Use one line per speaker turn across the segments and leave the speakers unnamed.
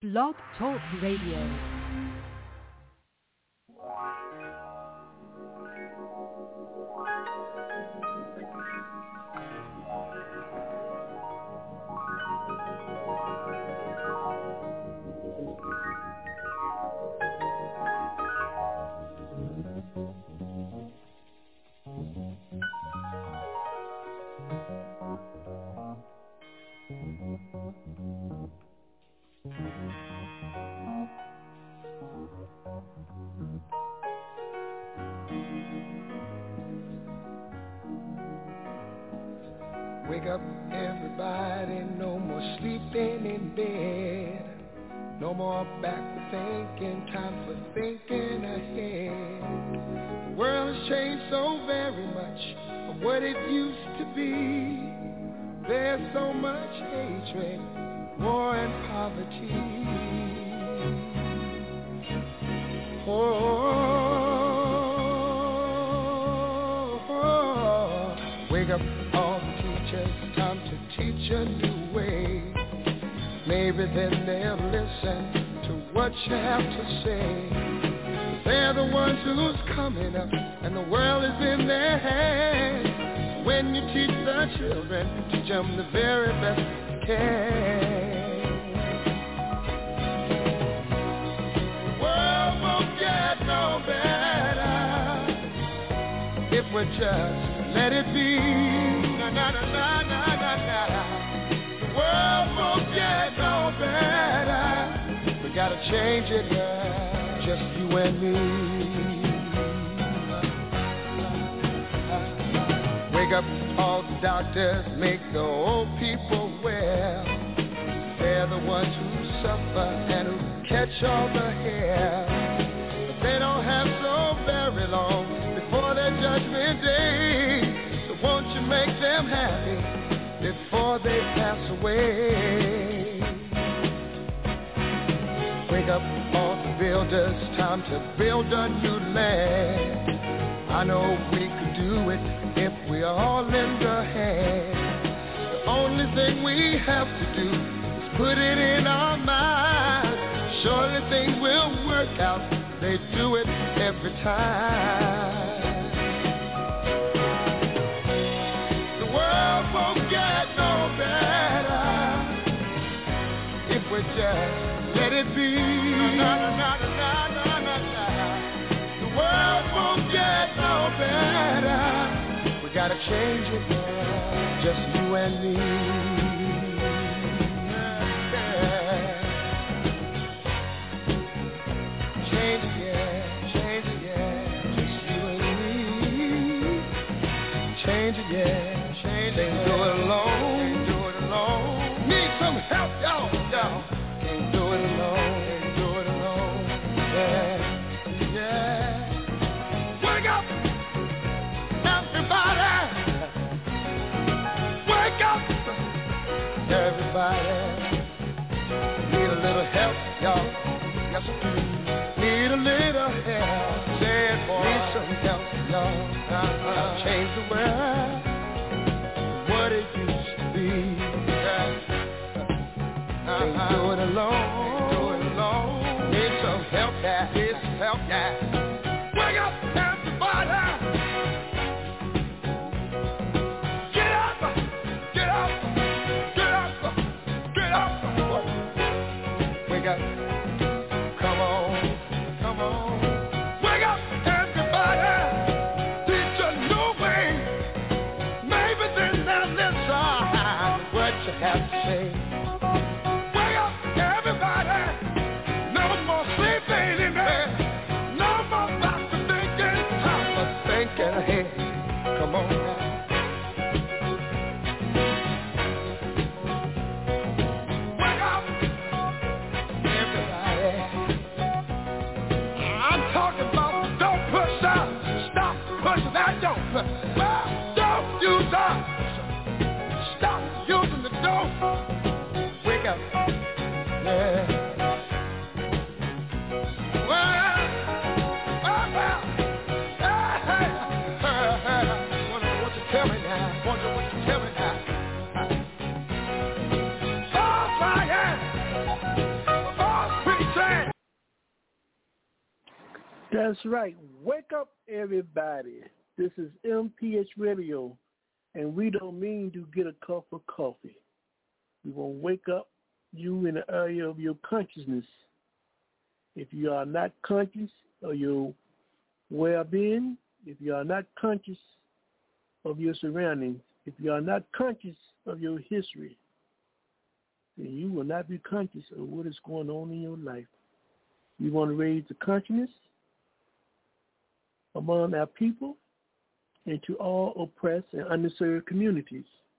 Blog Talk Radio.
Wake up, everybody, no more sleeping in bed. No more backward thinking, time for thinking ahead. The world has changed so very much from what it used to be. There's so much hatred, war and poverty. Wake up, all the teachers, time to teach a new way. Maybe then they'll listen to what you have to say. They're the ones who's coming up, and the world is in their hands. When you teach the children, teach them the very best you can. The world won't get no better if we just let it be. Na na na na na na na. The world won't get no better. We gotta change it, girl. Just you and me. Wake up, all the doctors, make the old people well. They're the ones who suffer and who catch all the hair. But they don't have so very long before their judgment day. So won't you make them happy before they pass away? Wake up, all the builders, time to build a new land. I know we could do it if we all lend a hand. The only thing we have to do is put it in our minds. Surely things will work out, they do it every time. The world won't get no better if we just let it be. Na, na, na, na, na, na, na. The world won't get no better. We gotta change it, girl. Just you and me. Yeah. Change it, yeah. Change it, yeah. Just you and me. Change it, yeah. Change it. Can't do it alone. Can't do it alone. Need some help, y'all. Can't do it alone. Can't do it alone. Yeah. Yeah. Wake up, everybody. Wake up, everybody. Need a little help, y'all. Yes, need a little help. Say it, boy. Need some help, y'all. Change the world from what it used to be. Can't do it alone. Can't do it alone. Need some help, yeah. Need some help, yeah. Wake up, everybody. Get up, get up, get up, get up. Wake up. Come on, come on. Wake up, everybody. Teach a new way. Maybe then they'll listen what you have to say. Wake up, everybody. No more sleeping in bed. No more backward thinking. Time for thinking ahead. Come on now. Wake up, everybody. I'm talking about don't push out. Stop pushing that dope. Don't use up. Stop using the dope.
That's right. Wake up, everybody. This is MPH Radio, and we don't mean to get a cup of coffee. We want to wake up you in the area of your consciousness. If you are not conscious of your well-being, if you are not conscious of your surroundings, if you are not conscious of your history, then you will not be conscious of what is going on in your life. We want to raise the consciousness among our people and to all oppressed and underserved communities.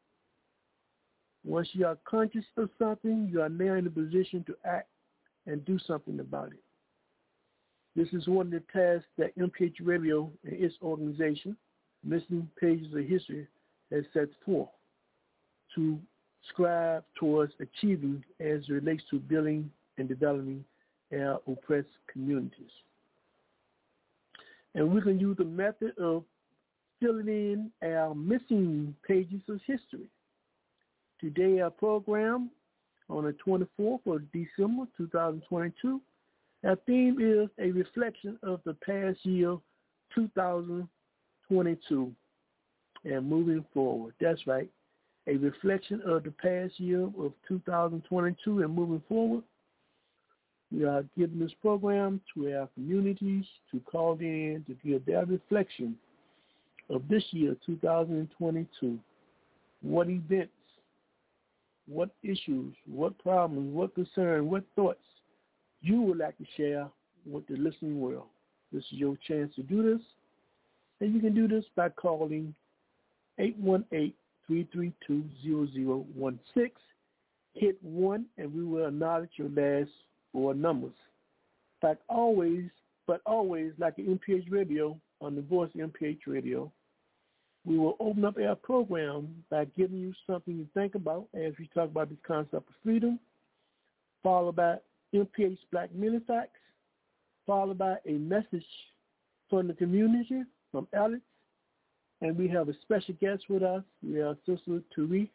Once you are conscious of something, you are now in a position to act and do something about it. This is one of the tasks that MPH Radio and its organization, Missing Pages of History, has set forth to strive towards achieving as it relates to building and developing our oppressed communities. And we can use the method of filling in our missing pages of history. Today, our program on the 24th of December, 2022, our theme is a reflection of the past year, 2022, and moving forward. That's right, a reflection of the past year of 2022 and moving forward. We are giving this program to our communities to call in to give their reflection of this year, 2022. What events, what issues, what problems, what concerns, what thoughts you would like to share with the listening world. This is your chance to do this. And you can do this by calling 818-332-0016. Hit 1 and we will acknowledge your last 4 numbers. In fact, always, like the MPH Radio on the Voice of MPH Radio, we will open up our program by giving you something to think about as we talk about this concept of freedom, followed by MPH Black Mini Facts, followed by a message from the community from Alex, and we have a special guest with us. We have Sister Therese.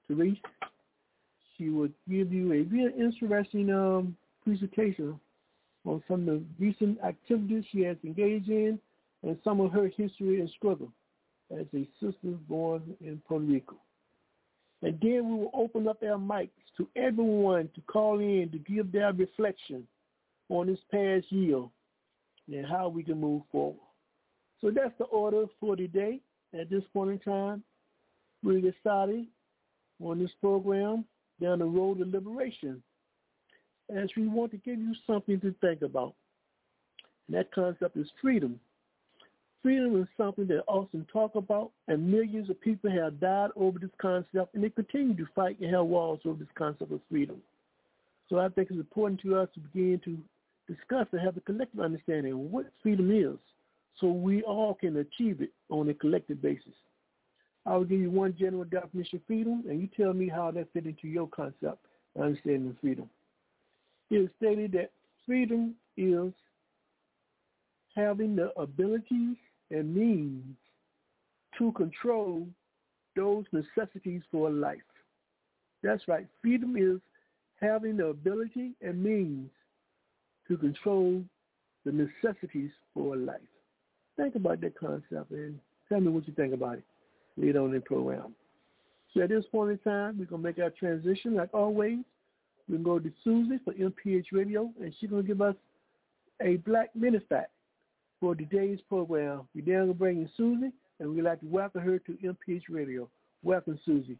She will give you a real interesting presentation on some of the recent activities she has engaged in and some of her history and struggle as a sister born in Puerto Rico. And then we will open up our mics to everyone to call in to give their reflection on this past year and how we can move forward. So that's the order for today. At this point in time, we'll get started on this program down the road to liberation, as we want to give you something to think about. And that concept is freedom. Freedom is something that often talk about, and millions of people have died over this concept, and they continue to fight and have wars over this concept of freedom. So I think it's important to us to begin to discuss and have a collective understanding of what freedom is so we all can achieve it on a collective basis. I will give you one general definition of freedom, and you tell me how that fit into your concept and understanding of freedom. It is stated that freedom is having the abilities and means to control those necessities for life. That's right. Freedom is having the ability and means to control the necessities for life. Think about that concept and tell me what you think about it later on in the program. So at this point in time, we're going to make our transition. Like always, we're going to go to Susie for MPH Radio, and she's going to give us a Black Mini Fact for today's program. We're then going to bring in Susie, and we'd like to welcome her to MPH Radio. Welcome, Susie.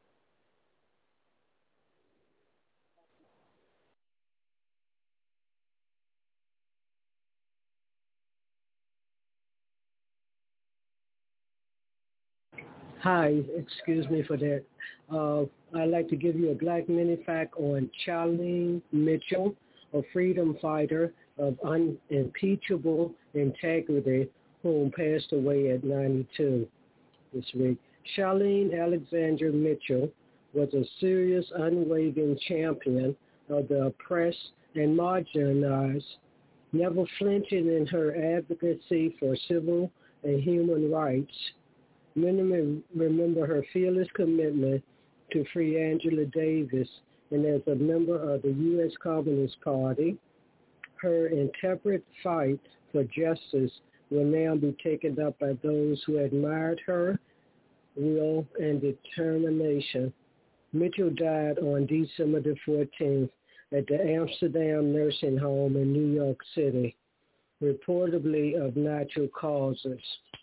Hi, excuse me for that. I'd like to give you a Black Mini Fact on Charlene Mitchell, a freedom fighter of unimpeachable integrity, whom passed away at 92 this week. Charlene Alexander Mitchell was a serious, unwavering champion of the oppressed and marginalized, never flinching in her advocacy for civil and human rights. Many remember her fearless commitment to free Angela Davis, and as a member of the U.S. Communist Party, Her intrepid fight for justice will now be taken up by those who admired her will and determination. Mitchell died on December the 14th at the Amsterdam Nursing Home in New York City, reportedly of natural causes.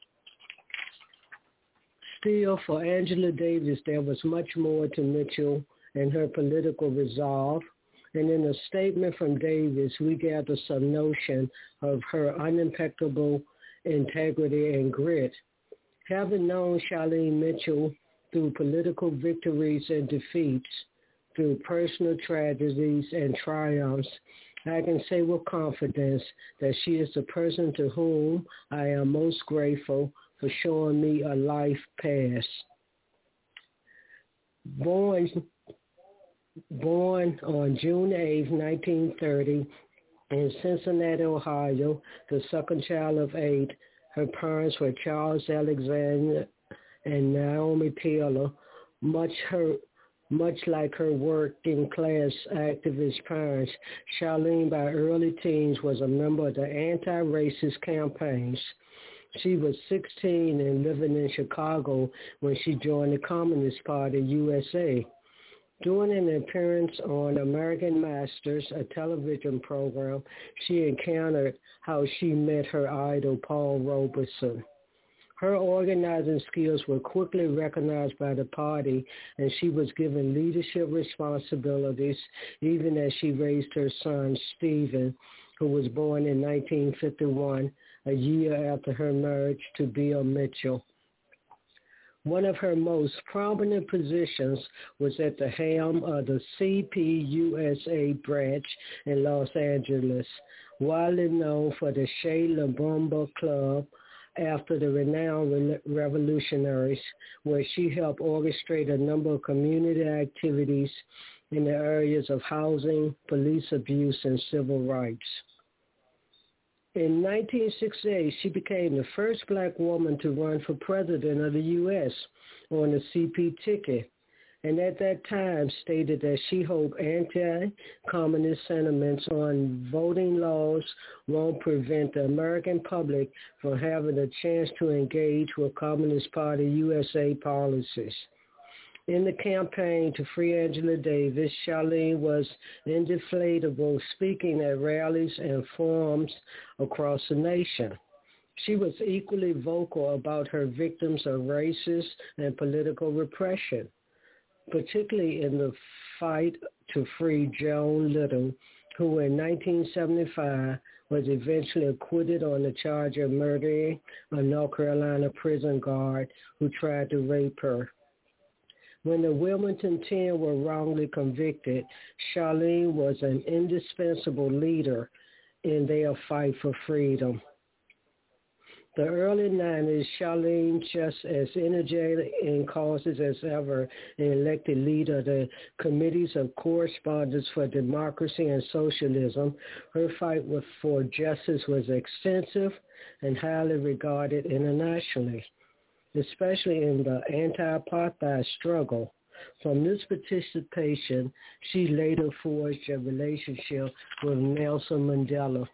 Still, for Angela Davis, there was much more to Mitchell and her political resolve. And in a statement from Davis, we gather some notion of her unimpeccable integrity and grit. Having known Charlene Mitchell through political victories and defeats, through personal tragedies and triumphs, I can say with confidence that she is the person to whom I am most grateful for showing me a life path. Born on June 8, 1930, in Cincinnati, Ohio, the second child of 8, her parents were Charles Alexander and Naomi Taylor. Much like her working-class activist parents, Charlene, by early teens, was a member of the anti-racist campaigns. She was 16 and living in Chicago when she joined the Communist Party USA. During an appearance on American Masters, a television program, she encountered how she met her idol, Paul Robeson. Her organizing skills were quickly recognized by the party, and she was given leadership responsibilities even as she raised her son, Stephen, who was born in 1951, a year after her marriage to Bill Mitchell. One of her most prominent positions was at the helm of the CPUSA branch in Los Angeles, widely known for the Che La Bamba Club after the renowned revolutionaries, where she helped orchestrate a number of community activities in the areas of housing, police abuse, and civil rights. In 1968, she became the first black woman to run for president of the U.S. on the CP ticket, and at that time stated that she hoped anti-communist sentiments on voting laws won't prevent the American public from having a chance to engage with Communist Party USA policies. In the campaign to free Angela Davis, Charlene was indefatigable, speaking at rallies and forums across the nation. She was equally vocal about her victims of racist and political repression, particularly in the fight to free Joan Little, who in 1975 was eventually acquitted on the charge of murdering a North Carolina prison guard who tried to rape her. When the Wilmington 10 were wrongly convicted, Charlene was an indispensable leader in their fight for freedom. The early 90s, Charlene, just as energetic in causes as ever, an elected leader of the Committees of Correspondence for Democracy and Socialism. Her fight for justice was extensive and highly regarded internationally, especially in the anti-apartheid struggle. From this participation, she later forged a relationship with Nelson Mandela.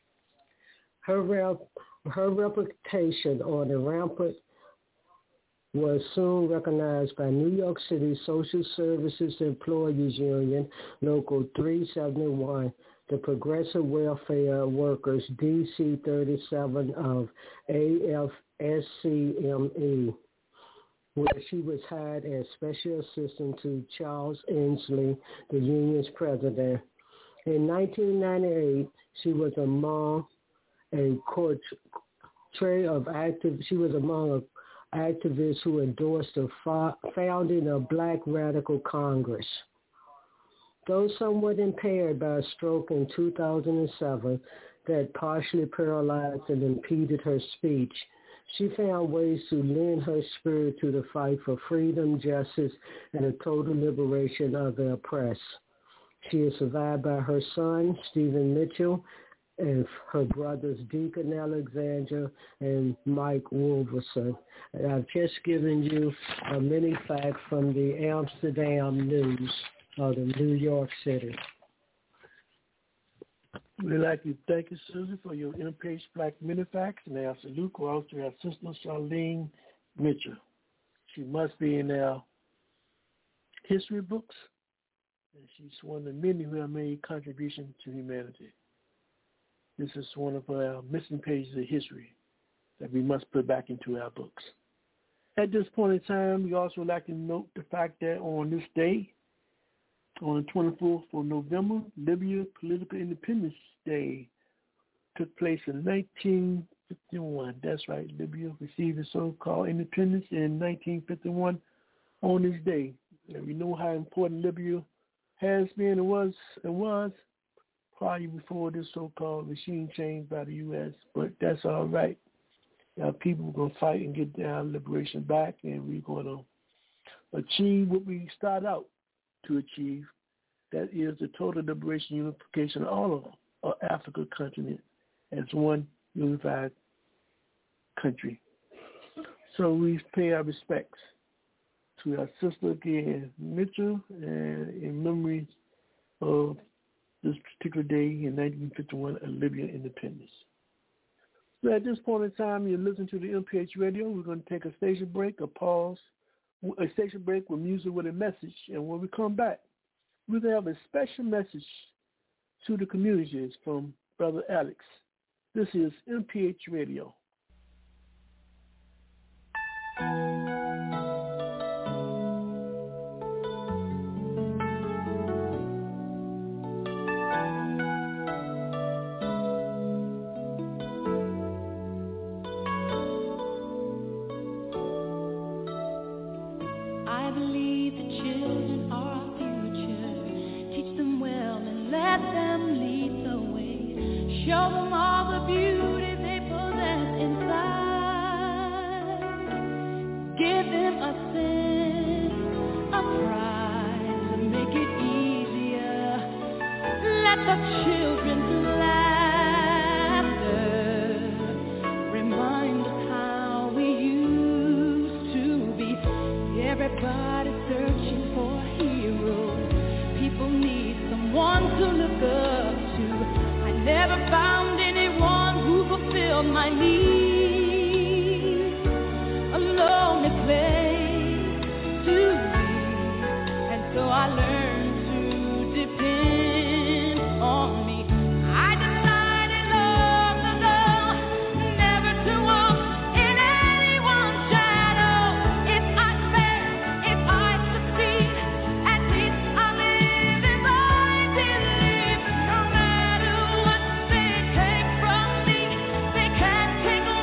Her reputation on the rampart was soon recognized by New York City Social Services Employees Union, Local 371, the Progressive Welfare Workers, DC 37 of AFSCME, where she was hired as special assistant to Charles Inslee, the union's president. In 1998, she was among activists who endorsed the founding of Black Radical Congress. Though somewhat impaired by a stroke in 2007 that partially paralyzed and impeded her speech, she found ways to lend her spirit to the fight for freedom, justice, and the total liberation of the oppressed. She is survived by her son, Stephen Mitchell, and her brothers, Deacon Alexander and Mike Wolverson. And I've just given you a mini fact from the Amsterdam News of the New York City.
We'd like to thank you, Susan, for your MPH Black Minifacts, and our salute goes out to our sister, Charlene Mitchell. She must be in our history books, and she's one of the many who have made contribution to humanity. This is one of our missing pages of history that we must put back into our books. At this point in time, we also like to note the fact that on this day, on the 24th of November, Libya Political Independence Day took place in 1951. That's right, Libya received its so-called independence in 1951 on this day. And we know how important Libya has been and was probably before this so-called regime change by the U.S., but that's all right. Our people are going to fight and get their liberation back, and we're going to achieve what we start out to achieve. That is the total liberation, unification of all of Africa continent as one unified country. So we pay our respects to our sister again, Mitchell, and in memory of this particular day in 1951 of Libyan independence. So at this point in time, you're listening to the MPH Radio. We're going to take a station break, a station break with music with a message. And when we come back, we're going to have a special message to the communities from Brother Alex. This is MPH Radio.
Take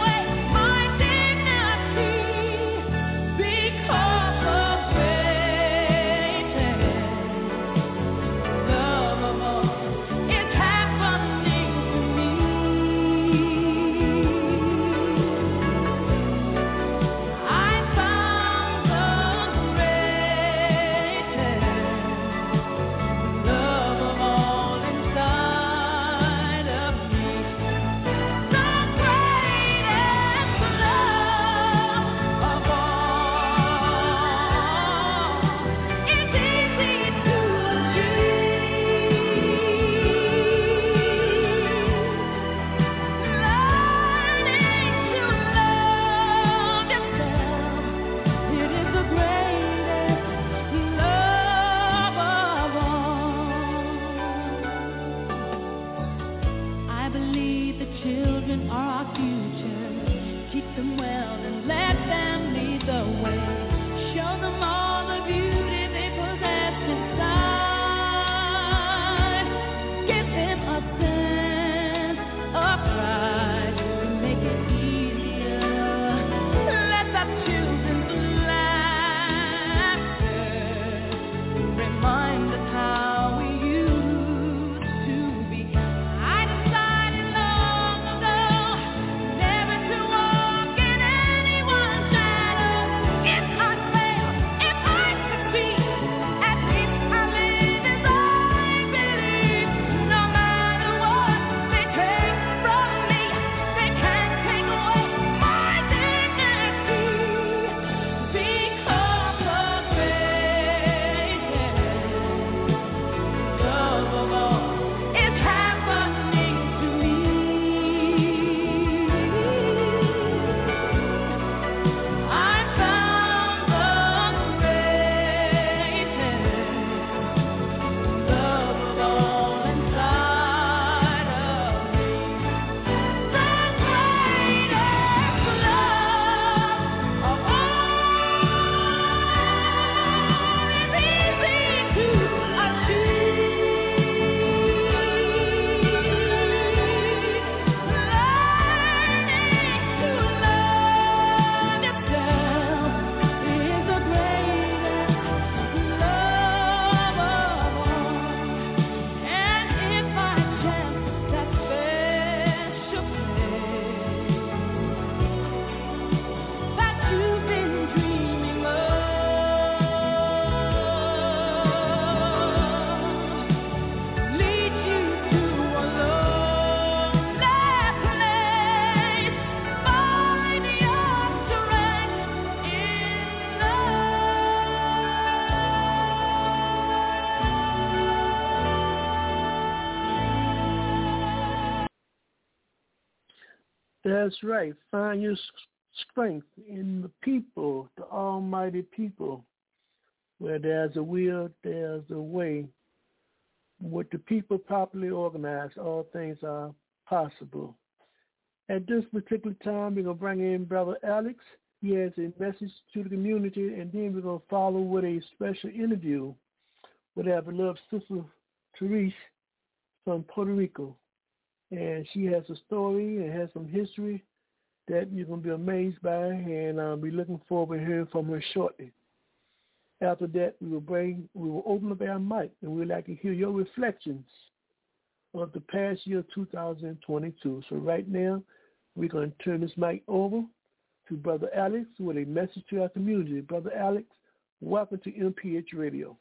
That's right. Find your strength in the people, the almighty people. Where there's a will, there's a way. With the people properly organized, all things are possible. At this particular time, we're going to bring in Brother Alex. He has a message to the community, and then we're going to follow with a special interview with our beloved sister, Therese, from Puerto Rico. And she has a story and has some history that you're going to be amazed by, and I'll be looking forward to hearing from her shortly. After that, we will open up our mic, and we'd like to hear your reflections of the past year 2022. So right now, we're going to turn this mic over to Brother Alex with a message to our community. Brother Alex, welcome to MPH Radio.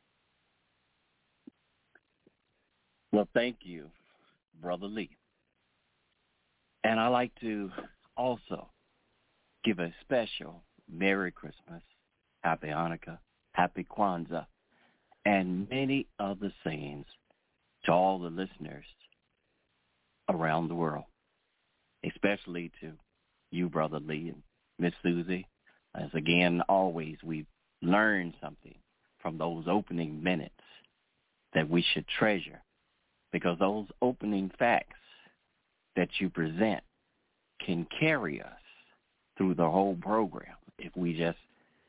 Well, thank you, Brother Lee. And I'd like to also give a special Merry Christmas, Happy Hanukkah, Happy Kwanzaa, and many other sayings to all the listeners around the world, especially to you, Brother Lee, and Miss Susie. As again, always, we've learned something from those opening minutes that we should treasure, because those opening facts that you present can carry us through the whole program if we just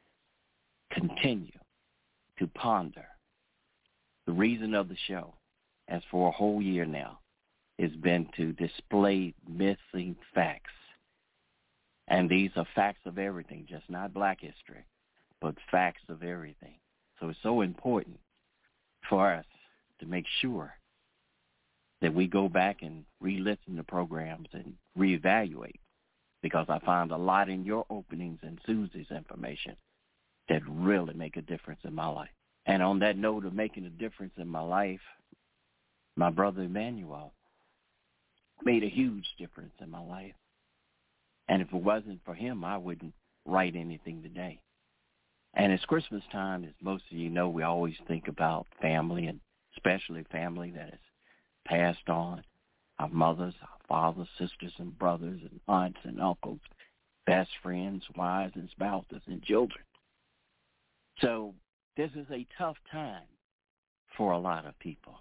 continue to ponder. The reason of the show, as for a whole year now, has been to display missing facts. And these are facts of everything, just not Black history, but facts of everything. So it's so important for us to make sure that we go back and re-listen to programs and reevaluate, because I found a lot in your openings and Susie's information that really make a difference in my life. And on that note of making a difference in my life, my brother Emmanuel made a huge difference in my life. And if it wasn't for him, I wouldn't write anything today. And it's Christmas time, as most of you know, we always think about family, and especially family that is passed on, our mothers, our fathers, sisters and brothers and aunts and uncles, best friends, wives and spouses and children. So this is a tough time for a lot of people.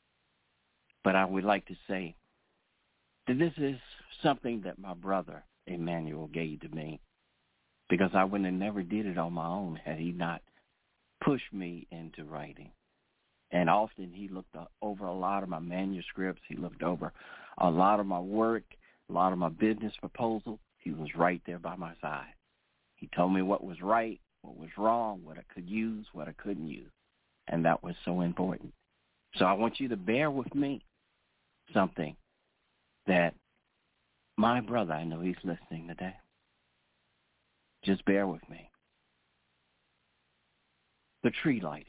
But I would like to say that this is something that my brother Emmanuel gave to me, because I would have never did it on my own had he not pushed me into writing. And often he looked over a lot of my manuscripts. He looked over a lot of my work, a lot of my business proposals. He was right there by my side. He told me what was right, what was wrong, what I could use, what I couldn't use. And that was so important. So I want you to bear with me something that my brother, I know he's listening today. Just bear with me. The tree lighting.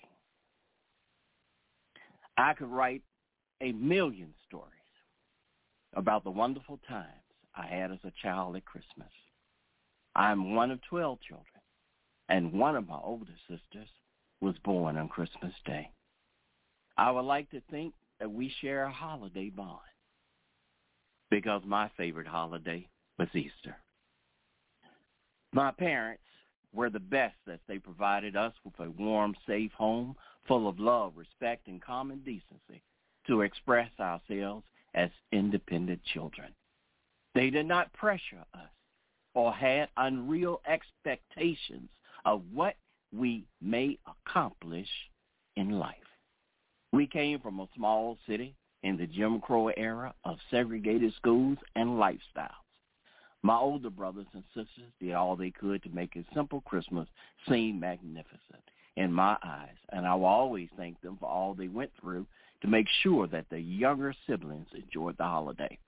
I could write a million stories about the wonderful times I had as a child at Christmas. I'm one of 12 children, and one of my older sisters was born on Christmas Day. I would like to think that we share a holiday bond, because my favorite holiday was Easter. My parents were the best, as they provided us with a warm, safe home full of love, respect, and common decency to express ourselves as independent children. They did not pressure us or had unreal expectations of what we may accomplish in life. We came from a small city in the Jim Crow era of segregated schools and lifestyles. My older brothers and sisters did all they could to make a simple Christmas seem magnificent in my eyes, and I will always thank them for all they went through to make sure that the younger siblings enjoyed the holiday.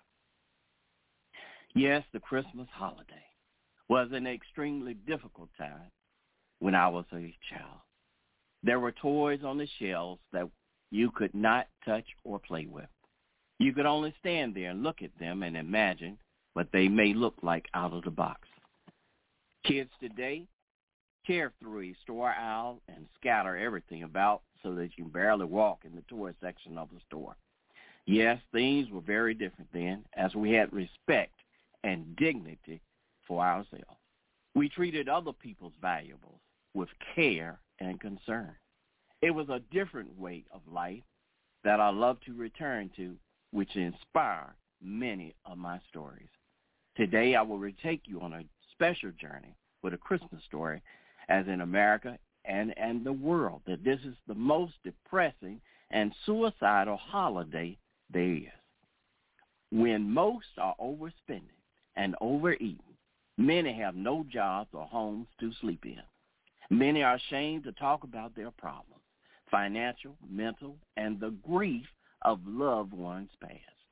Yes, the Christmas holiday was an extremely difficult time when I was a child. There were toys on the shelves that you could not touch or play with. You could only stand there and look at them and imagine what they may look like out of the box. Kids today tear through a store aisle and scatter everything about so that you barely walk in the toy section of the store. Yes, things were very different then, as we had respect and dignity for ourselves. We treated other people's valuables with care and concern. It was a different way of life that I love to return to, which inspire many of my stories. Today, I will retake you on a special journey with a Christmas story, as in America and the world, that this is the most depressing and suicidal holiday there is. When most are overspending and overeating, many have no jobs or homes to sleep in. Many are ashamed to talk about their problems, financial, mental, and the grief of loved ones past.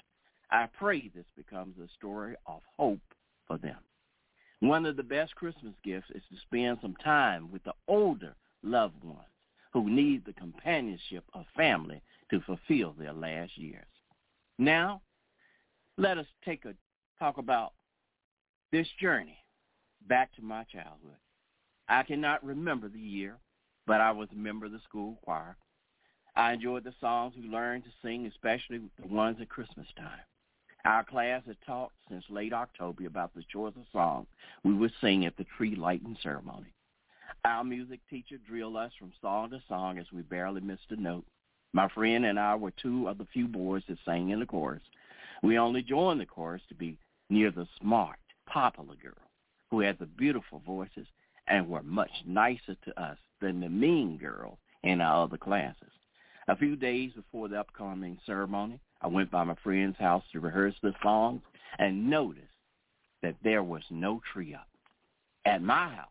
I pray this becomes a story of hope for them. One of the best Christmas gifts is to spend some time with the older loved ones who need the companionship of family to fulfill their last years. Now, let us talk about this journey back to my childhood. I cannot remember the year, but I was a member of the school choir. I enjoyed the songs we learned to sing, especially the ones at Christmas time. Our class had taught since late October about the choice of songs we would sing at the tree lighting ceremony. Our music teacher drilled us from song to song as we barely missed a note. My friend and I were two of the few boys that sang in the chorus. We only joined the chorus to be near the smart, popular girls who had the beautiful voices and were much nicer to us than the mean girls in our other classes. A few days before the upcoming ceremony, I went by my friend's house to rehearse the songs and noticed that there was no tree up. At my house,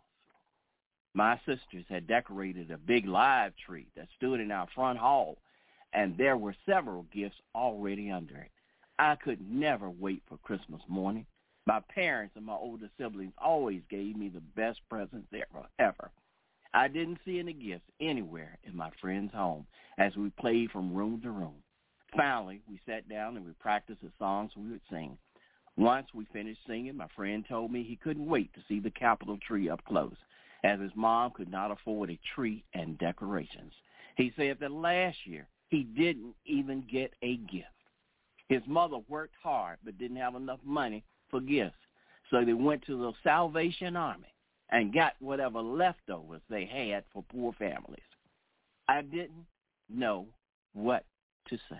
my sisters had decorated a big live tree that stood in our front hall, and there were several gifts already under it. I could never wait for Christmas morning. My parents and my older siblings always gave me the best presents ever. I didn't see any gifts anywhere in my friend's home as we played from room to room. Finally, we sat down and we practiced the songs we would sing. Once we finished singing, my friend told me he couldn't wait to see the Capitol tree up close, as his mom could not afford a tree and decorations. He said that last year he didn't even get a gift. His mother worked hard but didn't have enough money for gifts, so they went to the Salvation Army and got whatever leftovers they had for poor families. I didn't know what to say.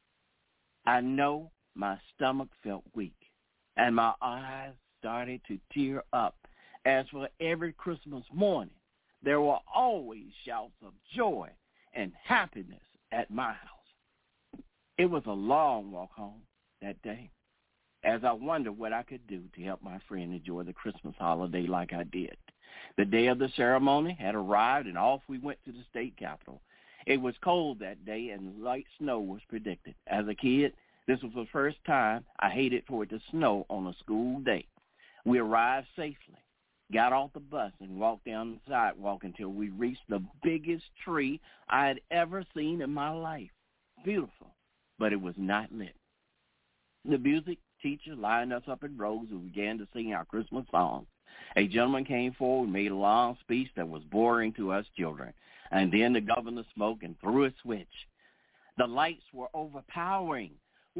I know my stomach felt weak, and my eyes started to tear up, as for every Christmas morning, there were always shouts of joy and happiness at my house. It was a long walk home that day, as I wondered what I could do to help my friend enjoy the Christmas holiday like I did. The day of the ceremony had arrived, and off we went to the state capitol. It was cold that day, and light snow was predicted. As a kid, this was the first time I hated for it to snow on a school day. We arrived safely, got off the bus, and walked down the sidewalk until we reached the biggest tree I had ever seen in my life. Beautiful, but it was not lit. The music teacher lined us up in rows and began to sing our Christmas songs. A gentleman came forward and made a long speech that was boring to us children. And then the governor spoke and threw a switch. The lights were overpowering.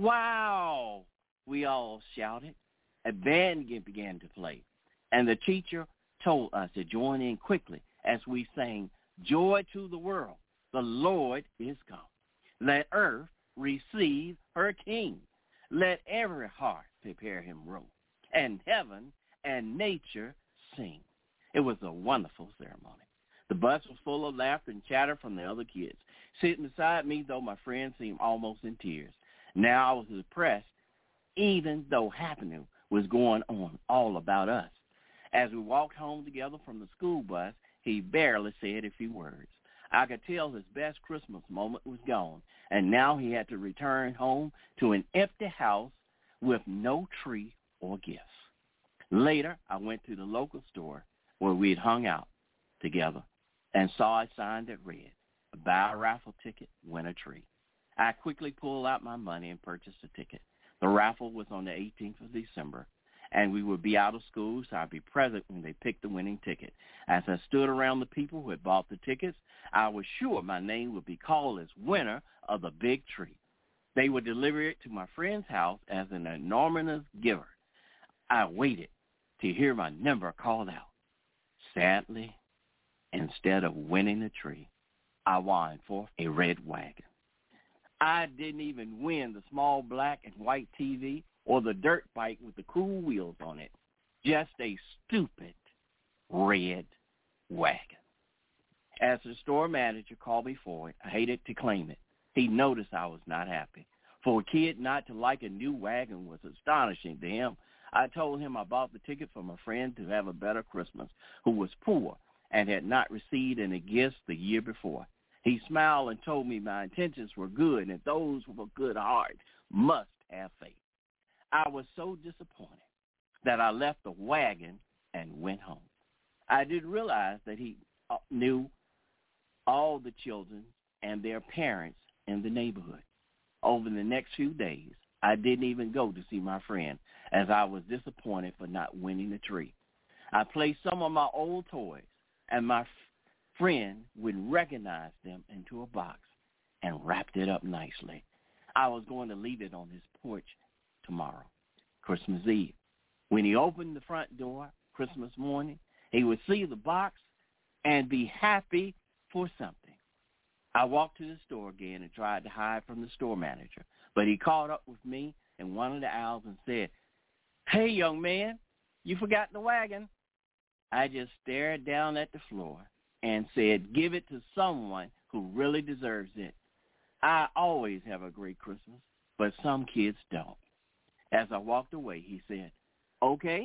Wow! We all shouted. A band began to play. And the teacher told us to join in quickly as we sang, "Joy to the world, the Lord is come. Let earth receive her King. Let every heart prepare him room. And heaven and nature sing." It was a wonderful ceremony. The bus was full of laughter and chatter from the other kids. Sitting beside me, though, my friend seemed almost in tears. Now I was depressed, even though happening was going on all about us. As we walked home together from the school bus, he barely said a few words. I could tell his best Christmas moment was gone, and now he had to return home to an empty house with no tree or gifts. Later, I went to the local store where we had hung out together and saw a sign that read, "Buy a raffle ticket, win a tree." I quickly pulled out my money and purchased a ticket. The raffle was on the 18th of December, and we would be out of school, so I'd be present when they picked the winning ticket. As I stood around the people who had bought the tickets, I was sure my name would be called as winner of the big tree. They would deliver it to my friend's house as an anonymous giver. I waited to hear my number called out. Sadly, instead of winning the tree, I won for a red wagon. I didn't even win the small black and white TV or the dirt bike with the cool wheels on it. Just a stupid red wagon. As the store manager called me for it, I hated to claim it. He noticed I was not happy. For a kid not to like a new wagon was astonishing to him. I told him I bought the ticket from a friend to have a better Christmas who was poor and had not received any gifts the year before. He smiled and told me my intentions were good and those with a good heart must have faith. I was so disappointed that I left the wagon and went home. I didn't realize that he knew all the children and their parents in the neighborhood. Over the next few days, I didn't even go to see my friend as I was disappointed for not winning the tree. I placed some of my old toys, and my friend would recognize them into a box and wrapped it up nicely. I was going to leave it on his porch tomorrow, Christmas Eve. When he opened the front door Christmas morning, he would see the box and be happy for something. I walked to the store again and tried to hide from the store manager, but he caught up with me in one of the aisles and said, "Hey, young man, you forgot the wagon." I just stared down at the floor and said, "Give it to someone who really deserves it. I always have a great Christmas, but some kids don't." As I walked away, he said, "Okay,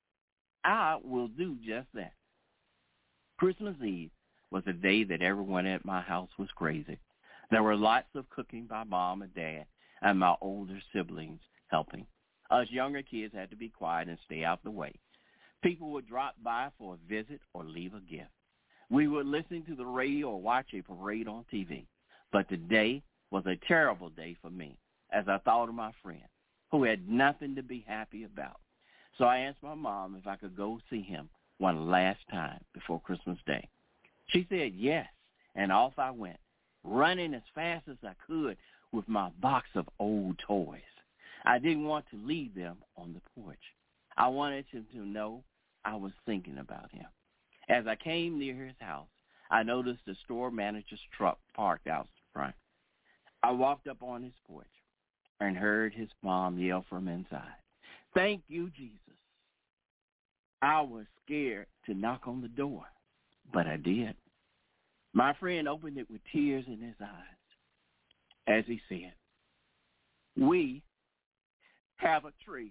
I will do just that." Christmas Eve was a day that everyone at my house was crazy. There were lots of cooking by Mom and Dad and my older siblings helping. Us younger kids had to be quiet and stay out the way. People would drop by for a visit or leave a gift. We would listen to the radio or watch a parade on TV. But today was a terrible day for me as I thought of my friend who had nothing to be happy about. So I asked my mom if I could go see him one last time before Christmas Day. She said yes, and off I went, running as fast as I could with my box of old toys. I didn't want to leave them on the porch. I wanted him to know I was thinking about him. As I came near his house, I noticed the store manager's truck parked out front. I walked up on his porch and heard his mom yell from inside, "Thank you, Jesus." I was scared to knock on the door, but I did. My friend opened it with tears in his eyes as he said, "We have a tree."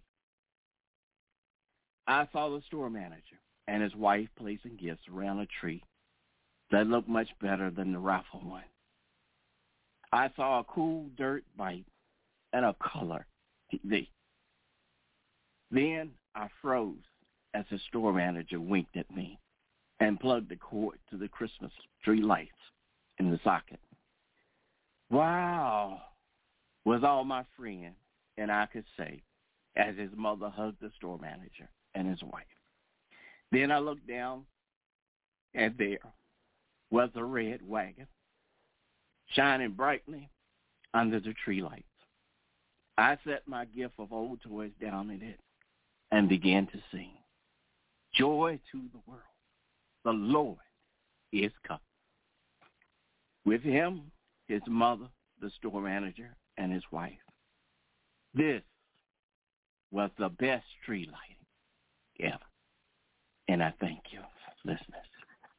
I saw the store manager and his wife placing gifts around a tree that looked much better than the raffle one. I saw a cool dirt bike and a color TV. Then I froze as the store manager winked at me and plugged the cord to the Christmas tree lights in the socket. "Wow," was all my friend and I could say as his mother hugged the store manager and his wife. Then I looked down, and there was a red wagon shining brightly under the tree lights. I set my gift of old toys down in it and began to sing, "Joy to the world, the Lord is come." With him, his mother, the store manager, and his wife. This was the best tree lighting ever. And I thank you, listeners.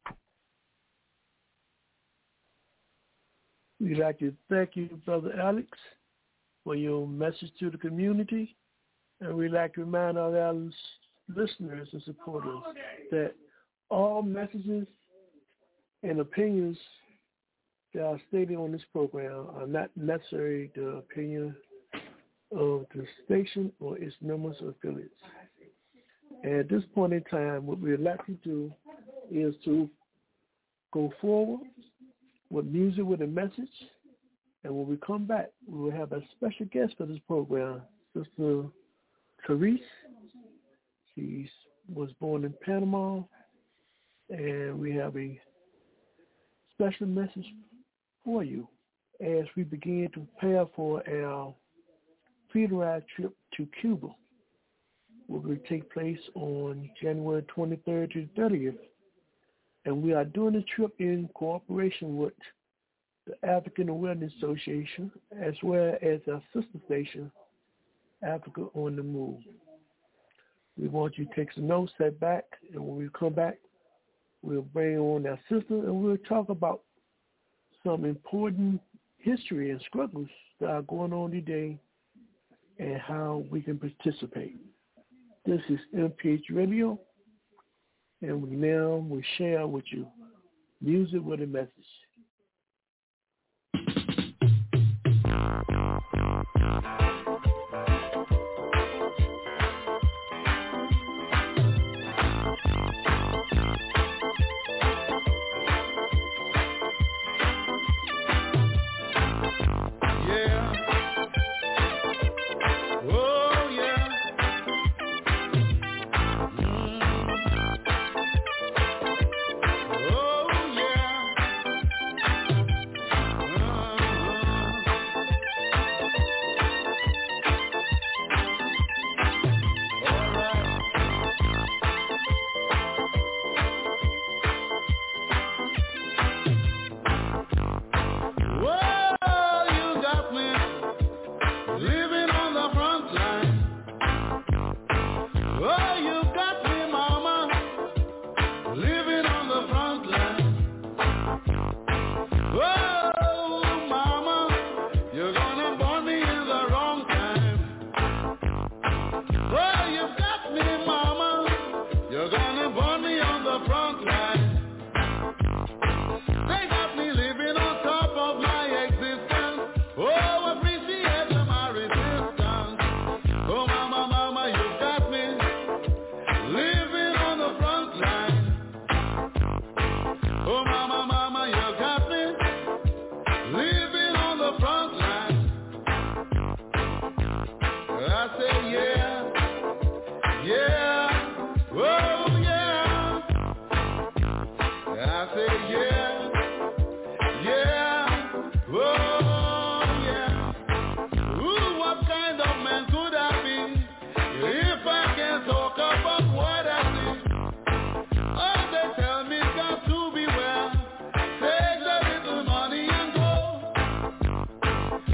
We'd like to thank you, Brother Alex, for your message to the community. And we'd like to remind all our listeners and supporters that all messages and opinions that are stated on this program are not necessarily the opinion of the station or its members or affiliates. And at this point in time, what we'd like to do is to go forward with music with a message. And when we come back, we will have a special guest for this program, Sister Therese. She was born in Panama, and we have a special message for you as we begin to prepare for our freedom ride trip to Cuba. will take place on January 23rd to 30th. And we are doing the trip in cooperation with the African Awareness Association, as well as our sister station, Africa on the Move. We want you to take some notes, sit back, and when we come back, we'll bring on our sister, and we'll talk about some important history and struggles that are going on today and how we can participate. This is MPH Radio, and we share with you music with a message.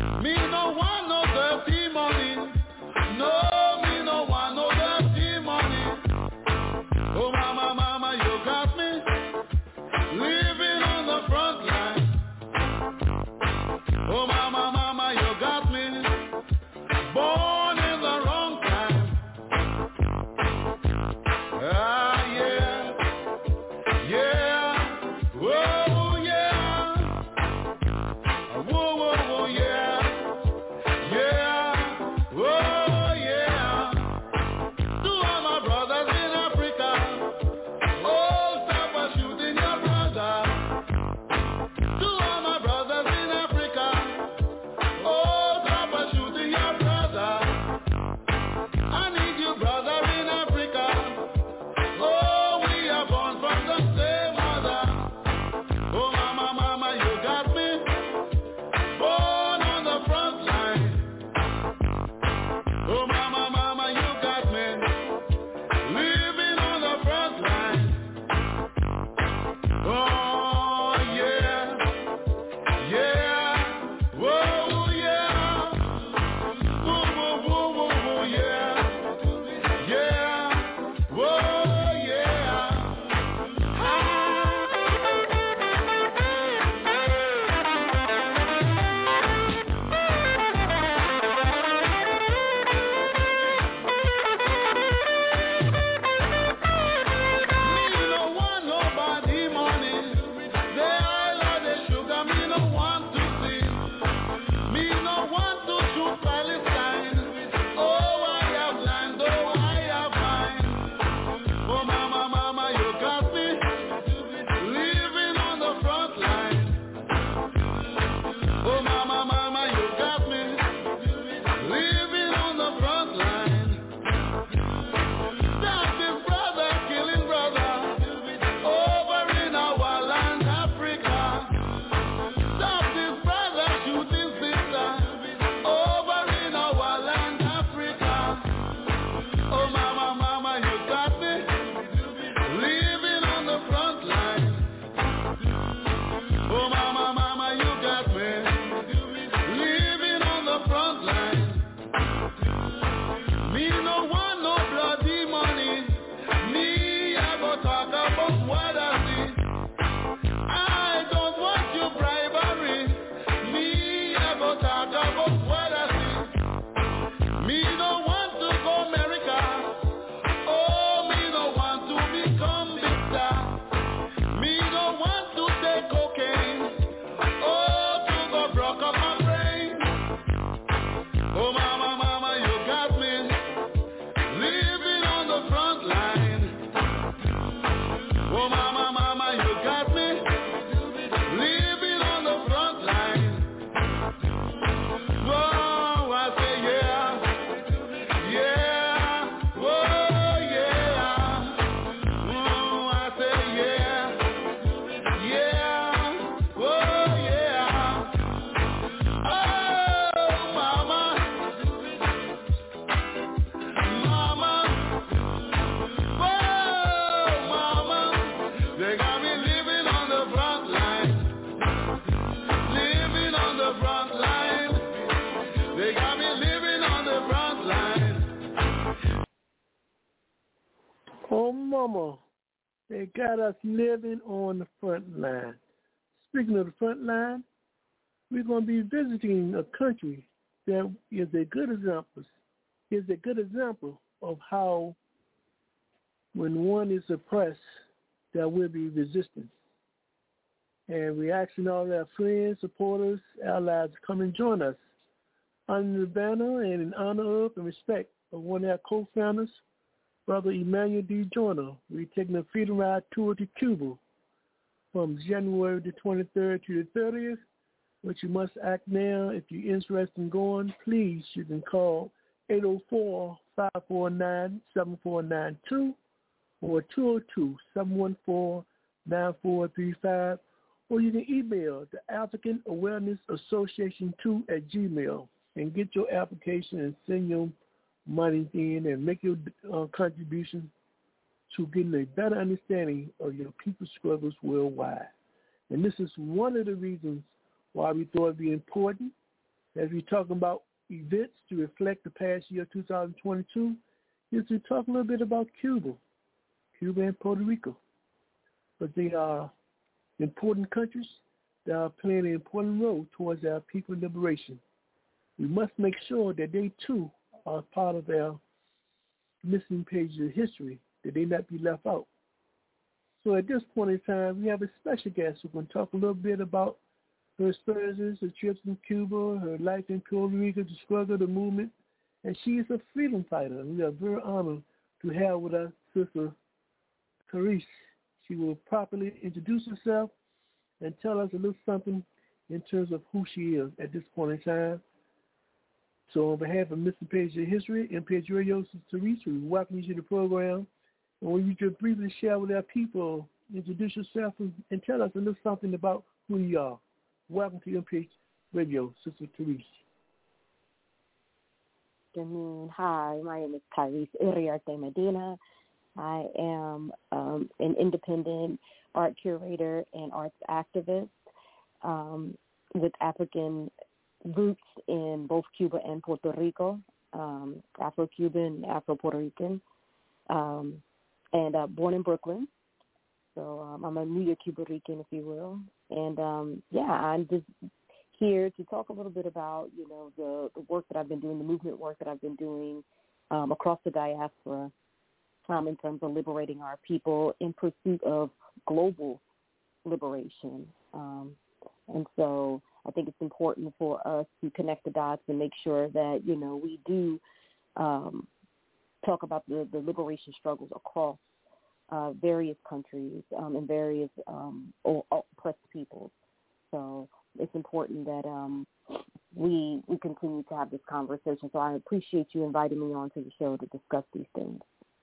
No, me no want no dirty money.
mama, they got us living on the front line. Speaking of the front line, we're going to be visiting a country that is a good example of how when one is oppressed, there will be resistance. And we're asking all our friends, supporters, allies to come and join us under the banner and in honor of and respect of one of our co-founders, Brother Emmanuel D. Joyner. We're taking a Freedom Ride tour to Cuba from January the 23rd to the 30th, but you must act now. If you're interested in going, please, you can call 804-549-7492 or 202-714-9435, or you can email the African Awareness Association 2 at Gmail and get your application and send your money in and make your contribution to getting a better understanding of your people's struggles worldwide. And this is one of the reasons why we thought it would be important, as we're talking about events to reflect the past year 2022, is to talk a little bit about Cuba and Puerto Rico. But they are important countries that are playing an important role towards our people's liberation. We must make sure that they too are part of our missing pages of history, that they not be left out. So at this point in time, we have a special guest who's going to talk a little bit about her experiences, her trips in Cuba, her life in Puerto Rico, the struggle, the movement, and she is a freedom fighter. And we are very honored to have with us Sister Therese. She will properly introduce herself and tell us a little something in terms of who she is at this point in time. So on behalf of Mr. Page of History and Page Radio, Sister Therese, we welcome you to the program. And when you just briefly share with our people, introduce yourself and tell us a little something about who you are. Welcome to MPH Radio, Sister Therese.
Hi, my name is Therese Iriarte Medina. I am an independent art curator and arts activist with African roots in both Cuba and Puerto Rico, Afro-Cuban, Afro-Puerto Rican, and born in Brooklyn. So I'm a New York Cuban Rican, if you will. And, I'm just here to talk a little bit about, the work that I've been doing, the movement work that I've been doing across the diaspora in terms of liberating our people in pursuit of global liberation. And so I think it's important for us to connect the dots and make sure that, we do talk about the liberation struggles across various countries and various oppressed peoples. So it's important that we continue to have this conversation. So I appreciate you inviting me on to the show to discuss these things.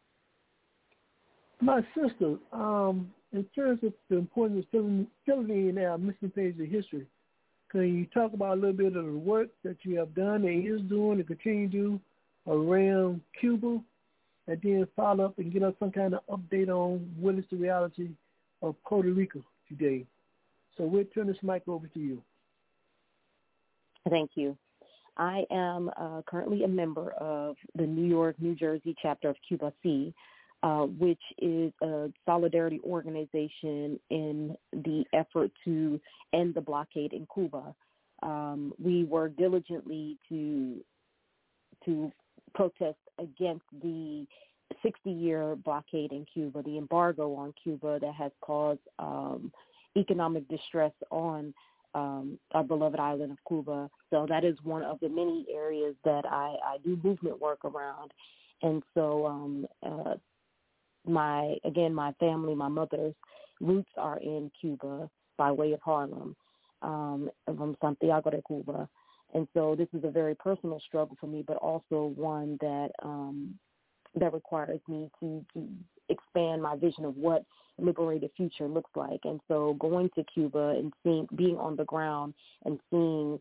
My sister, in terms of the importance of filling in our missing page of history, can you talk about a little bit of the work that you have done and is doing and continue to do around Cuba, and then follow up and get us some kind of update on what is the reality of Puerto Rico today? So we'll turn this mic over to you.
Thank you. I am currently a member of the New York, New Jersey chapter of Cuba C, which is a solidarity organization in the effort to end the blockade in Cuba. We work diligently to protest against the 60-year blockade in Cuba, the embargo on Cuba that has caused economic distress on our beloved island of Cuba. So that is one of the many areas that I do movement work around. And so my family, my mother's roots are in Cuba by way of Harlem, from Santiago de Cuba. And so this is a very personal struggle for me, but also one that that requires me to expand my vision of what a liberated future looks like. And so going to Cuba and being on the ground and seeing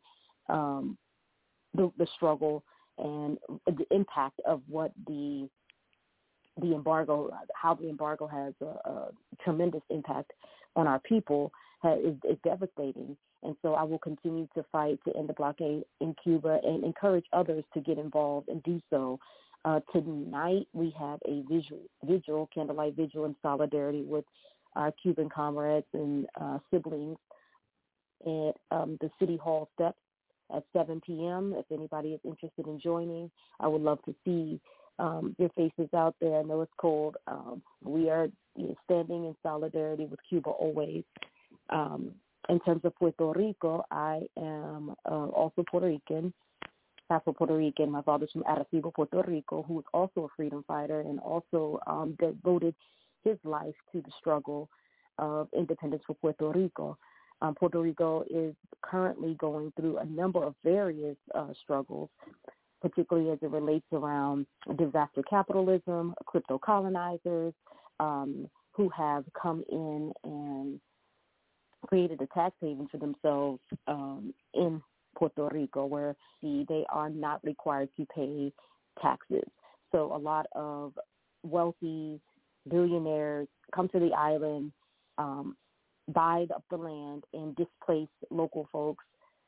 the struggle and the impact of what the embargo, how the embargo has a tremendous impact on our people is devastating. And so I will continue to fight to end the blockade in Cuba and encourage others to get involved and do so. Tonight we have a candlelight vigil in solidarity with our Cuban comrades and siblings at the City Hall steps at 7 p.m. If anybody is interested in joining, I would love to see your faces out there. I know it's cold. We are standing in solidarity with Cuba always. In terms of Puerto Rico, I am also Puerto Rican, Afro-Puerto Rican. My father's from Arecibo, Puerto Rico, who was also a freedom fighter and also devoted his life to the struggle of independence for Puerto Rico. Puerto Rico is currently going through a number of various struggles, particularly as it relates around disaster capitalism, crypto colonizers who have come in and created a tax haven for themselves in Puerto Rico, where they are not required to pay taxes. So a lot of wealthy billionaires come to the island, buy up the land, and displace local folks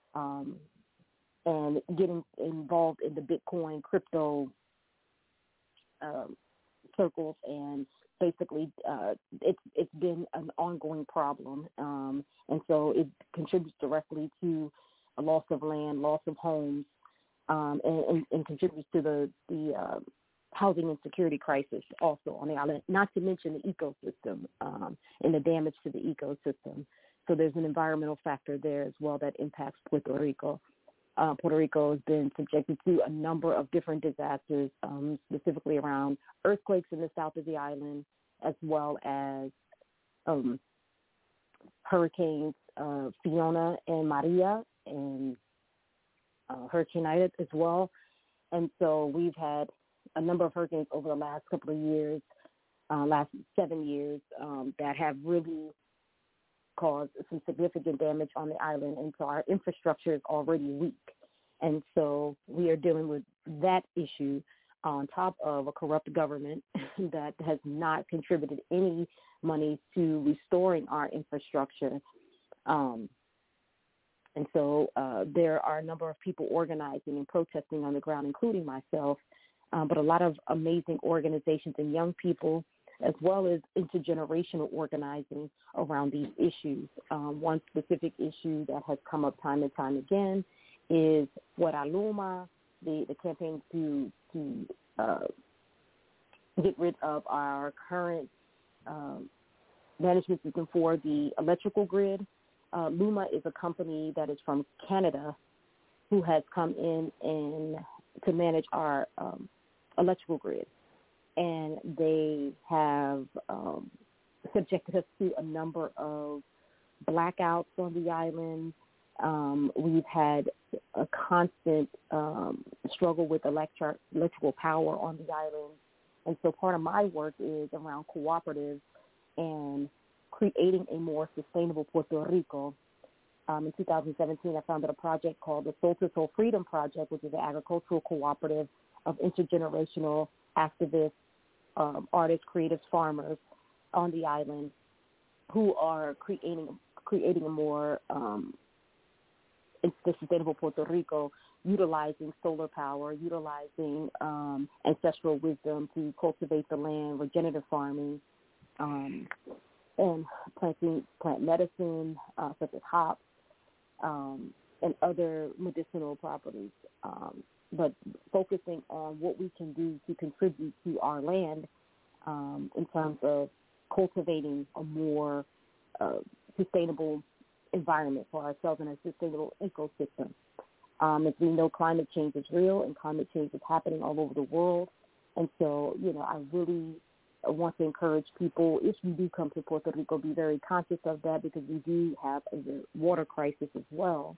and getting involved in the Bitcoin crypto circles, and basically it's been an ongoing problem, and so it contributes directly to a loss of land, loss of homes, and contributes to the housing insecurity crisis also on the island, not to mention the ecosystem and the damage to the ecosystem. So there's an environmental factor there as well that impacts Puerto Rico. Puerto Rico has been subjected to a number of different disasters, specifically around earthquakes in the south of the island, as well as hurricanes Fiona and Maria, and Hurricane Ida as well. And so we've had a number of hurricanes over the last couple of years, last 7 years, that have really caused some significant damage on the island. And so our infrastructure is already weak. And so we are dealing with that issue on top of a corrupt government that has not contributed any money to restoring our infrastructure. And so there are a number of people organizing and protesting on the ground, including myself, but a lot of amazing organizations and young people, as well as intergenerational organizing around these issues. One specific issue that has come up time and time again is Fuera Luma, the campaign to get rid of our current management system for the electrical grid. Luma is a company that is from Canada who has come in and to manage our electrical grid. And they have subjected us to a number of blackouts on the island. We've had a constant struggle with electrical power on the island. And so part of my work is around cooperatives and creating a more sustainable Puerto Rico. In 2017, I founded a project called the Soul to Soul Freedom Project, which is an agricultural cooperative of intergenerational activists, artists, creatives, farmers on the island who are creating a more sustainable Puerto Rico, utilizing solar power, utilizing ancestral wisdom to cultivate the land, regenerative farming, and plant medicine such as hops and other medicinal properties. But focusing on what we can do to contribute to our land in terms of cultivating a more sustainable environment for ourselves and a sustainable ecosystem. As we know, climate change is real and climate change is happening all over the world. And so, I really want to encourage people, if you do come to Puerto Rico, be very conscious of that, because we do have a water crisis as well.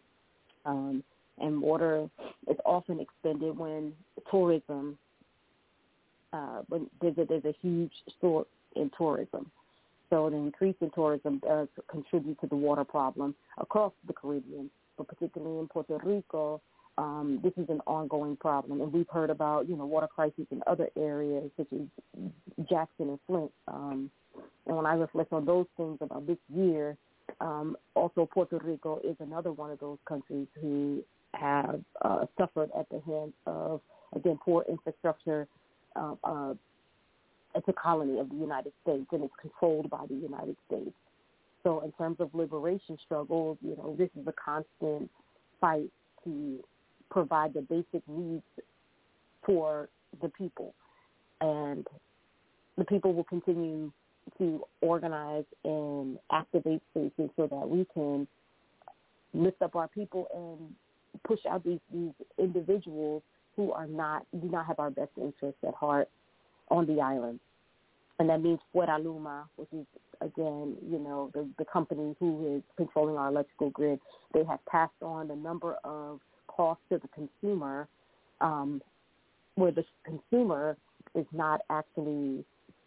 And water is often expended when tourism, when there's a huge source in tourism. So the increase in tourism does contribute to the water problem across the Caribbean, but particularly in Puerto Rico, this is an ongoing problem. And we've heard about, water crises in other areas such as Jackson and Flint. And when I reflect on those things about this year, also Puerto Rico is another one of those countries who have suffered at the hands of again, poor infrastructure. It's a colony of the United States, and it's controlled by the United States. So in terms of liberation struggles, this is a constant fight to provide the basic needs for the people. And the people will continue to organize and activate spaces so that we can lift up our people and push out these individuals who do not have our best interests at heart on the island. And that means Fuera Luma, which is, again, the company who is controlling our electrical grid. They have passed on a number of costs to the consumer, where the consumer is not actually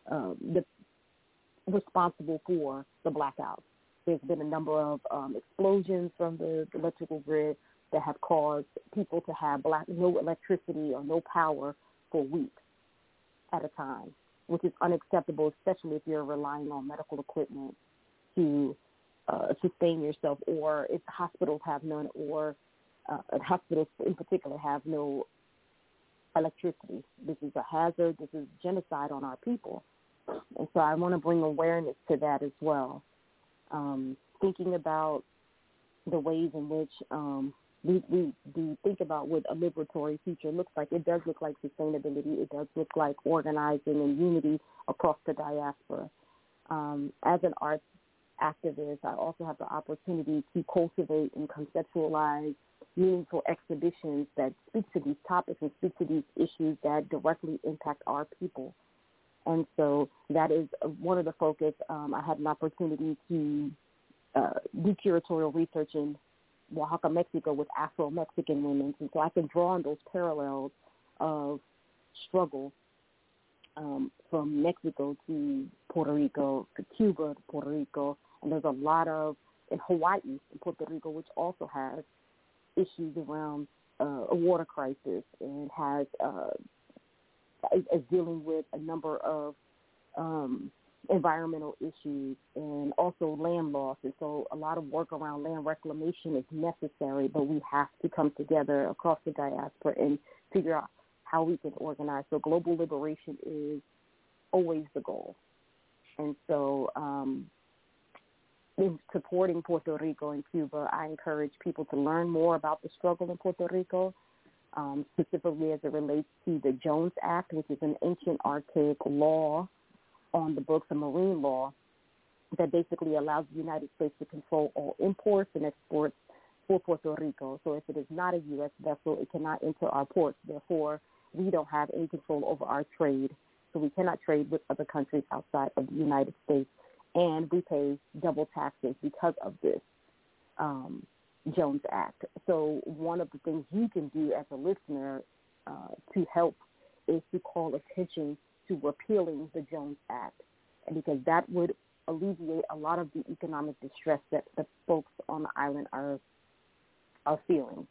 responsible for the blackouts. There's been a number of explosions from the electrical grid that have caused people to have no electricity or no power for weeks at a time, which is unacceptable, especially if you're relying on medical equipment to sustain yourself, or if hospitals have none, or hospitals in particular have no electricity. This is a hazard. This is genocide on our people. And so I want to bring awareness to that as well. Thinking about the ways in which we think about what a liberatory future looks like. It does look like sustainability. It does look like organizing and unity across the diaspora. As an arts activist, I also have the opportunity to cultivate and conceptualize meaningful exhibitions that speak to these topics and speak to these issues that directly impact our people. And so that is one of the focus. I had an opportunity to do curatorial research in Oaxaca, Mexico, with Afro-Mexican women. And so I can draw on those parallels of struggle from Mexico to Puerto Rico, to Cuba to Puerto Rico. And there's a lot of, in Hawaii and Puerto Rico, which also has issues around a water crisis and has is dealing with a number of environmental issues and also land loss. And so a lot of work around land reclamation is necessary, but we have to come together across the diaspora and figure out how we can organize. So global liberation is always the goal. And so in supporting Puerto Rico and Cuba, I encourage people to learn more about the struggle in Puerto Rico, specifically as it relates to the Jones Act, which is an ancient archaic law on the books, a marine law that basically allows the United States to control all imports and exports for Puerto Rico. So if it is not a U.S. vessel, it cannot enter our ports. Therefore, we don't have any control over our trade. So we cannot trade with other countries outside of the United States. And we pay double taxes because of this Jones Act. So one of the things you can do as a listener to help is to call attention to repealing the Jones Act, because that would alleviate a lot of the economic distress that the folks on the island are feeling.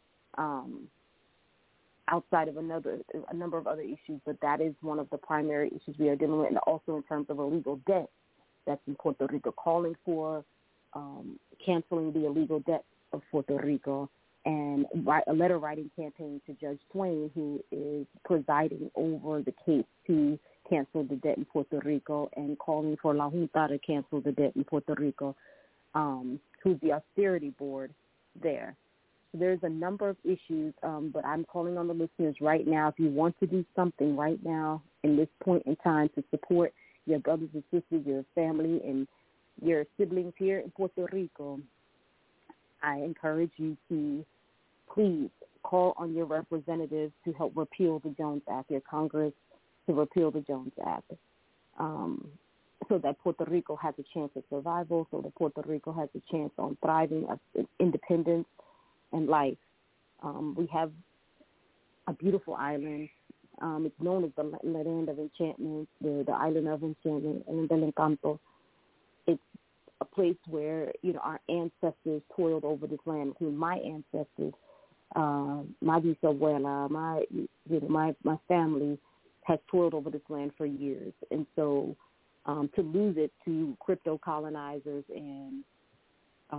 Outside of a number of other issues, but that is one of the primary issues we are dealing with, and also in terms of illegal debt that's in Puerto Rico, calling for canceling the illegal debt of Puerto Rico, and a letter writing campaign to Judge Swain, who is presiding over the case to cancel the debt in Puerto Rico, and calling for La Junta to cancel the debt in Puerto Rico, who's the austerity board there. So there's a number of issues, but I'm calling on the listeners right now, if you want to do something right now in this point in time to support your brothers and sisters, your family, and your siblings here in Puerto Rico, I encourage you to please call on your representatives to help repeal the Jones Act, your Congress to repeal the Jones Act, so that Puerto Rico has a chance of survival, so that Puerto Rico has a chance on thriving, independence, and life. We have a beautiful island. It's known as the land of enchantment, the island of enchantment, and del encanto. It's a place where, our ancestors toiled over this land. My ancestors, my bisabuela, my family has toiled over this land for years. And so to lose it to crypto colonizers and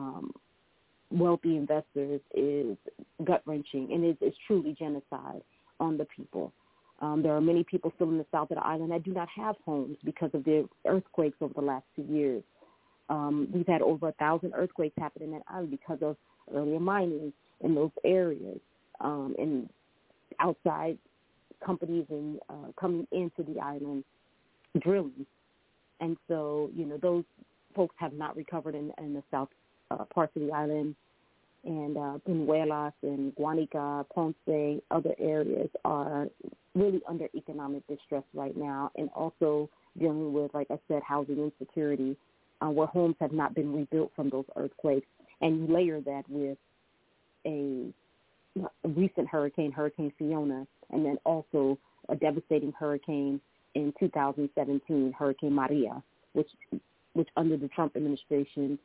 wealthy investors is gut-wrenching, and it's truly genocide on the people. There are many people still in the south of the island that do not have homes because of the earthquakes over the last 2 years. We've had over 1,000 earthquakes happen in that island because of earlier mining in those areas, and outside companies and coming into the island drilling. And so, those folks have not recovered in the south parts of the island. And Peñuelas and Guanica, Ponce, other areas are really under economic distress right now, and also dealing with, like I said, housing insecurity, where homes have not been rebuilt from those earthquakes. And you layer that with a recent hurricane, Hurricane Fiona, and then also a devastating hurricane in 2017, Hurricane Maria, which under the Trump administration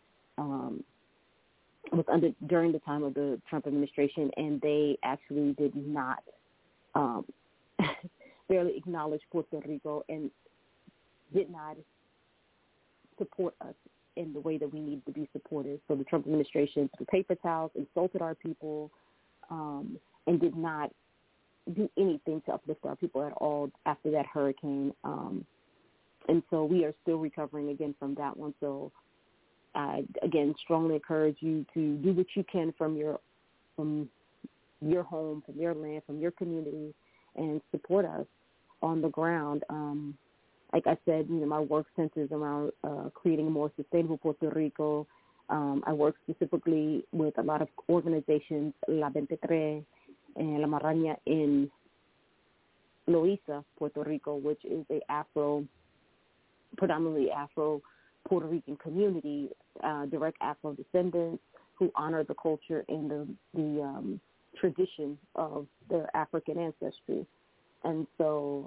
was during the time of the Trump administration, and they actually did not barely acknowledge Puerto Rico and did not support us in the way that we needed to be supported. So the Trump administration, through paper towels, insulted our people, and did not do anything to uplift our people at all after that hurricane. And so we are still recovering again from that one. So I, again, strongly encourage you to do what you can from your home, from your land, from your community, and support us on the ground. Like I said, my work centers around creating a more sustainable Puerto Rico. I work specifically with a lot of organizations, La 23 and La Maraña in Loíza, Puerto Rico, which is a predominantly Afro Puerto Rican community, direct Afro descendants who honor the culture and the tradition of their African ancestry. And so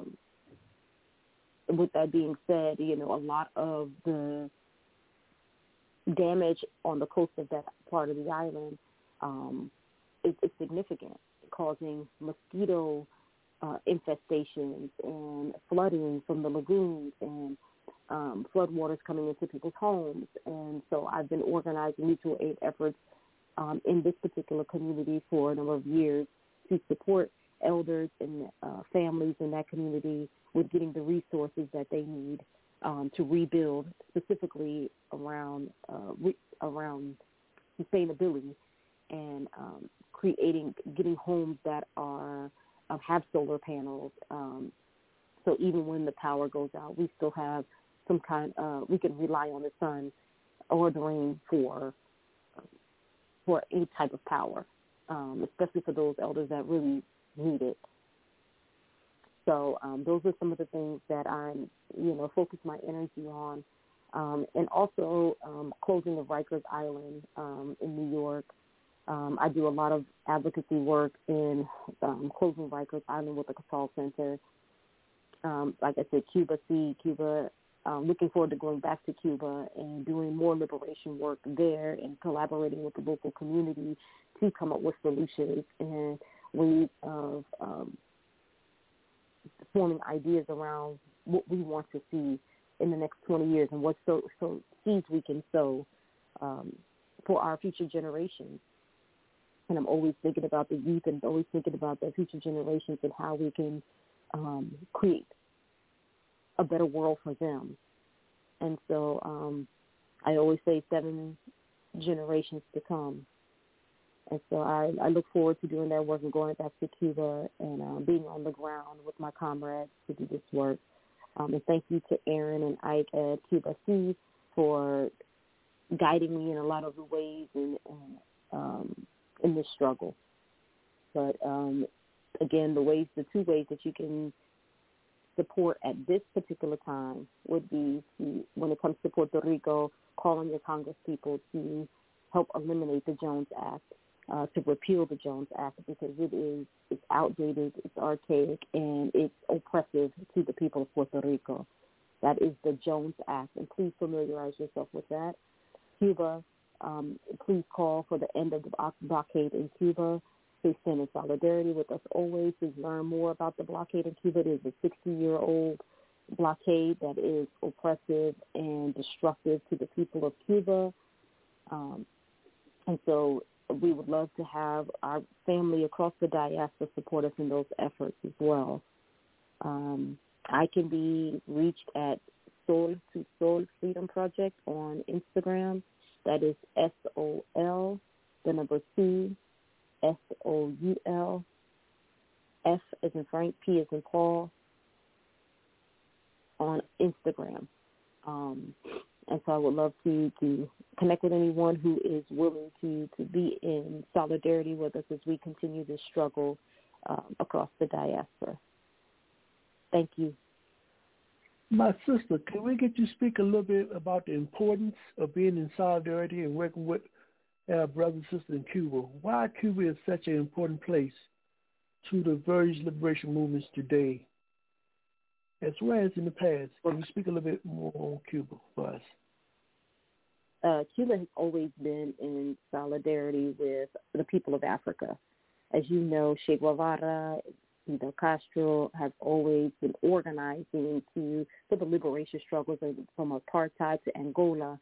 with that being said, a lot of the damage on the coast of that part of the island is significant, causing mosquito infestations and flooding from the lagoons and floodwaters coming into people's homes. And so I've been organizing mutual aid efforts in this particular community for a number of years to support elders and families in that community with getting the resources that they need to rebuild, specifically around sustainability and getting homes that have solar panels. So even when the power goes out, we still have some kind. We can rely on the sun or the rain for any type of power, especially for those elders that really need it. So those are some of the things that I'm, focus my energy on. And also closing of Rikers Island in New York. I do a lot of advocacy work in closing Rikers Island with the Casal Center. Like I said, Cuba, looking forward to going back to Cuba and doing more liberation work there and collaborating with the local community to come up with solutions and ways of forming ideas around what we want to see in the next 20 years and what seeds we can sow for our future generations. And I'm always thinking about the youth and always thinking about the future generations and how we can create a better world for them. And so I always say 7 generations to come. And so I look forward to doing that work and going back to Cuba and being on the ground with my comrades to do this work. And thank you to Aaron and Ike at Cuba C for guiding me in a lot of the ways in this struggle. But again, the 2 ways that you can support at this particular time would be to, when it comes to Puerto Rico, call on your Congress people to help eliminate the Jones Act, to repeal the Jones Act, because it's outdated, it's archaic, and it's oppressive to the people of Puerto Rico. That is the Jones Act, and please familiarize yourself with that. Cuba, please call for the end of the blockade in Cuba. Please stand in solidarity with us always. Please learn more about the blockade in Cuba. It is a 60-year-old blockade that is oppressive and destructive to the people of Cuba. And so we would love to have our family across the diaspora support us in those efforts as well. I can be reached at Soul to Soul Freedom Project on Instagram. That is SOL, the number 2, SOUL, F as in Frank, P as in Paul, on Instagram. And so I would love to connect with anyone who is willing to be in solidarity with us as we continue this struggle across the diaspora. Thank you.
My sister, can we get you to speak a little bit about the importance of being in solidarity and working with our brothers and sisters in Cuba? Why Cuba is such an important place to the various liberation movements today, as well as in the past? Can you speak a little bit more on Cuba for us?
Cuba has always been in solidarity with the people of Africa. As you know, Che Guevara, Fidel Castro have always been organizing for the liberation struggles from apartheid to Angola.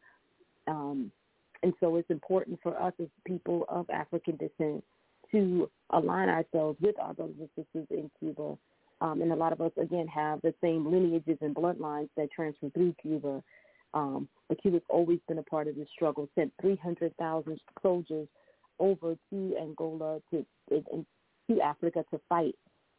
And so it's important for us as people of African descent to align ourselves with our brothers and sisters in Cuba. And a lot of us, again, have the same lineages and bloodlines that transfer through Cuba. But Cuba's always been a part of this struggle, sent 300,000 soldiers over to Angola, to Africa to fight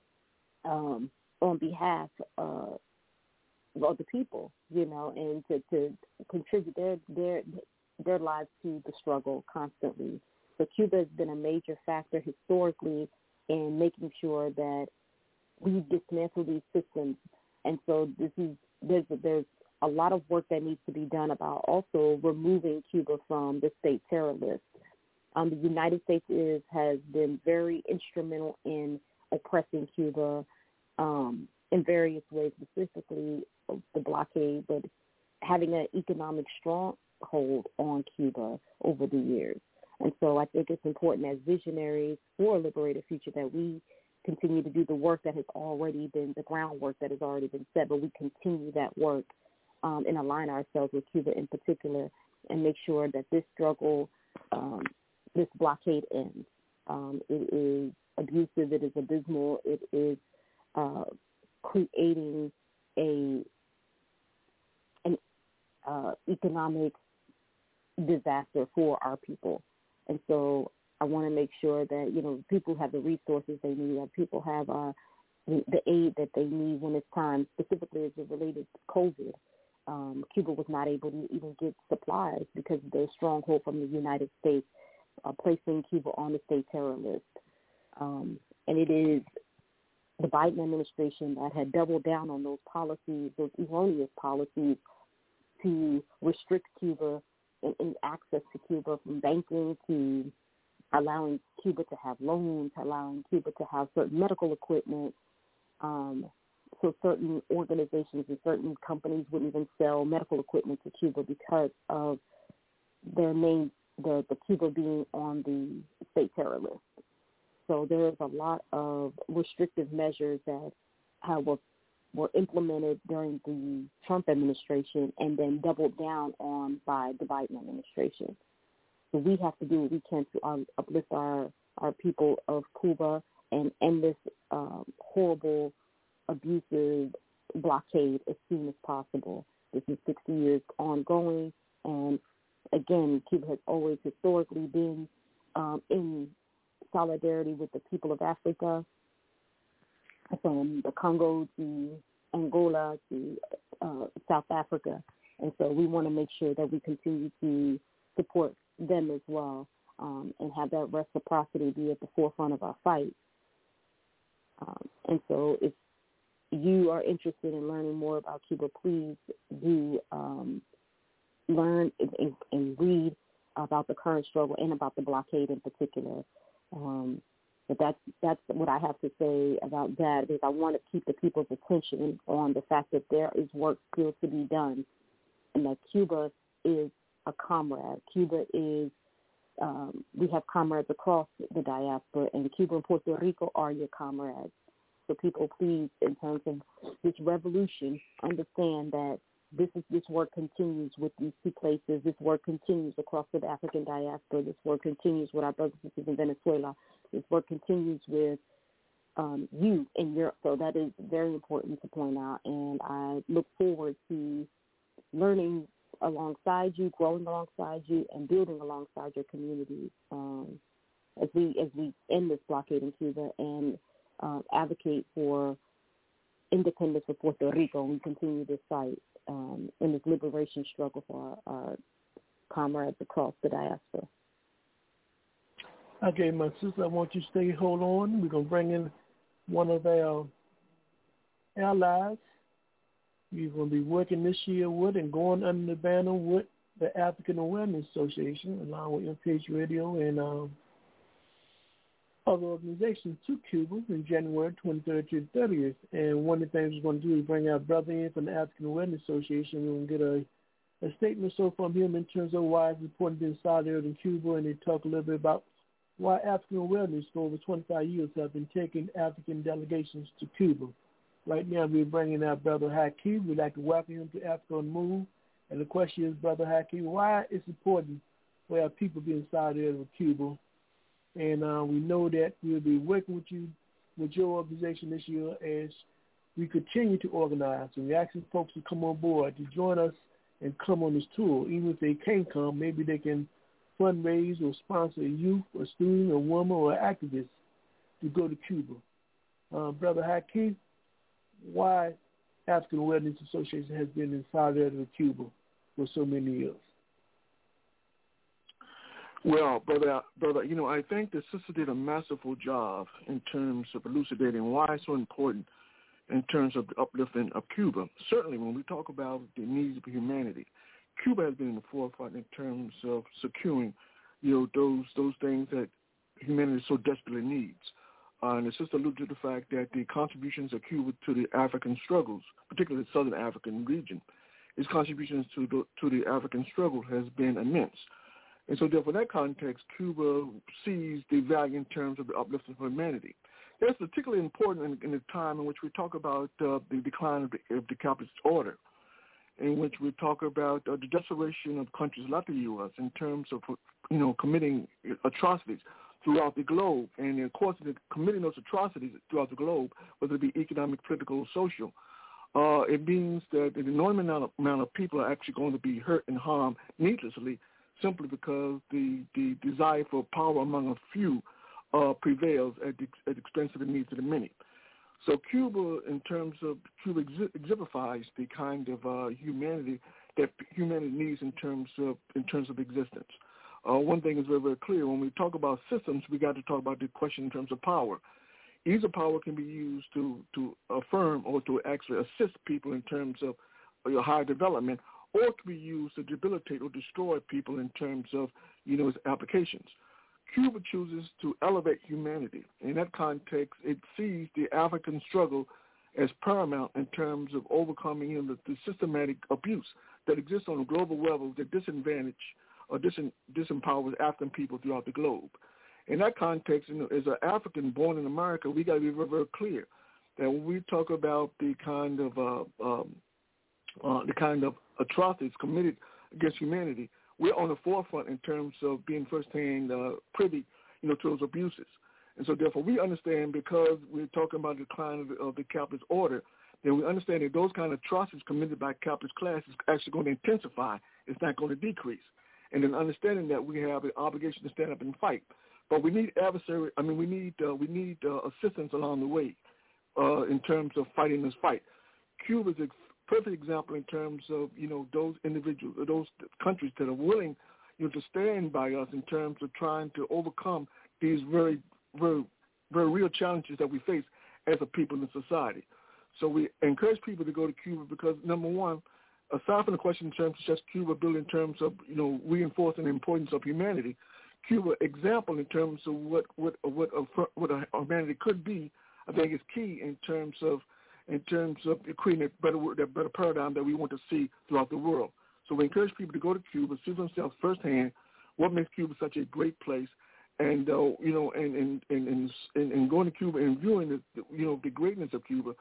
on behalf of the people, and to contribute their lives to the struggle constantly. So Cuba has been a major factor historically in making sure that we dismantle these systems. And so there's a lot of work that needs to be done about also removing Cuba from the state terror list. The United States has been very instrumental in oppressing Cuba in various ways, specifically the blockade, but having an economic stronghold on Cuba over the years. And so I think it's important as visionaries for a liberated future that we continue to do the work that has already been, the groundwork that has already been set, but we continue that work and align ourselves with Cuba in particular and make sure that this struggle, this blockade ends. It is abusive. It is abysmal. It is creating an economic disaster for our people. And so I want to make sure that, people have the resources they need, that people have the aid that they need when it's time, specifically as it related to COVID. Cuba was not able to even get supplies because of their stronghold from the United States, placing Cuba on the state terror list. And it is the Biden administration that had doubled down on those policies, those erroneous policies, to restrict Cuba and access to Cuba, from banking to allowing Cuba to have loans, allowing Cuba to have certain medical equipment. So certain organizations and certain companies wouldn't even sell medical equipment to Cuba because of their name, the Cuba being on the state terror list. So there is a lot of restrictive measures that were implemented during the Trump administration and then doubled down on by the Biden administration. So we have to do what we can to uplift our people of Cuba and end this horrible, abusive blockade as soon as possible. This is 60 years ongoing, and again, Cuba has always historically been in solidarity with the people of Africa, from the Congo to Angola to South Africa. And so we want to make sure that we continue to support them as well, and have that reciprocity be at the forefront of our fight. And so if you are interested in learning more about Cuba, please do learn and read about the current struggle and about the blockade in particular. But that's what I have to say about that, because I want to keep the people's attention on the fact that there is work still to be done, and that Cuba is a comrade. Cuba is, we have comrades across the diaspora, and Cuba and Puerto Rico are your comrades. So people, please, in terms of this revolution, understand that this work continues with these two places. This work continues across the African diaspora. This work continues with our brothers and sisters in Venezuela. This work continues with you in Europe. So that is very important to point out. And I look forward to learning alongside you, growing alongside you, and building alongside your communities as we end this blockade in Cuba and advocate for independence for Puerto Rico, and we continue this fight in this liberation struggle for our comrades across the diaspora.
Okay, my sister, I want you to hold on. We're going to bring in one of our allies. We're going to be working this year with and going under the banner with the African Awareness Association, along with MPH Radio and other organizations to Cuba in January 23rd to the 30th. And one of the things we're going to do is bring our brother in from the African Awareness Association. We're going to get a statement from him in terms of why it's important to be in solidarity in Cuba, and they talk a little bit about why African Awareness for over 25 years have been taking African delegations to Cuba. Right now we're bringing our brother Hakeem. We'd like to welcome him to Africa on the Move. And the question is, Brother Hakeem, why it's important for our people to be in solidarity with Cuba? And we know that we'll be working with you, with your organization this year as we continue to organize. And we're asking folks to come on board, to join us and come on this tour. Even if they can't come, maybe they can fundraise or sponsor a youth, a student, a woman, or an activist to go to Cuba. Brother Hakeem, why African Awareness Association has been in solidarity with Cuba for so many years?
Well, brother, I think the sister did a masterful job in terms of elucidating why it's so important in terms of the uplifting of Cuba. Certainly, when we talk about the needs of humanity, Cuba has been in the forefront in terms of securing, those things that humanity so desperately needs. And the sister alluded to the fact that the contributions of Cuba to the African struggles, particularly the Southern African region, its contributions to the African struggle has been immense. And so therefore, in that context, Cuba sees the value in terms of the uplifting of humanity. That's particularly important in the time in which we talk about the decline of the capitalist order, in which we talk about the desolation of countries like the U.S. in terms of, committing atrocities throughout the globe. And, of course, committing those atrocities throughout the globe, whether it be economic, political, or social, it means that an enormous amount of people are actually going to be hurt and harmed needlessly, simply because the desire for power among a few prevails at the expense of the needs of the many. So Cuba exemplifies the kind of humanity that humanity needs in terms of existence. One thing is very, very clear. When we talk about systems, we got to talk about the question in terms of power. Either power can be used to affirm or to actually assist people in terms of higher development, or to be used to debilitate or destroy people in terms of, its applications. Cuba chooses to elevate humanity. In that context, it sees the African struggle as paramount in terms of overcoming the systematic abuse that exists on a global level that disadvantage or disempowers African people throughout the globe. In that context, as an African born in America, we got to be very, very clear that when we talk about the kind of atrocities committed against humanity, we're on the forefront in terms of being firsthand privy, to those abuses. And so, therefore, we understand, because we're talking about the decline of the capitalist order, that we understand that those kind of atrocities committed by capitalist class is actually going to intensify. It's not going to decrease. And then understanding that we have an obligation to stand up and fight. But we need we need assistance along the way in terms of fighting this fight. Cuba is a perfect example in terms of, those individuals, those countries that are willing, to stand by us in terms of trying to overcome these very, very, very real challenges that we face as a people in society. So we encourage people to go to Cuba because, number one, aside from the question in terms of just Cuba building in terms of, reinforcing the importance of humanity, Cuba example in terms of what humanity could be, I think is key in terms of creating that better paradigm that we want to see throughout the world. So we encourage people to go to Cuba, see for themselves firsthand what makes Cuba such a great place, and and going to Cuba and viewing the greatness of Cuba,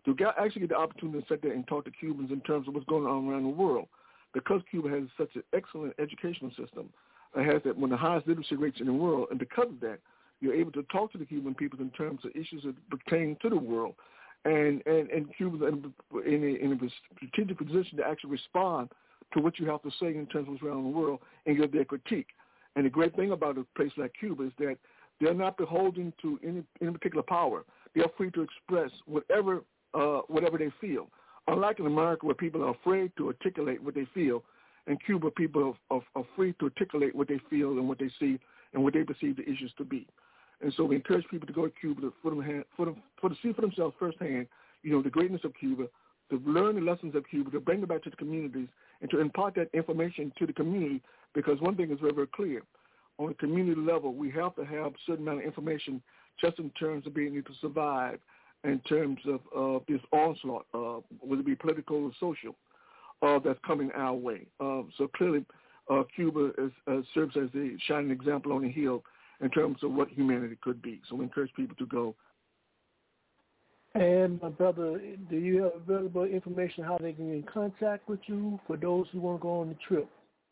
to actually get the opportunity to sit there and talk to Cubans in terms of what's going on around the world, because Cuba has such an excellent educational system. It has one of the highest literacy rates in the world, and because of that, you're able to talk to the Cuban people in terms of issues that pertain to the world, and Cuba's in a strategic position to actually respond to what you have to say in terms of what's around the world and give their critique. And the great thing about a place like Cuba is that they're not beholden to any particular power. They're free to express whatever they feel. Unlike in America, where people are afraid to articulate what they feel, in Cuba, people are free to articulate what they feel and what they see and what they perceive the issues to be. And so we encourage people to go to Cuba to see for themselves firsthand, the greatness of Cuba, to learn the lessons of Cuba, to bring it back to the communities, and to impart that information to the community, because one thing is very, very clear. On a community level, we have to have a certain amount of information just in terms of being able to survive in terms of this onslaught, whether it be political or social, that's coming our way. So clearly, Cuba serves as a shining example on the hill in terms of what humanity could be. So we encourage people to go.
And my brother, do you have available information how they can get in contact with you for those who want to go on the trip?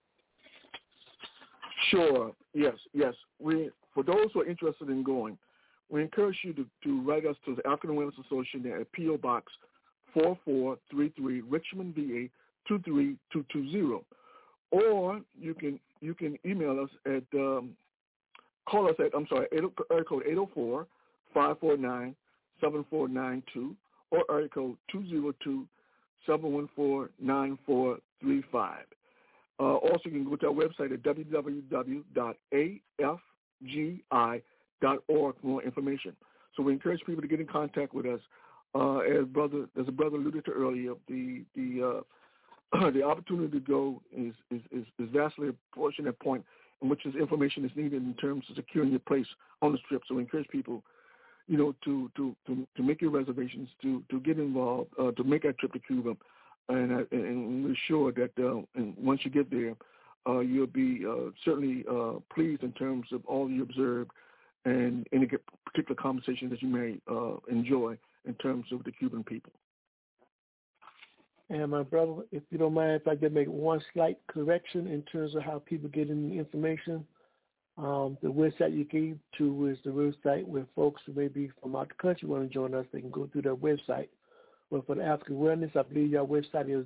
Sure. Yes. For those who are interested in going, we encourage you to write us to the African Awareness Association at P.O. Box 4433, Richmond, VA 23220. Or you can email us at call us at area code 804-549-7492 or area code 202-714-9435. Also, you can go to our website at www.afgi.org for more information. So we encourage people to get in contact with us. As a brother alluded to earlier, the opportunity to go is vastly a portion at point in which this information is needed in terms of securing your place on the trip. So we encourage people, to make your reservations, to get involved, to make that trip to Cuba. And we're sure that and once you get there, you'll be certainly pleased in terms of all you observed and any particular conversation that you may enjoy in terms of the Cuban people. And my brother, if you don't mind, if I could make one slight correction in terms of how people get in the information. The website you gave to is the website where folks who may be from out the country want to join us. They can go through their website. But for the African Awareness, I believe your website is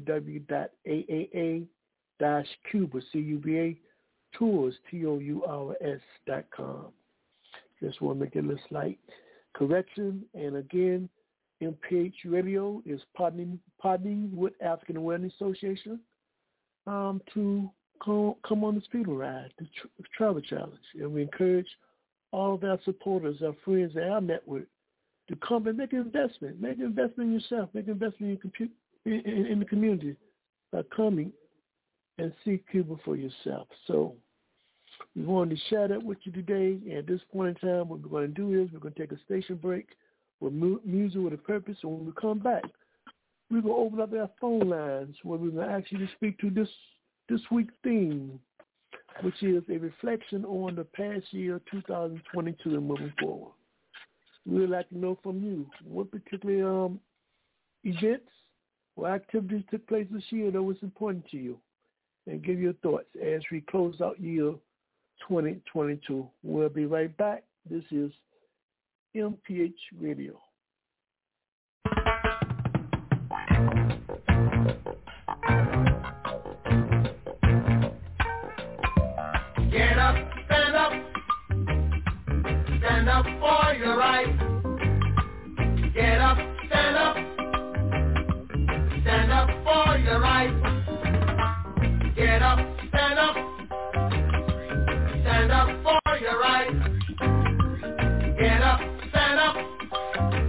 www.aaa-cuba, C-U-B-A, tours, TOURS.com. Just want to make a little slight correction. And again, MPH Radio is partnering with African Awareness Association to come on the Speed Ride, the Travel Challenge. And we encourage all of our supporters, our friends, and our network to come and make an investment. Make an investment in yourself. Make an investment in the community by coming and see Cuba for yourself. So we wanted to share that with you today. And at this point in time, what we're going to do is we're going to take a station break with music with a purpose. And when we come back, we're going to open up our phone lines where we're going to ask you to speak to this week's theme, which is a reflection on the past year, 2022, and moving forward. We would like to know from you what particular events or activities took place this year that was important to you, and give your thoughts as we close out year 2022. We'll be right back. This is MPH Radio.
Get up, stand up for your right. Get up, stand up for your right. Get up, stand up for your right. Get up, stand up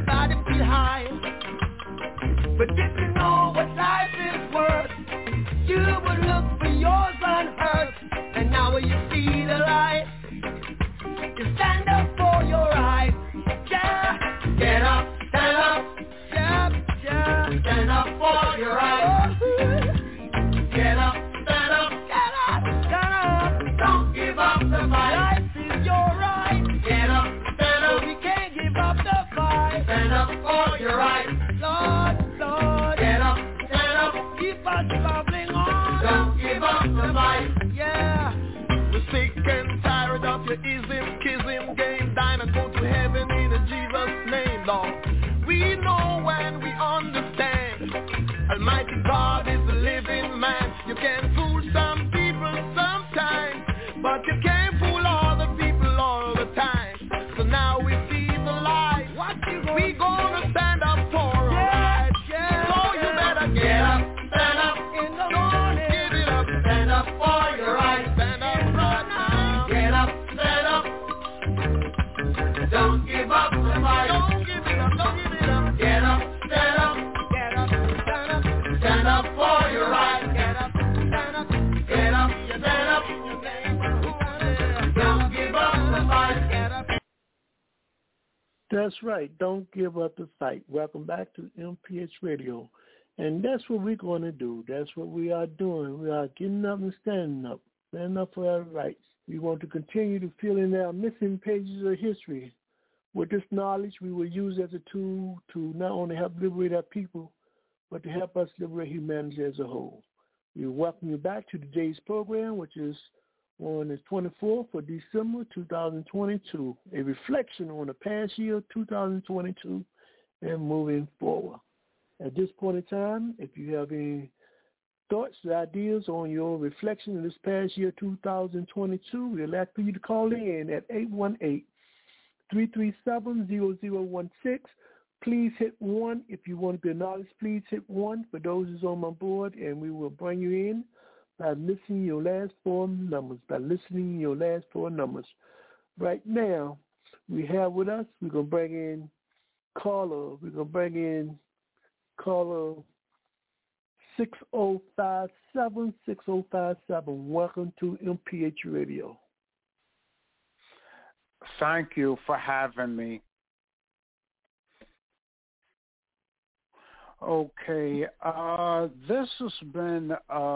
everybody feel high. But if you know what life is worth, you would look for yours unhurt. And now when you see the light, you stand up for your right. Yeah, get up, stand up. Yeah, yeah, stand up for your right. Get up, stand up. Get up, stand up. Don't give up the fight. Life is your right. Get up, stand up. We can't give up the fight. Stand up for your right. Lord, Lord. Get up, stand up. Keep us bubbling on. Don't give up the fight. Yeah. We're sick and tired of your ism, kism game. Dying to go to heaven in a Jesus name, Lord. We know when we understand. Almighty God is a living man. You can fool some people sometimes, but you can't fool all the people all the time. So now we see the light. We gonna stand up for our rights. Yeah. So you better get up, stand up in the morning. Give it up, stand up for your rights. Stand up right now. Get up, stand up. Don't give up the fight. Don't give it up, don't give it up. Get up, stand up. Get up, stand up. Stand up for your rights. Get up, stand up. Get up, stand up. Don't give up the fight. Get up.
That's right. Don't give up the fight. Welcome back to MPH Radio. And that's what we're going to do. That's what we are doing. We are getting up and standing up for our rights. We want to continue to fill in our missing pages of history. With this knowledge, we will use as a tool to not only help liberate our people, but to help us liberate humanity as a whole. We welcome you back to today's program, which is on the 24th of December 2022, a reflection on the past year 2022 and moving forward. At this point in time, if you have any thoughts or ideas on your reflection of this past year 2022, we'd like for you to call in at 818-337-0016. Please hit 1 if you want to be acknowledged. Please hit 1 for those who's on my board, and we will bring you in by listening your last four numbers. Right now, we have with us, we're going to bring in caller. We're going to bring in caller 6057. Welcome to MPH Radio.
Thank you for having me. Okay, this has been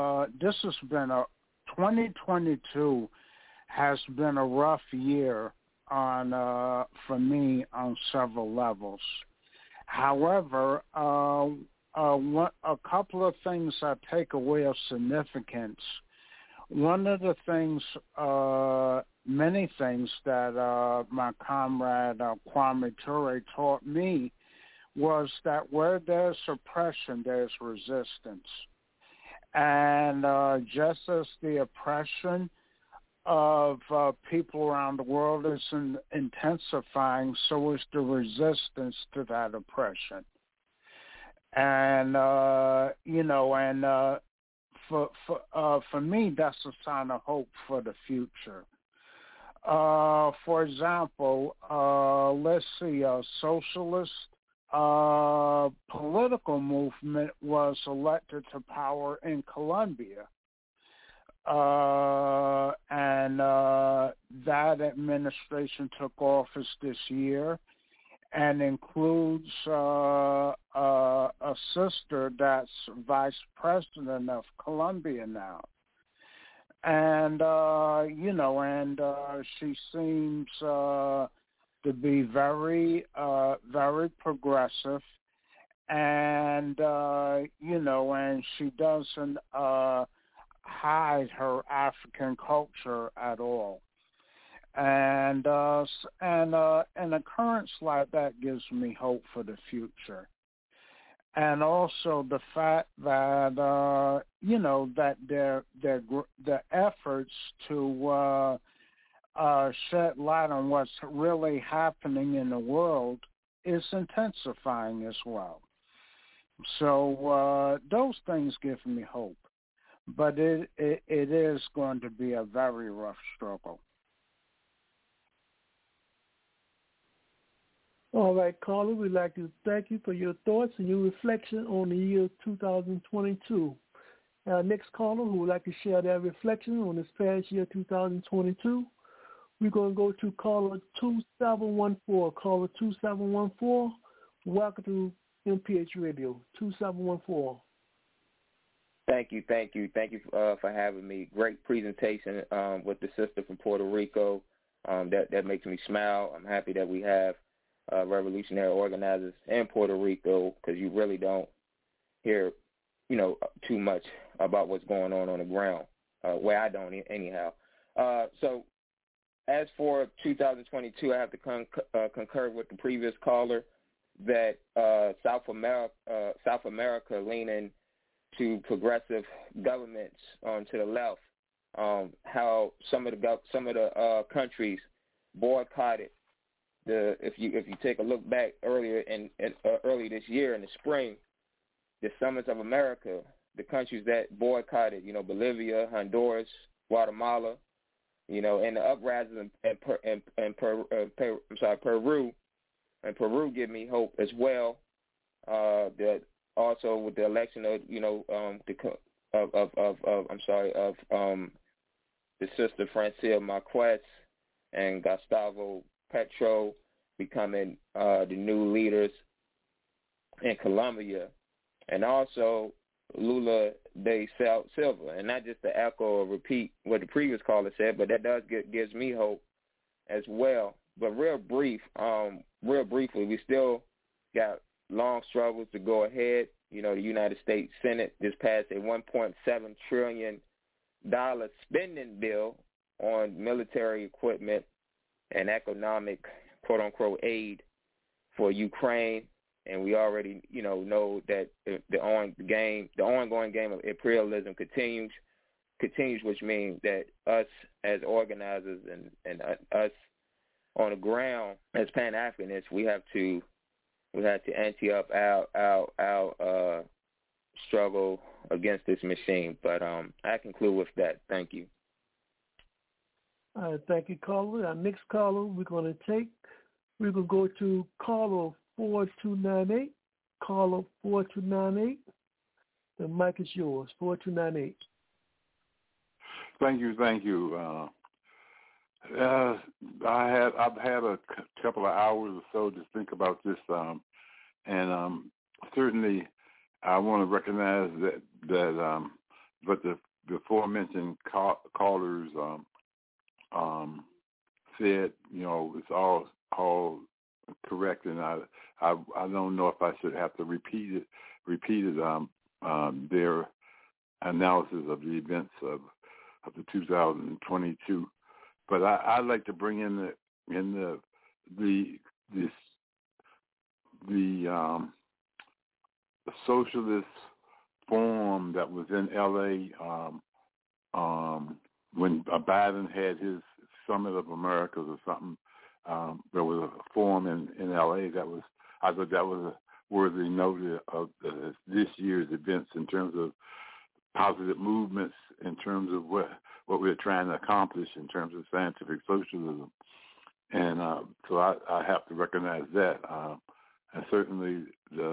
2022 has been a rough year for me on several levels. However, a couple of things I take away of significance. One of the things, many things that my comrade Kwame Ture taught me was that where there's oppression, there's resistance. And just as the oppression of people around the world is intensifying, so is the resistance to that oppression. And, for me, that's a sign of hope for the future. For example, let's see, a socialist political movement was elected to power in Colombia. And that administration took office this year and includes a sister that's vice president of Colombia now. And, she seems to be very, very progressive. And, and she doesn't hide her African culture at all. And an occurrence like that gives me hope for the future. And also the fact that that their efforts to shed light on what's really happening in the world is intensifying as well. So those things give me hope. But it is going to be a very rough struggle.
All right, caller, we'd like to thank you for your thoughts and your reflection on the year 2022. Our next caller who would like to share their reflection on this past year 2022, we're going to go to caller 2714. Caller 2714, welcome to MPH Radio, 2714.
Thank you for having me. Great presentation with the sister from Puerto Rico. That makes me smile. I'm happy that we have revolutionary organizers in Puerto Rico, because you really don't hear, too much about what's going on the ground. Where I don't, anyhow. So, as for 2022, I have to concur with the previous caller that South America leaning to progressive governments to the left, how some of the countries boycotted if you take a look back early this year in the spring, the summits of America, the countries that boycotted, Bolivia, Honduras, Guatemala, and the uprisings in Peru, and Peru give me hope as well. That also with the election of the sister Francia Marquez and Gustavo Petro becoming the new leaders in Colombia, and also Lula da Silva, and not just to echo or repeat what the previous caller said, but that gives me hope as well. But real briefly, we still got long struggles to go ahead. The United States Senate just passed a $1.7 trillion spending bill on military equipment and economic, quote-unquote, aid for Ukraine. And we already, know that the ongoing game of imperialism continues, which means that us as organizers and us on the ground as Pan-Africanists, we have to ante up our struggle against this machine. But I conclude with that. Thank you.
All right, thank you, caller. Our next caller we're going to go to caller 4298. Caller 4298. The mic is yours. 4298.
Thank you. I've had a couple of hours or so to think about this, and certainly I want to recognize that what the aforementioned callers said, it's all correct, and I don't know if I should have to repeat their analysis of the events of the 2022. But I'd like to bring in the socialist forum that was in L.A. When Biden had his Summit of Americas or something. There was a forum in L.A. I thought that was a worthy note of this year's events in terms of positive movements, in terms of what we're trying to accomplish in terms of scientific socialism. And so I have to recognize that. And certainly the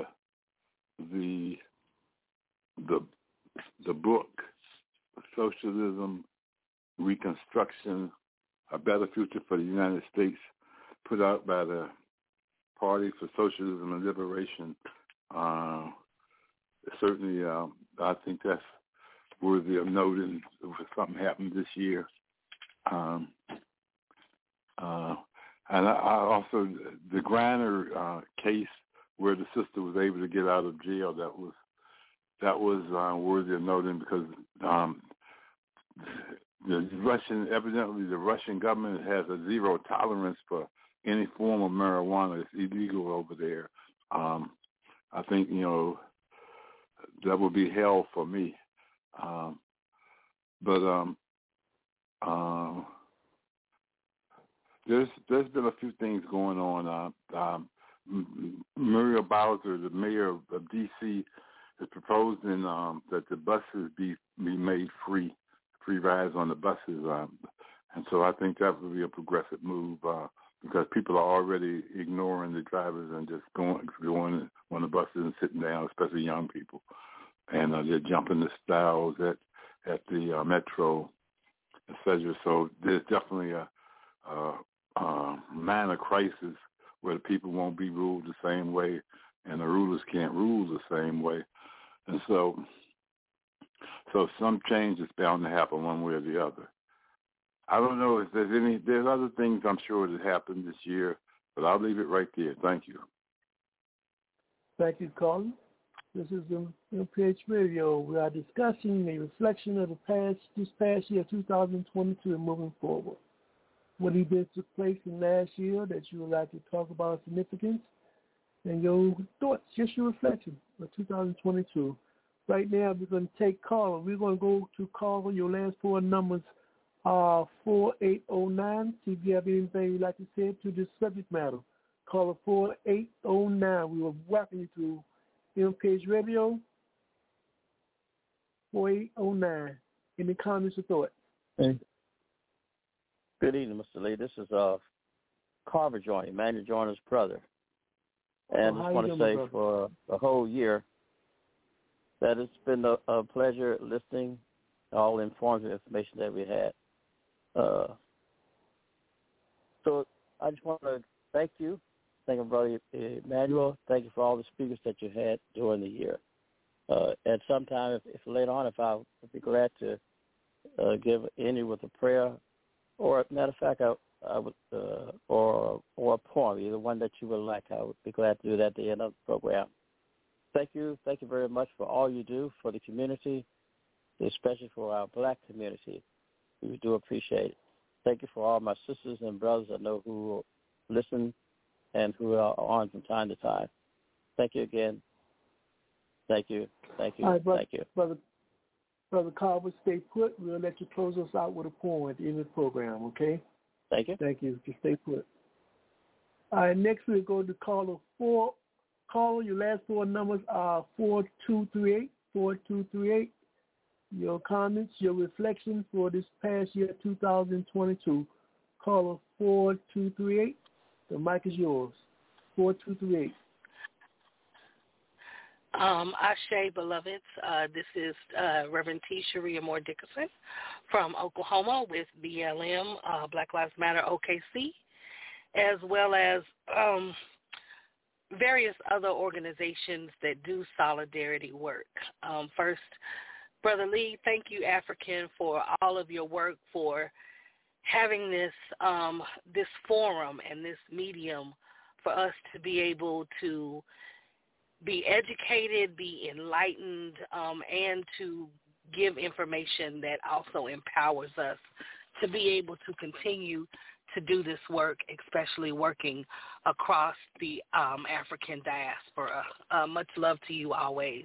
book, Socialism, Reconstruction, A Better Future for the United States, put out by the Party for Socialism and Liberation, certainly I think that's worthy of noting if something happened this year. And I also, the Griner case where the sister was able to get out of jail, that was worthy of noting, because the Russian government has a zero tolerance for any form of marijuana. It's illegal over there. I think, that would be hell for me. But there's been a few things going on. Muriel Bowser, the mayor of D.C., is proposing that the buses be made free rides on the buses. And so I think that would be a progressive move. because people are already ignoring the drivers and just going on the buses and sitting down, especially young people. And they're jumping the stiles at the metro, etc. So there's definitely a minor crisis where the people won't be ruled the same way and the rulers can't rule the same way. And so some change is bound to happen one way or the other. I don't know if there's other things I'm sure that happened this year, but I'll leave it right there. Thank you.
Thank you, Colin. This is the MPH Radio. We are discussing a reflection of this past year, 2022, and moving forward. What events took place in last year that you would like to talk about significance, and your thoughts, just your reflection of 2022. Right now, we're going to take caller. We're going to go to call. Your last four numbers are 4809. See if you have anything you'd like to say to this subject matter. Caller 4809. We will welcome you to MPH Radio. 4809. Any comments or thoughts?
Hey. Good evening, Mr. Lee. This is Carver Joyner, Emmanuel Joyner's brother. And I just want to say for the whole year that it's been a pleasure listening to all the informative information that we had. So I just want to thank you. Thank you, Brother Emmanuel. Thank you for all the speakers that you had during the year. At some time, if later on, I'd be glad to give any with a prayer, or matter of fact, I would, or a poem, either one that you would like. I would be glad to do that at the end of the program. Thank you very much for all you do for the community, especially for our black community. We do appreciate it. Thank you for all my sisters and brothers I know who listen and who are on from time to time. Thank you again. Thank you. All right, thank you.
Brother Carver, stay put. We'll let you close us out with a poem at the end of the program, okay?
Thank you.
Thank you. Just stay put. All right, next we'll go to caller 4. Caller, your last four numbers are 4238. 4238. Your comments, your reflection for this past year, 2022. Caller 4238. The mic is yours. 4238.
Ashe, beloveds. This is Reverend T. Sharia Moore Dickerson from Oklahoma with BLM, Black Lives Matter OKC, as well as various other organizations that do solidarity work. First, Brother Lee, thank you, African, for all of your work, for having this this forum and this medium for us to be able to be educated, be enlightened, and to give information that also empowers us to be able to continue to do this work, especially working across the African diaspora. Much love to you always.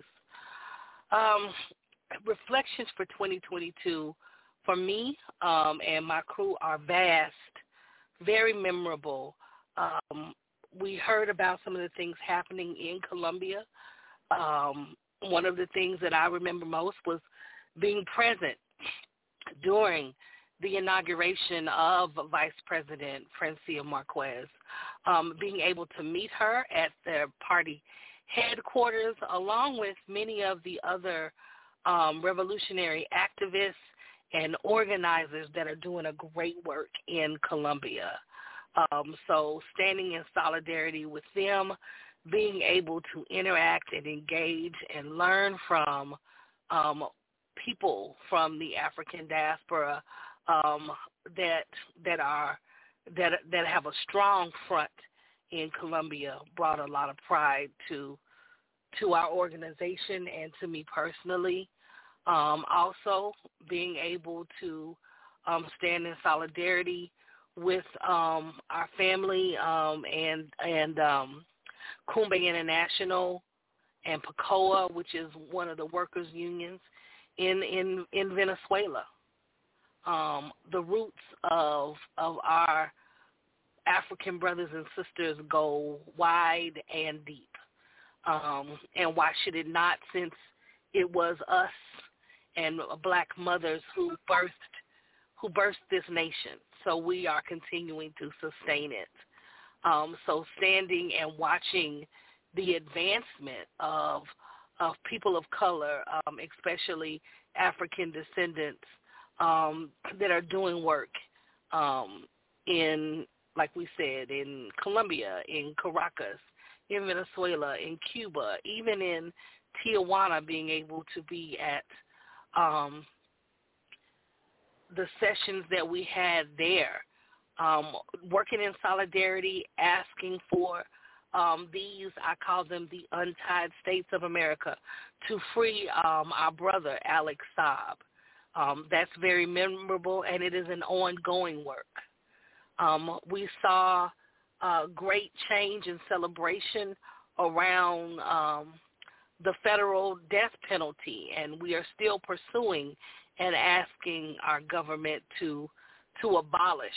Reflections for 2022 for me and my crew are vast, very memorable. We heard about some of the things happening in Colombia. One of the things that I remember most was being present during the inauguration of Vice President Francia Marquez, being able to meet her at their party headquarters, along with many of the other revolutionary activists and organizers that are doing a great work in Colombia. So standing in solidarity with them, being able to interact and engage and learn from people from the African diaspora that have a strong front in Colombia brought a lot of pride to our organization and to me personally. Also, being able to stand in solidarity with our family and Kumbe International and PACOA, which is one of the workers' unions in Venezuela. The roots of our African brothers and sisters go wide and deep. And why should it not, since it was us and black mothers who birthed this nation. So we are continuing to sustain it. So standing and watching the advancement of people of color, especially African descendants, that are doing work in, like we said, in Colombia, in Caracas, in Venezuela, in Cuba, even in Tijuana, being able to be at the sessions that we had there, working in solidarity, asking for these, I call them the untied states of America, to free our brother, Alex Saab. That's very memorable, and it is an ongoing work. We saw great change and celebration around the federal death penalty, and we are still pursuing and asking our government to abolish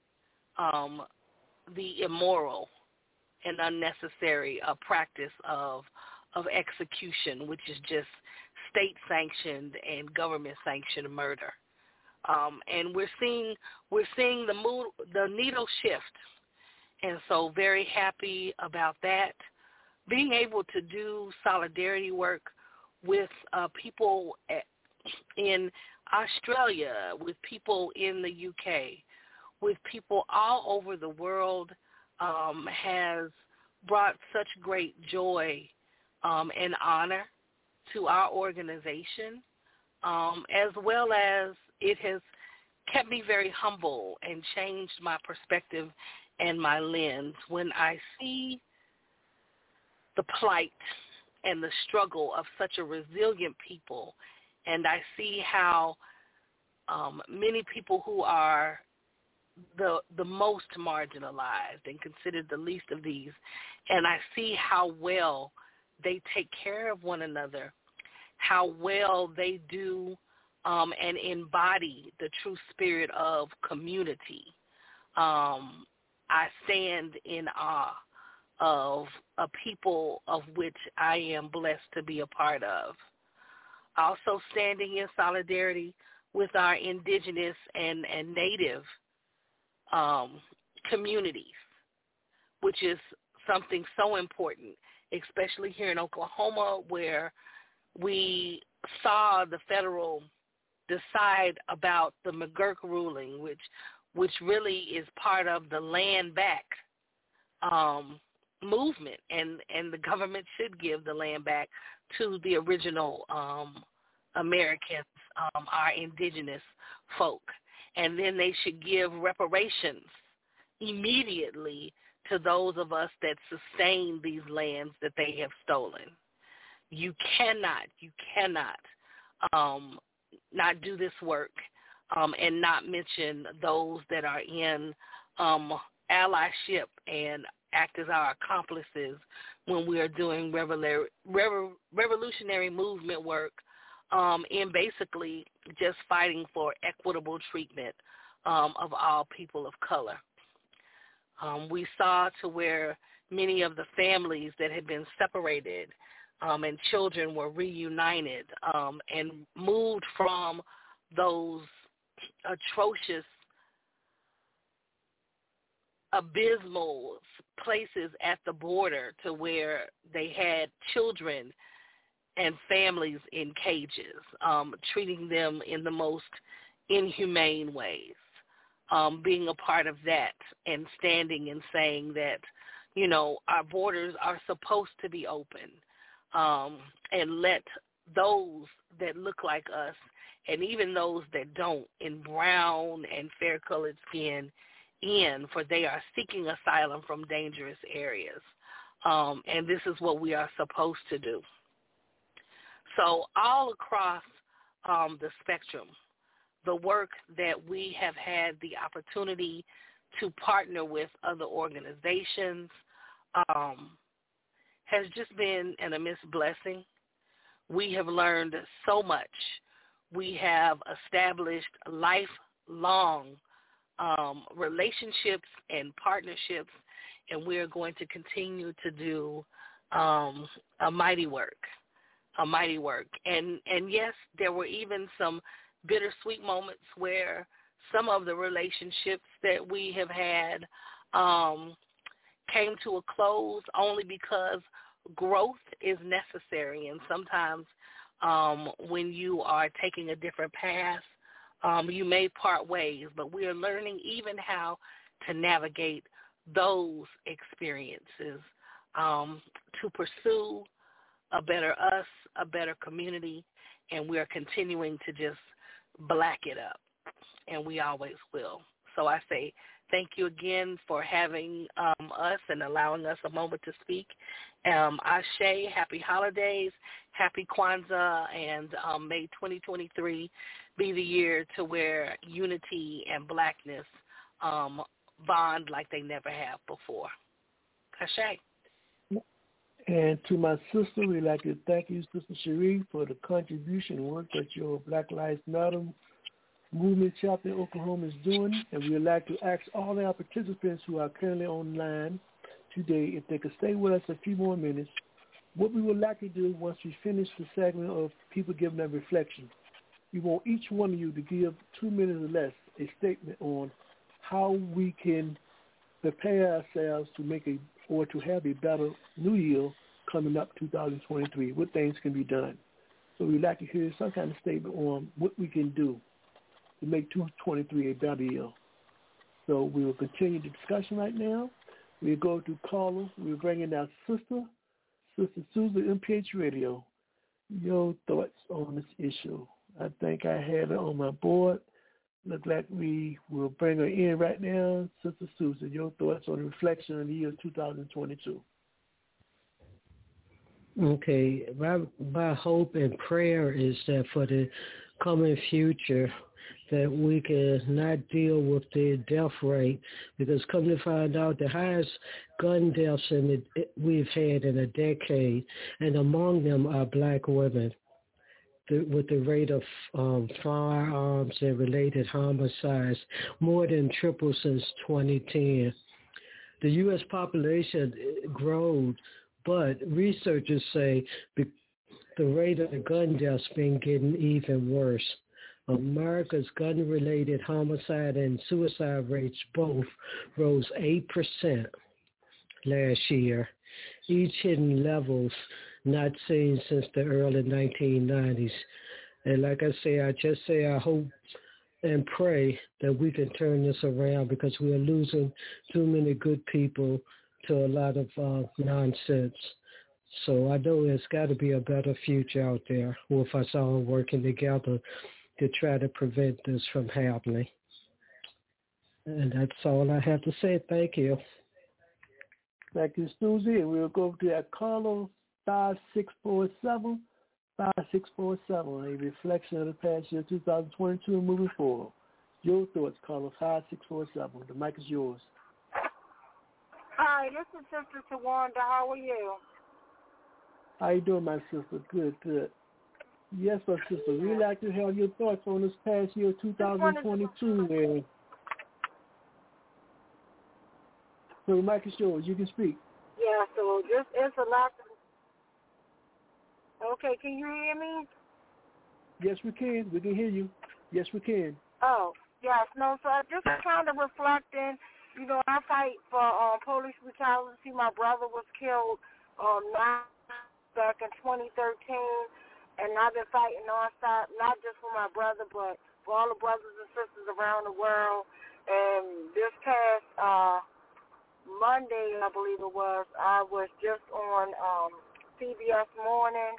the immoral and unnecessary practice of execution, which is just state-sanctioned and government-sanctioned murder. And we're seeing the needle shift, and so very happy about that. Being able to do solidarity work with people in Australia, with people in the UK, with people all over the world has brought such great joy and honor to our organization, as well as it has kept me very humble and changed my perspective and my lens when I see the plight and the struggle of such a resilient people, and I see how many people who are the most marginalized and considered the least of these, and I see how well they take care of one another, how well they do and embody the true spirit of community. I stand in awe of a people of which I am blessed to be a part of. Also standing in solidarity with our indigenous and native communities, which is something so important, especially here in Oklahoma, where we saw the federal decide about the McGurk ruling, which really is part of the land back movement, and the government should give the land back to the original Americans, our indigenous folk, and then they should give reparations immediately to those of us that sustain these lands that they have stolen. You cannot not do this work and not mention those that are in allyship and act as our accomplices when we are doing revolutionary movement work in basically just fighting for equitable treatment of all people of color. We saw to where many of the families that had been separated and children were reunited and moved from those atrocious, abysmal places at the border to where they had children and families in cages, treating them in the most inhumane ways. Being a part of that and standing and saying that, you know, our borders are supposed to be open, and let those that look like us, and even those that don't, in brown and fair-colored skin, in, for they are seeking asylum from dangerous areas. And this is what we are supposed to do. So all across the spectrum, the work that we have had the opportunity to partner with other organizations has just been an immense blessing. We have learned so much. We have established lifelong relationships and partnerships, and we are going to continue to do a mighty work. And yes, there were even some bittersweet moments where some of the relationships that we have had came to a close only because growth is necessary. And sometimes when you are taking a different path, you may part ways. But we are learning even how to navigate those experiences to pursue a better us, a better community, and we are continuing to just black it up, and we always will. So I say thank you again for having us and allowing us a moment to speak. Ashe, happy holidays, happy Kwanzaa, and may 2023 be the year to where unity and blackness bond like they never have before. Ashe.
And to my sister, we'd like to thank you, Sister Cherie, for the contribution and work that your Black Lives Matter movement chapter in Oklahoma is doing. And we would like to ask all our participants who are currently online today if they could stay with us a few more minutes. What we would like to do once we finish the segment of people giving their reflection, we want each one of you to give 2 minutes or less a statement on how we can prepare ourselves to make or to have a better new year coming up 2023, what things can be done. So we'd like to hear some kind of statement on what we can do to make 2023 a better year. So we will continue the discussion right now. We'll go to caller. We'll bring in our Sister Susan, MPH Radio. Your thoughts on this issue. I think I had her on my board. Look like we will bring her in right now. Sister Susan, your thoughts on the reflection of the year 2022.
Okay. My hope and prayer is that for the coming future that we can not deal with the death rate, because come to find out the highest gun deaths we've had in a decade, and among them are black women. With the rate of firearms and related homicides more than triple since 2010. The U.S. population grown, but researchers say the rate of the gun deaths been getting even worse. America's gun-related homicide and suicide rates both rose 8% last year, each hitting levels not seen since the early 1990s. And like I say, I hope and pray that we can turn this around, because we are losing too many good people to a lot of nonsense. So I know there's got to be a better future out there with us all working together to try to prevent this from happening. And that's all I have to say. Thank you.
Thank you, Susie. And we'll go to that caller 5647, a reflection of the past year 2022 and moving forward. Your thoughts, caller 5647. The mic is yours.
Hi, this is Sister Tawanda. How are you?
How you doing, my sister? Good. Yes, my sister. We'd like to have your thoughts on this past year 2022. So the mic is yours. You can speak.
Yeah, so this is a lot. Okay, can you hear me?
Yes, we can. We can hear you. Yes, we can.
Oh, yes. No, so I just kind of reflecting. You know, I fight for police brutality. My brother was killed back in 2013, and I've been fighting nonstop, not just for my brother, but for all the brothers and sisters around the world. And this past Monday, I believe it was, I was just on CBS Morning,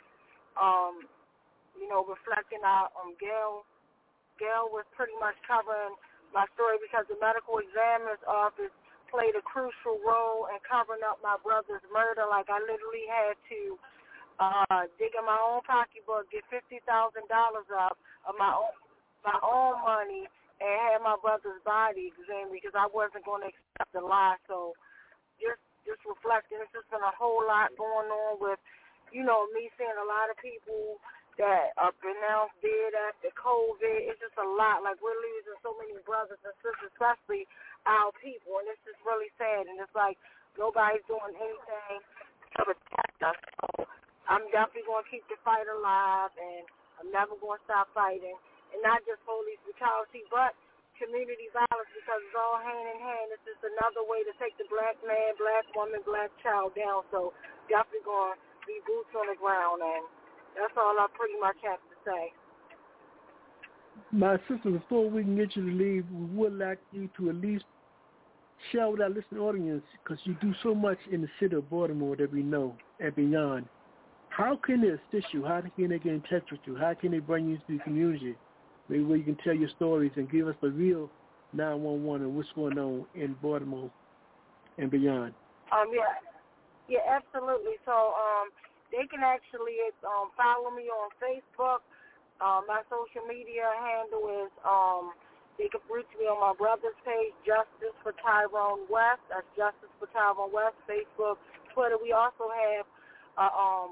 reflecting out on Gail. Gail was pretty much covering my story because the medical examiner's office played a crucial role in covering up my brother's murder. Like, I literally had to dig in my own pocketbook, get $50,000 up of my own money, and have my brother's body examined because I wasn't going to accept the lie. So just reflecting, it's just been a whole lot going on with, me seeing a lot of people that are pronounced dead after COVID. It's just a lot. Like, we're losing so many brothers and sisters, especially our people, and it's just really sad. And it's like nobody's doing anything to protect us. So I'm definitely going to keep the fight alive, and I'm never going to stop fighting. And not just police brutality, but community violence because it's all hand in hand. It's just another way to take the black man, black woman, black child down. So definitely going to be boots on the ground, and that's all I pretty much have to say.
My sister, before we can get you to leave, we would like you to at least share with our listening audience, because you do so much in the city of Baltimore that we know and beyond. How can they assist you? How can they get in touch with you? How can they bring you to the community? Maybe where you can tell your stories and give us the real 911 and what's going on in Baltimore and beyond.
Yeah, absolutely. So they can actually follow me on Facebook. My social media handle is they can reach me on my brother's page, Justice for Tyrone West. That's Justice for Tyrone West, Facebook, Twitter. We also have a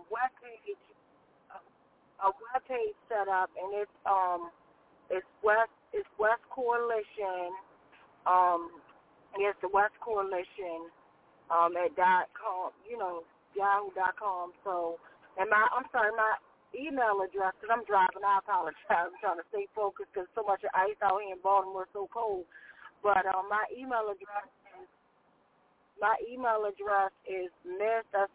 webpage set up, and it's West Coalition. It's the West Coalition at .com, Yahoo.com. So, and my email address, because I'm driving, I apologize. I'm trying to stay focused because so much ice out here in Baltimore, so cold. But my email address is Miss, that's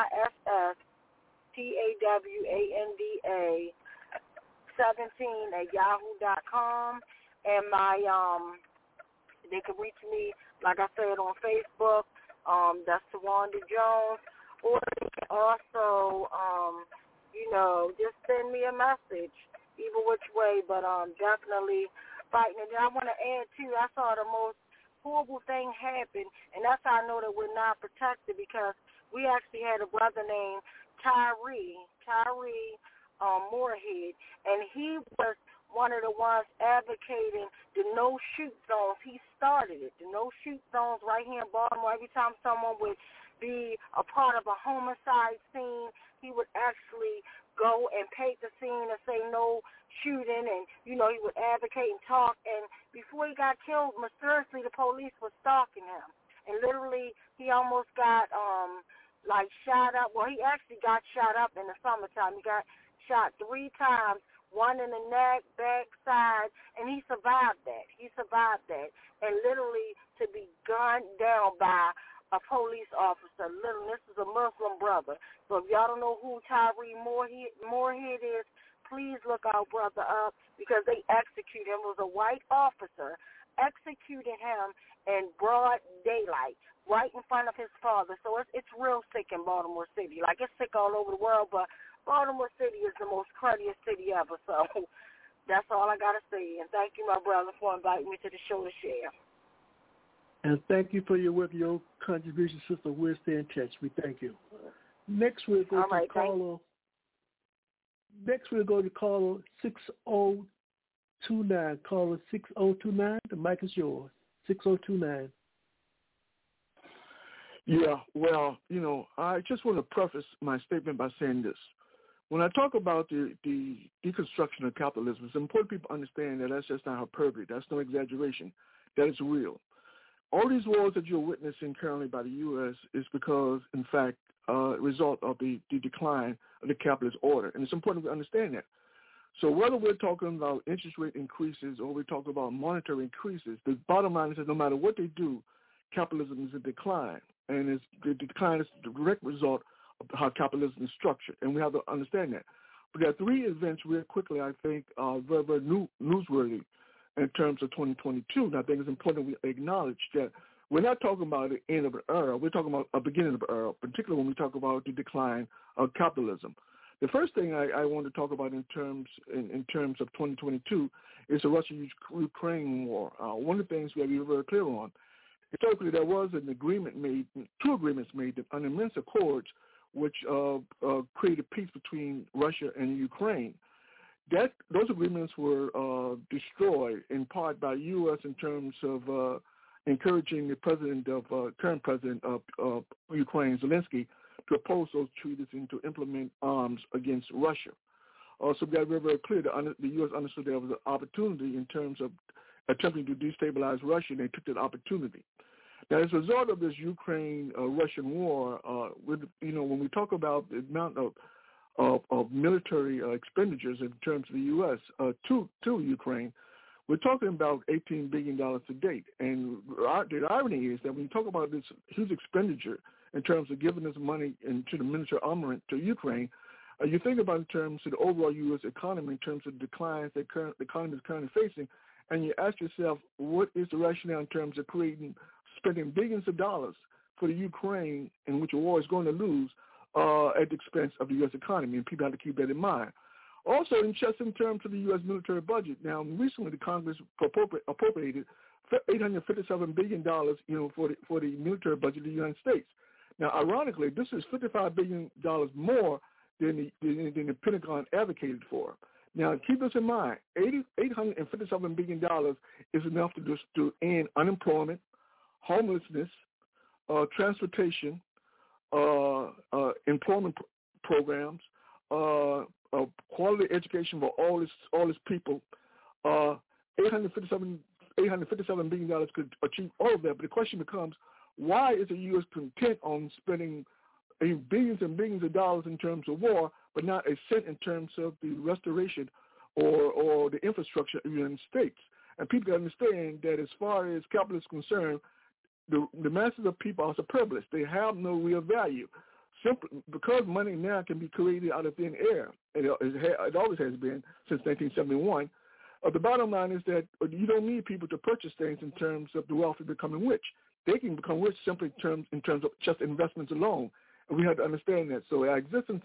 MISSTAWANDA 17 at yahoo.com, and they can reach me, like I said, on Facebook. That's Tawanda Jones, or they can also, just send me a message, either which way. But definitely fighting. And then I want to add too, I saw the most horrible thing happen, and that's how I know that we're not protected, because we actually had a brother named Tyree Moorhead, and he was one of the ones advocating the no-shoot zones. He started it, the no-shoot zones right here in Baltimore. Every time someone would be a part of a homicide scene, he would actually go and paint the scene and say no shooting, and, he would advocate and talk. And before he got killed, mysteriously, the police was stalking him. And literally, he almost got, shot up. Well, he actually got shot up in the summertime. He got shot 3 times, one in the neck, back, side, and he survived that. And literally to be gunned down by a police officer. Literally, this is a Muslim brother. So if y'all don't know who Tyree Moorhead is, please look our brother up, because they executed him. It was a white officer executed him in broad daylight, right in front of his father. So it's real sick in Baltimore City. Like, it's sick all over the world, but Baltimore City is the most cruddiest city ever. So that's all I got to say. And thank you, my brother, for inviting me to the show to share.
And thank you for your work, your contribution, sister. We'll stay in touch. We thank you. Next, we'll go to caller. Next, we'll go to caller 6029. Caller 6029. The mic is yours. 6029.
Yeah, well, I just want to preface my statement by saying this. When I talk about the deconstruction of capitalism, it's important people understand that that's just not hyperbole. That's no exaggeration. That is real. All these wars that you're witnessing currently by the U.S. is because, in fact, a result of the decline of the capitalist order. And it's important to understand that. So whether we're talking about interest rate increases or we're talking about monetary increases, the bottom line is that no matter what they do, capitalism is in decline. And the decline is the direct result of how capitalism is structured. And we have to understand that. But there are 3 events real quickly I think are very, very newsworthy in terms of 2022. And I think it's important we acknowledge that we're not talking about the end of an era. We're talking about a beginning of an era, particularly when we talk about the decline of capitalism. The first thing I want to talk about in terms of 2022 is the Russia-Ukraine war. One of the things we have to be very clear on, historically there was an agreement made, 2 agreements made under Minsk Accords, which created peace between Russia and Ukraine. Those agreements were destroyed in part by U.S. in terms of encouraging the current president of Ukraine, Zelensky, to oppose those treaties and to implement arms against Russia. So we got to be very clear that the U.S. understood there was an opportunity in terms of attempting to destabilize Russia, and they took that opportunity. Now, as a result of this Ukraine-Russian war, when we talk about the amount of military expenditures in terms of the U.S. To Ukraine, We're talking about $18 billion to date. And the irony is that when you talk about this huge expenditure in terms of giving this money into the military armament to Ukraine, you think about in terms of the overall U.S. economy, in terms of the declines that the economy is currently facing, and you ask yourself, what is the rationale in terms of spending billions of dollars for the Ukraine in which a war is going to lose at the expense of the U.S. economy? And people have to keep that in mind. Also, just in terms of the U.S. military budget, now recently the Congress appropriated $857 billion, for the military budget of the United States. Now, ironically, this is $55 billion more than the Pentagon advocated for. Now, keep this in mind: $857 billion is enough to end unemployment, homelessness, transportation, employment programs, quality education for all this people. $857 billion could achieve all of that. But the question becomes, why is the U.S. content on spending billions and billions of dollars in terms of war, but not a cent in terms of the restoration or the infrastructure of the United States? And people understand that as far as capital is concerned, the masses of people are superfluous. They have no real value. Simply because money now can be created out of thin air. It always has been since 1971. The bottom line is that you don't need people to purchase things in terms of the wealthy becoming rich. They can become rich simply in terms of just investments alone. And we have to understand that. So our existence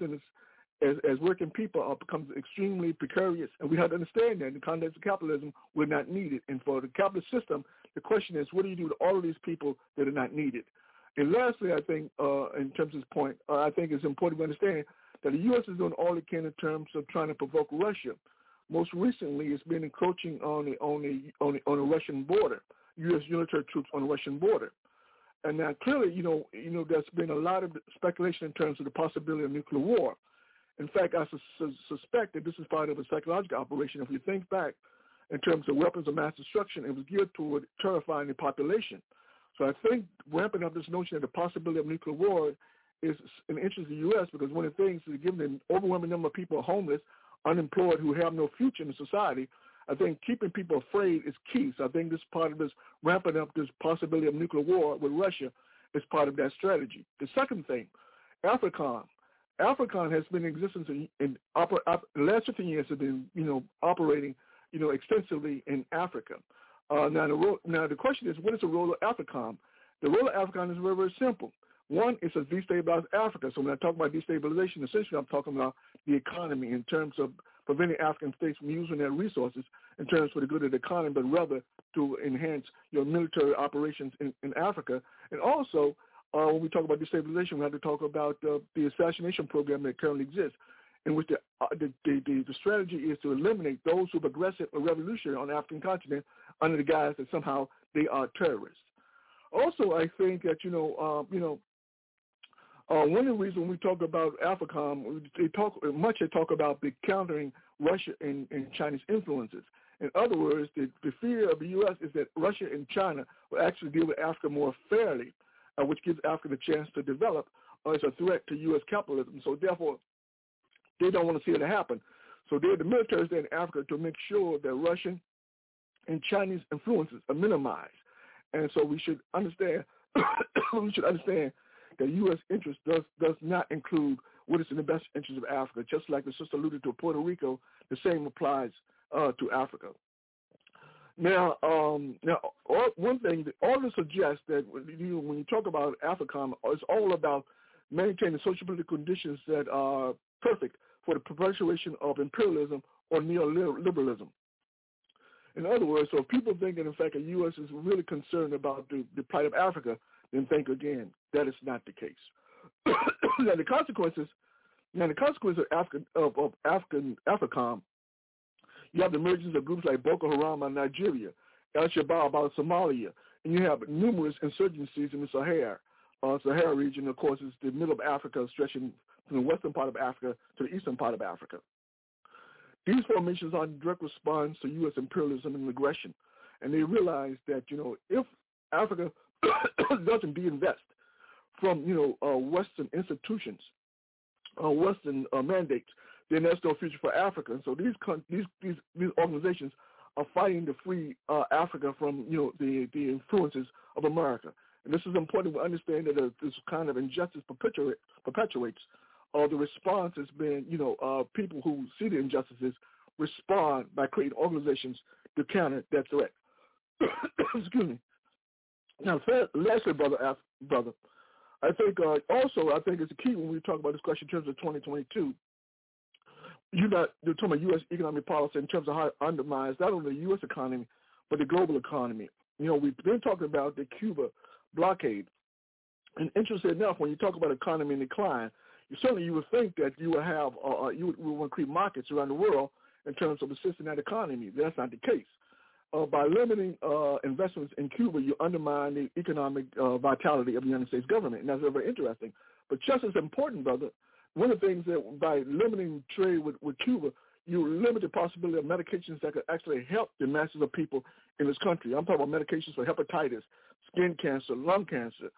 as working people becomes extremely precarious, and we have to understand that in the context of capitalism, we're not needed. And for the capitalist system, the question is, what do you do to all of these people that are not needed? And lastly, I think, in terms of this point, I think it's important to understand that the U.S. is doing all it can in terms of trying to provoke Russia. Most recently, it's been encroaching on the Russian border, U.S. military troops on the Russian border. And now, clearly, there's been a lot of speculation in terms of the possibility of nuclear war. In fact, I suspect that this is part of a psychological operation. If you think back in terms of weapons of mass destruction, it was geared toward terrifying the population. So I think ramping up this notion of the possibility of nuclear war is an interest of the U.S. because one of the things is, given the overwhelming number of people homeless, unemployed, who have no future in society, I think keeping people afraid is key. So I think this part of this ramping up this possibility of nuclear war with Russia is part of that strategy. The second thing, AFRICOM. AFRICOM has been in existence in the last 15 years have been, operating, extensively in Africa. Now the question is, what is the role of AFRICOM? The role of AFRICOM is very, very simple. One is to destabilize Africa. So when I talk about destabilization, essentially I'm talking about the economy in terms of preventing African states from using their resources in terms for the good of the economy, but rather to enhance your military operations in Africa. And also, when we talk about destabilization, we have to talk about the assassination program that currently exists, in which the strategy is to eliminate those who are aggressive or revolutionary on the African continent under the guise that somehow they are terrorists. Also, I think that, one of the reasons when we talk about AFRICOM, they talk about the countering Russia and Chinese influences. In other words, the fear of the U.S. is that Russia and China will actually deal with Africa more fairly, which gives Africa the chance to develop as a threat to U.S. capitalism. So therefore, they don't want to see it happen. So the military is there in Africa to make sure that Russian and Chinese influences are minimized. And so we should understand that U.S. interest does not include what is in the best interest of Africa. Just like the sister alluded to Puerto Rico, the same applies to Africa. Now, one thing, all this suggests that when you talk about AFRICOM, it's all about maintaining social political conditions that are perfect for the perpetuation of imperialism or neoliberalism. In other words, so if people think that, in fact, the U.S. is really concerned about the plight of Africa, then think again. That is not the case. Now, the consequences of AFRICOM, you have the emergence of groups like Boko Haram in Nigeria, Al-Shabaab out of Somalia, and you have numerous insurgencies in the Sahara region. Of course, is the middle of Africa, stretching from the western part of Africa to the eastern part of Africa. These formations are in direct response to U.S. imperialism and aggression, and they realize that if Africa doesn't de-invest from Western institutions, Western mandates, then there's no future for Africa. And so these organizations are fighting to free Africa from, the influences of America. And this is important to understand that this kind of injustice perpetuates. The response has been, people who see the injustices respond by creating organizations to counter that threat. Excuse me. Now, lastly, brother, I think it's a key when we talk about this question in terms of 2022. You're talking about U.S. economic policy in terms of how it undermines not only the U.S. economy, but the global economy. We've been talking about the Cuba blockade. And interesting enough, when you talk about economy in decline, you would think that you would have, you would want to create markets around the world in terms of assisting that economy. That's not the case. By limiting investments in Cuba, you undermine the economic vitality of the United States government, and that's very interesting. But just as important, brother, one of the things that by limiting trade with Cuba, you limit the possibility of medications that could actually help the masses of people in this country. I'm talking about medications for hepatitis, skin cancer, lung cancer.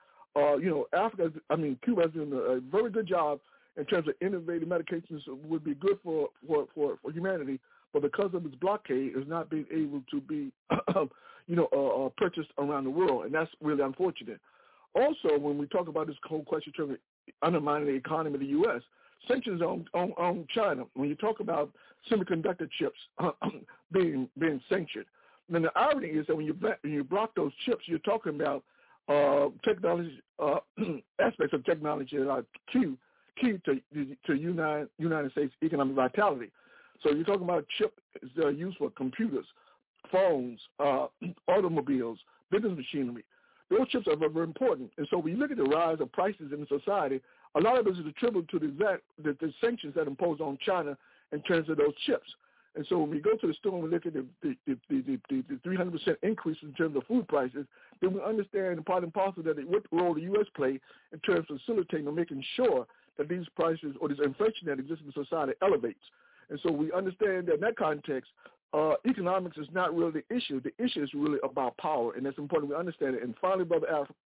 Cuba has done a very good job in terms of innovative medications that would be good for humanity, but because of its blockade, is not being able to be, purchased around the world, and that's really unfortunate. Also, when we talk about this whole question of undermining the economy of the U.S., sanctions on China, when you talk about semiconductor chips being sanctioned, then the irony is that when you block those chips, you're talking about technology aspects of technology that are key to United States economic vitality. So you're talking about chips that are used for computers, phones, automobiles, business machinery. Those chips are very, very important. And so when you look at the rise of prices in society, a lot of it is attributed to the sanctions that impose on China in terms of those chips. And so when we go to the store and we look at the 300% increase in terms of food prices, then we understand the part and parcel that what role the U.S. play in terms of facilitating or making sure that these prices or this inflation that exists in society elevates. And so we understand that in that context, economics is not really the issue. The issue is really about power, and that's important we understand it. And finally, brother,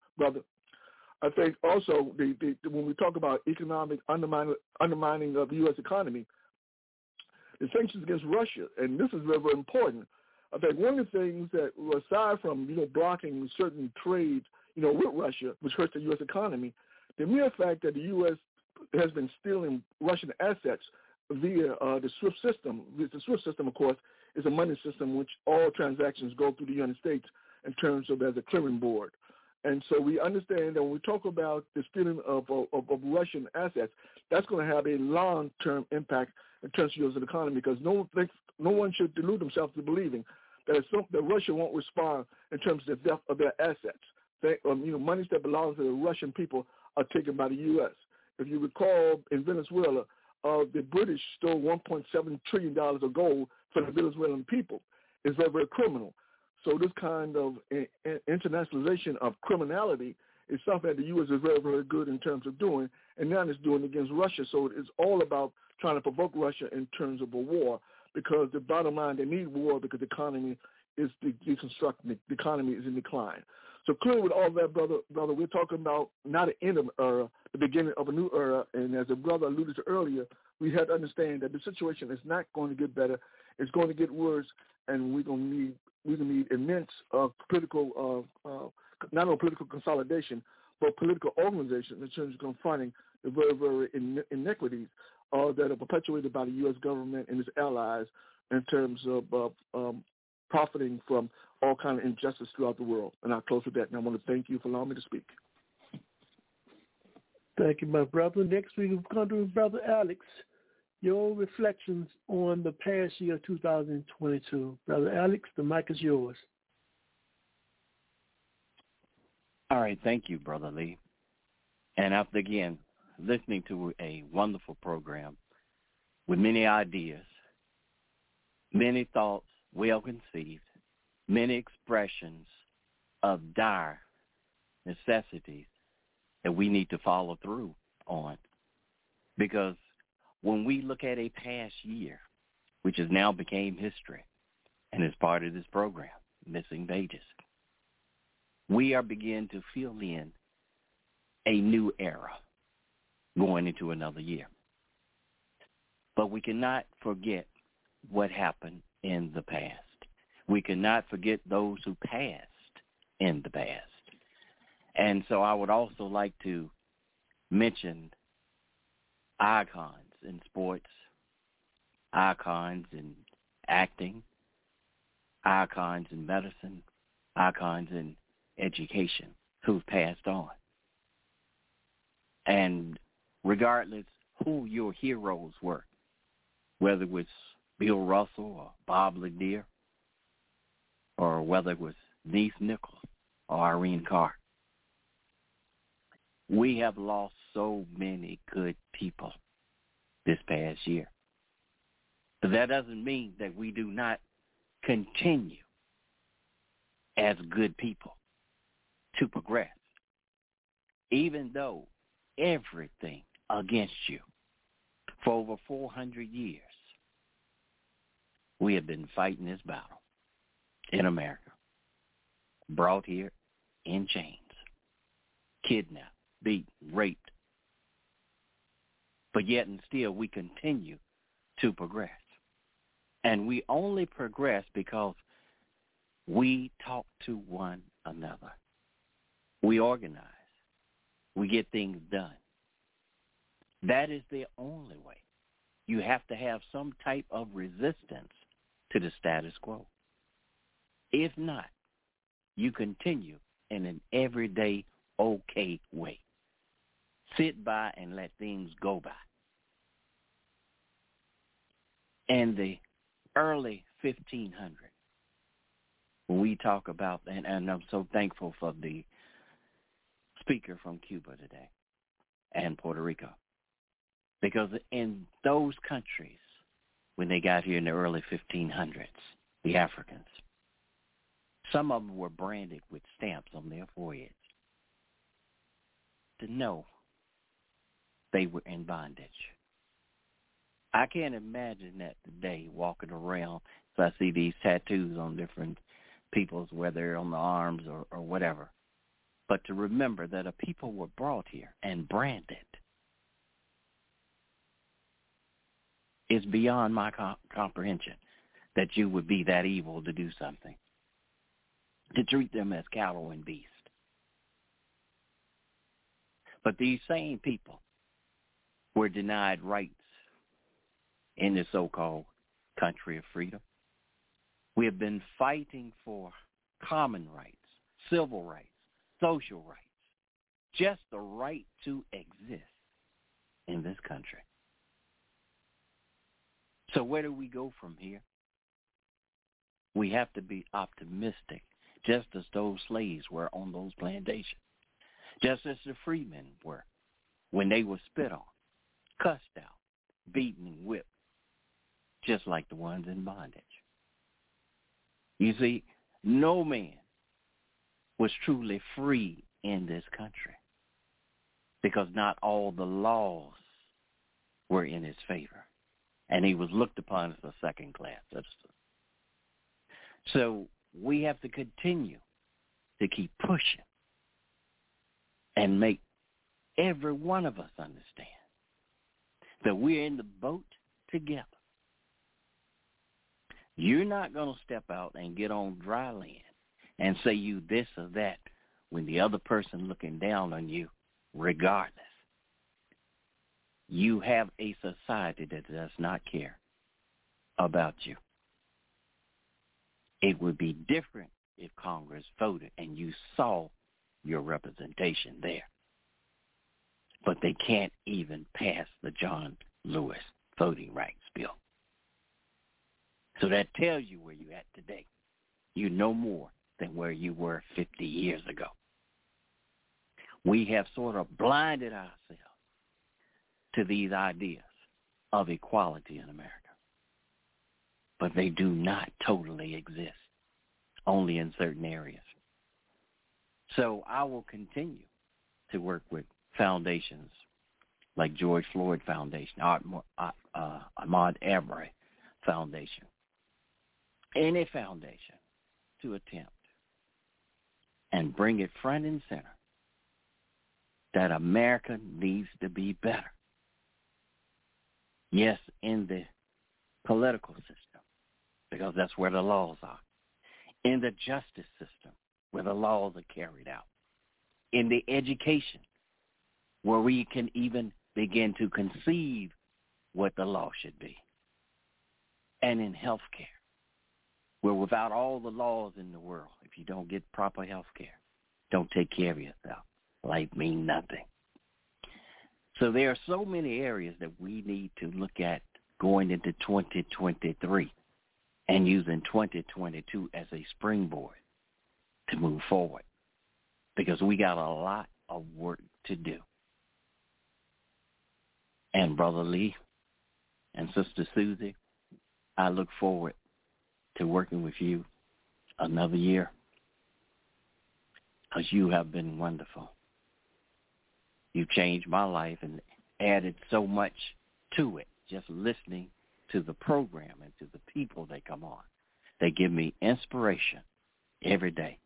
I think also when we talk about economic undermining of the U.S. economy, the sanctions against Russia, and this is very, very important. I think one of the things that, aside from blocking certain trade, with Russia, which hurts the U.S. economy, the mere fact that the U.S. has been stealing Russian assets via the SWIFT system. The SWIFT system, of course, is a money system which all transactions go through the United States in terms of as a clearing board. And so we understand that when we talk about the stealing of Russian assets, that's going to have a long-term impact in terms of the economy, because no one should delude themselves to believing that Russia won't respond in terms of the theft of their assets. Monies that belong to the Russian people are taken by the U.S. If you recall, in Venezuela, the British stole $1.7 trillion of gold from the Venezuelan people. It's very, very criminal. So this kind of internationalization of criminality is something that the U.S. is very, very good in terms of doing, and now it's doing against Russia. So it's all about trying to provoke Russia in terms of a war, because the bottom line, they need war because the economy is deconstructing. The economy is in decline. So clearly with all that, brother, we're talking about not the end of an era, the beginning of a new era. And as the brother alluded to earlier, we have to understand that the situation is not going to get better. It's going to get worse, and we're going to need immense political, not only political consolidation, but political organization in terms of confronting the very, very inequities that are perpetuated by the U.S. government and its allies in terms of profiting from all kind of injustice throughout the world. And I'll close with that, and I want to thank you for allowing me to speak.
Thank you, my brother. Next week, we're going to do Brother Alex, your reflections on the past year 2022. Brother Alex, the mic is yours.
All right. Thank you, Brother Lee. And after, again, listening to a wonderful program with many ideas, many thoughts well conceived, many expressions of dire necessities that we need to follow through on. Because when we look at a past year, which has now became history and is part of this program, Missing Pages, we are beginning to fill in a new era going into another year. But we cannot forget what happened in the past. We cannot forget those who passed in the past. And so I would also like to mention icons in sports, icons in acting, icons in medicine, icons in education who've passed on. And regardless who your heroes were, whether it was Bill Russell or Bob Lanier, or whether it was Neith Nichols or Irene Carr, we have lost so many good people this past year. But that doesn't mean that we do not continue as good people to progress, even though everything against you for over 400 years, we have been fighting this battle in America, brought here in chains, kidnapped, beaten, raped. But yet and still we continue to progress. And we only progress because we talk to one another. We organize. We get things done. That is the only way. You have to have some type of resistance to the status quo. If not, you continue in an everyday okay way. Sit by and let things go by. In the early 1500s, when we talk about, and I'm so thankful for the speaker from Cuba today and Puerto Rico, because in those countries, when they got here in the early 1500s, the Africans, some of them were branded with stamps on their foreheads to know they were in bondage. I can't imagine that today, walking around, so I see these tattoos on different people's, whether they're on the arms or whatever. But to remember that a people were brought here and branded is beyond my comprehension, that you would be that evil to do something, to treat them as cattle and beasts. But these same people were denied rights in the so-called country of freedom. We have been fighting for common rights, civil rights, social rights, just the right to exist in this country. So where do we go from here? We have to be optimistic, just as those slaves were on those plantations, just as the freemen were when they were spit on, cussed out, beaten, and whipped, just like the ones in bondage. You see, no man was truly free in this country because not all the laws were in his favor, and he was looked upon as a second-class citizen. So we have to continue to keep pushing and make every one of us understand that we're in the boat together. You're not going to step out and get on dry land and say you this or that when the other person looking down on you, regardless. You have a society that does not care about you. It would be different if Congress voted and you saw your representation there. But they can't even pass the John Lewis Voting Rights Bill. So that tells you where you're at today. You know more than where you were 50 years ago. We have sort of blinded ourselves to these ideas of equality in America. But they do not totally exist, only in certain areas. So I will continue to work with foundations like George Floyd Foundation, Ahmaud Arbery Foundation, any foundation to attempt and bring it front and center that America needs to be better. Yes, in the political system, because that's where the laws are, in the justice system where the laws are carried out, in the education where we can even begin to conceive what the law should be, and in health care where without all the laws in the world, if you don't get proper health care, don't take care of yourself, life means nothing. So there are so many areas that we need to look at going into 2023 and using 2022 as a springboard to move forward, because we got a lot of work to do. And Brother Lee and Sister Susie, I look forward to working with you another year, because you have been wonderful. You changed my life and added so much to it, just listening to the program and to the people that come on. They give me inspiration every day.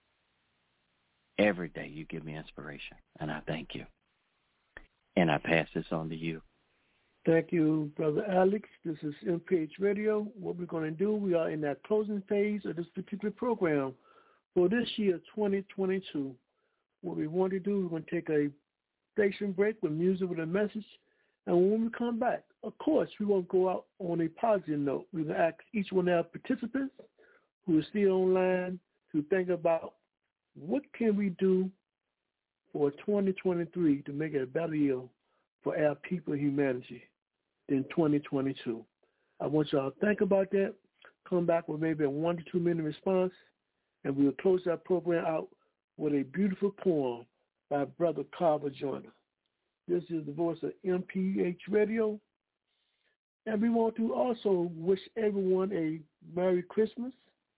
Every day you give me inspiration, and I thank you. And I pass this on to you.
Thank you, Brother Alex. This is MPH Radio. What we're going to do, we are in that closing phase of this particular program for this year, 2022. What we want to do, we're going to take a station break with music with a message. And when we come back, of course, we won't go out on a positive note. We're going to ask each one of our participants who is still online to think about what can we do for 2023 to make it a better year for our people, humanity, in 2022. I want y'all to think about that, come back with maybe a 1 to 2 minute response, and we'll close that program out with a beautiful poem by Brother Carver Joyner. This is the voice of MPH Radio, and we want to also wish everyone a Merry Christmas.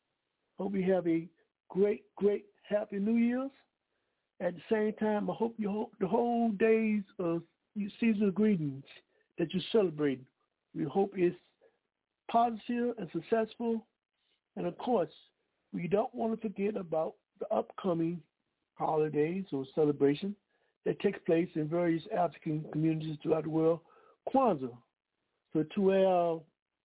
Hope you have a great, great Happy New Year's. At the same time, I hope the whole days of seasonal greetings that you celebrate, we hope it's positive and successful. And of course, we don't want to forget about the upcoming holidays or celebration that takes place in various African communities throughout the world, Kwanzaa. So to our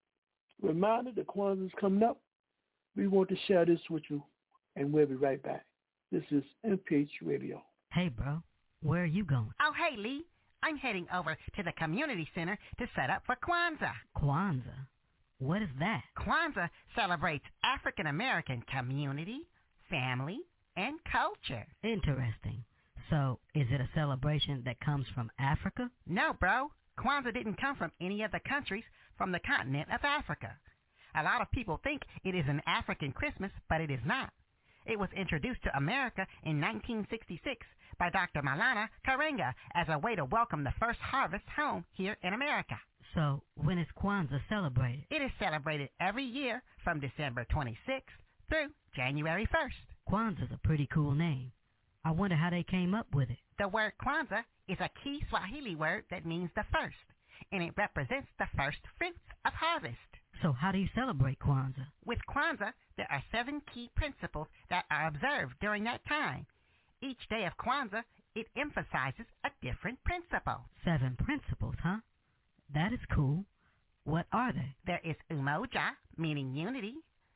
reminder that Kwanzaa is coming up, we want to share this with you, and we'll be right back. This is MPH Radio.
Hey, bro, where are you going?
Oh, hey, Lee. I'm heading over to the community center to set up for Kwanzaa.
Kwanzaa? What is that?
Kwanzaa celebrates African-American community, family, and culture.
Interesting. So is it a celebration that comes from Africa?
No, bro. Kwanzaa didn't come from any of the countries from the continent of Africa. A lot of people think it is an African Christmas, but it is not. It was introduced to America in 1966 by Dr. Maulana Karenga as a way to welcome the first harvest home here in America.
So when is Kwanzaa celebrated?
It is celebrated every year from December 26th through January 1st.
Kwanzaa's a pretty cool name. I wonder how they came up with it.
The word Kwanzaa is a key Swahili word that means the first, and it represents the first fruits of harvest.
So how do you celebrate Kwanzaa?
With Kwanzaa, there are 7 key principles that are observed during that time. Each day of Kwanzaa, it emphasizes a different principle.
7 principles, huh? That is cool. What are they?
There is Umoja, meaning unity.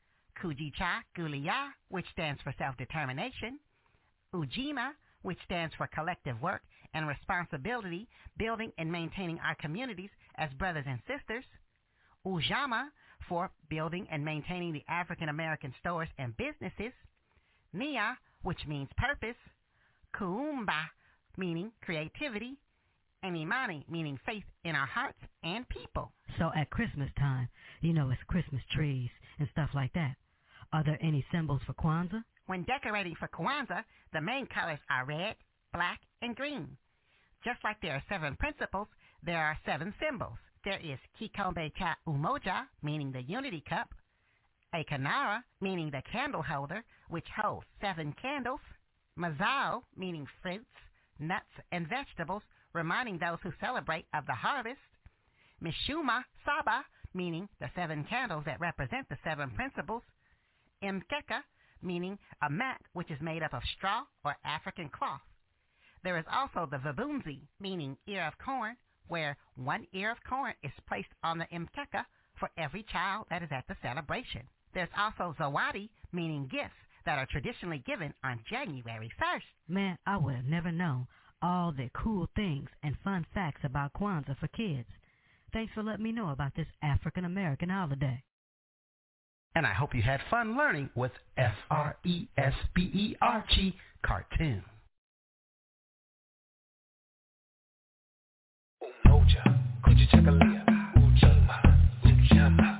Kujicha Gulia, which stands for self-determination. Ujima, which stands for collective work and responsibility, building and maintaining our communities as brothers and sisters. Ujama, for building and maintaining the African-American stores and businesses. Nia, which means purpose. Kuumba, meaning creativity. And Imani, meaning faith in our hearts and people.
So at Christmas time, it's Christmas trees and stuff like that. Are there any symbols for Kwanzaa?
When decorating for Kwanzaa, the main colors are red, black, and green. Just like there are 7 principles, there are 7 symbols. There is Kikombe Cha Umoja, meaning the unity cup. A Kanara, meaning the candle holder, which holds 7 candles. Mazao, meaning fruits, nuts, and vegetables, reminding those who celebrate of the harvest. Mishuma Saba, meaning the 7 candles that represent the 7 principles. Mkeka, meaning a mat which is made up of straw or African cloth. There is also the Vabunzi, meaning ear of corn, where 1 ear of corn is placed on the Mkeka for every child that is at the celebration. There's also Zawadi, meaning gifts, that are traditionally given on January 1st.
Man, I would have never known all the cool things and fun facts about Kwanzaa for kids. Thanks for letting me know about this African-American holiday.
And I hope you had fun learning with F-R-E-S-B-E-R-G cartoon. Umoja, kujichagulia, ujima, ujama,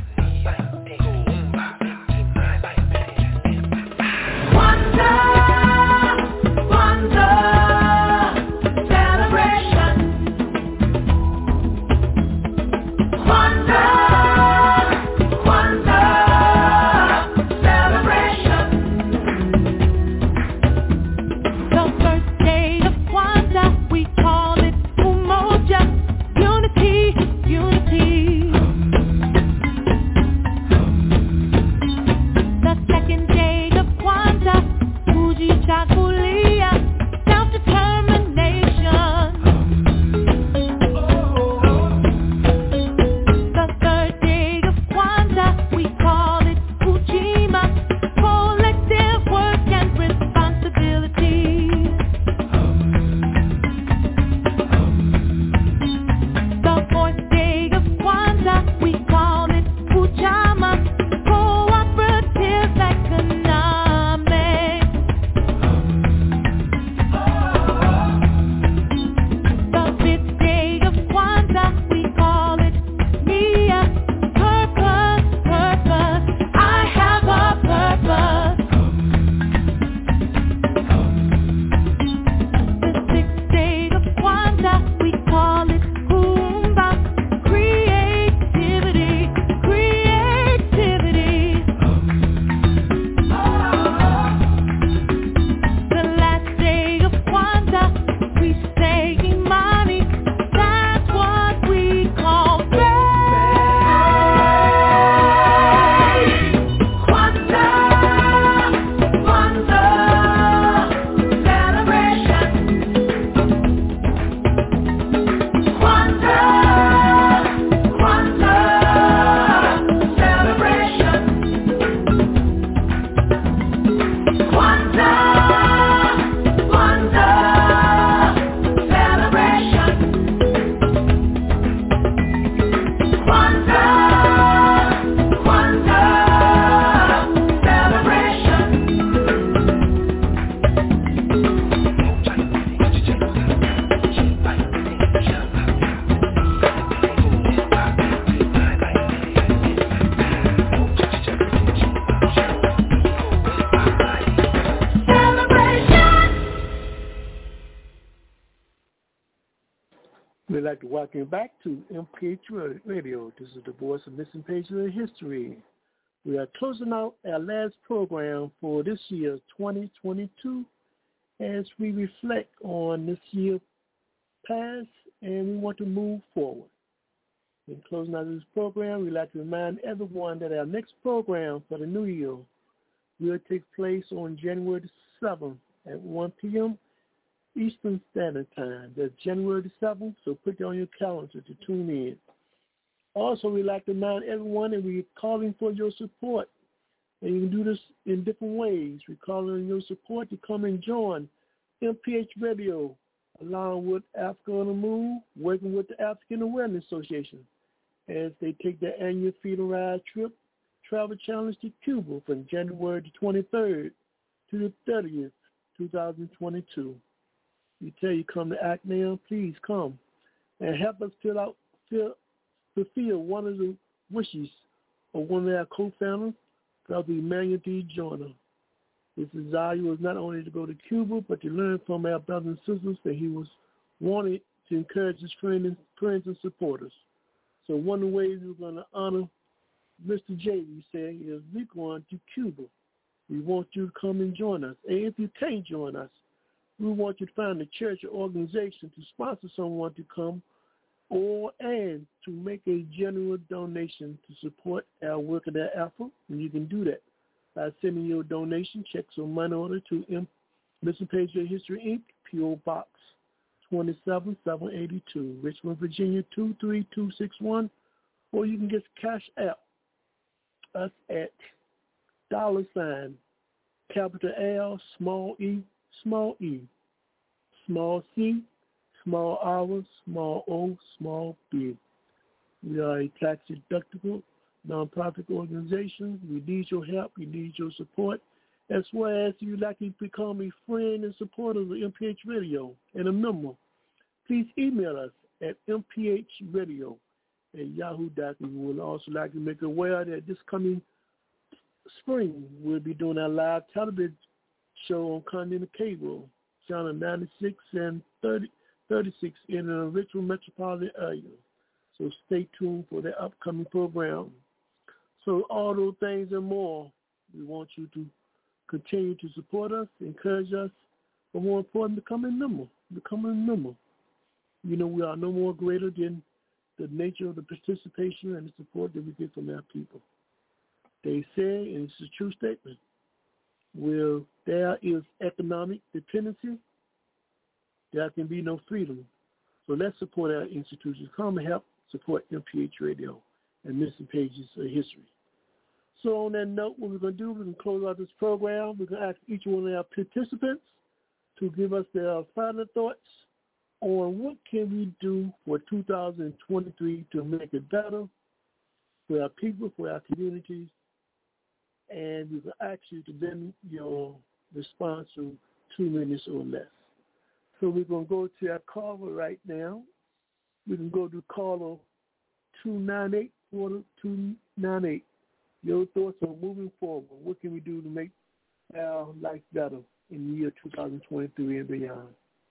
We'd like to welcome you back to MPH Radio. This is the voice of missing pages of history. We are closing out our last program for this year, 2022, as we reflect on this year past and we want to move forward. In closing out this program, we'd like to remind everyone that our next program for the new year will take place on January the 7th at 1 p.m. Eastern Standard Time. That's January the 7th, so put it on your calendar to tune in. Also, we'd like to remind everyone that we're calling for your support. And you can do this in different ways. We're calling on your support to come and join MPH Radio, along with Africa on the Move, working with the African Awareness Association, as they take their annual Freedom Ride trip, travel challenge to Cuba from January the 23rd to the 30th, 2022. We tell you come to act now, please come and help us fulfill one of the wishes of one of our co-founders, Brother Emmanuel D. Joyner. His desire was not only to go to Cuba, but to learn from our brothers and sisters that he was wanted to encourage his friends and supporters. So one of the ways we're going to honor Mr. J, we say, is we're going to Cuba. We want you to come and join us. And if you can't join us, we want you to find a church or organization to sponsor someone to come and to make a general donation to support our work and our effort. And you can do that by sending your donation, checks or money order to Missing Pages of History, Inc., P.O. Box 27782, Richmond, Virginia 23261, or you can get Cash App us at $ capital L, small e, small c, small r, small o, small b. We are a tax-deductible nonprofit organization. We need your help. We need your support. As well as if you'd like to become a friend and supporter of the MPH Radio and a member, please email us at mphradio@yahoo.com. We would also like to make aware that this coming spring we'll be doing our live television show on Continental Cable, channel 96 and 36 in the Richmond metropolitan area. So stay tuned for the upcoming program. So all those things and more, we want you to continue to support us, encourage us, but more important, become a member. You know, we are no more greater than the nature of the participation and the support that we get from our people. They say, and it's a true statement, where there is economic dependency, there can be no freedom. So let's support our institutions. Come and help support MPH Radio and Missing Pages of History. So on that note, what we're going to do, we're going to close out this program. We're going to ask each one of our participants to give us their final thoughts on what can we do for 2023 to make it better for our people, for our communities, and we will ask you to limit your response to 2 minutes or less. So we're going to go to our caller right now. We can go to caller 298-4298. Your thoughts on moving forward. What can we do to make our life better in the year 2023 and beyond?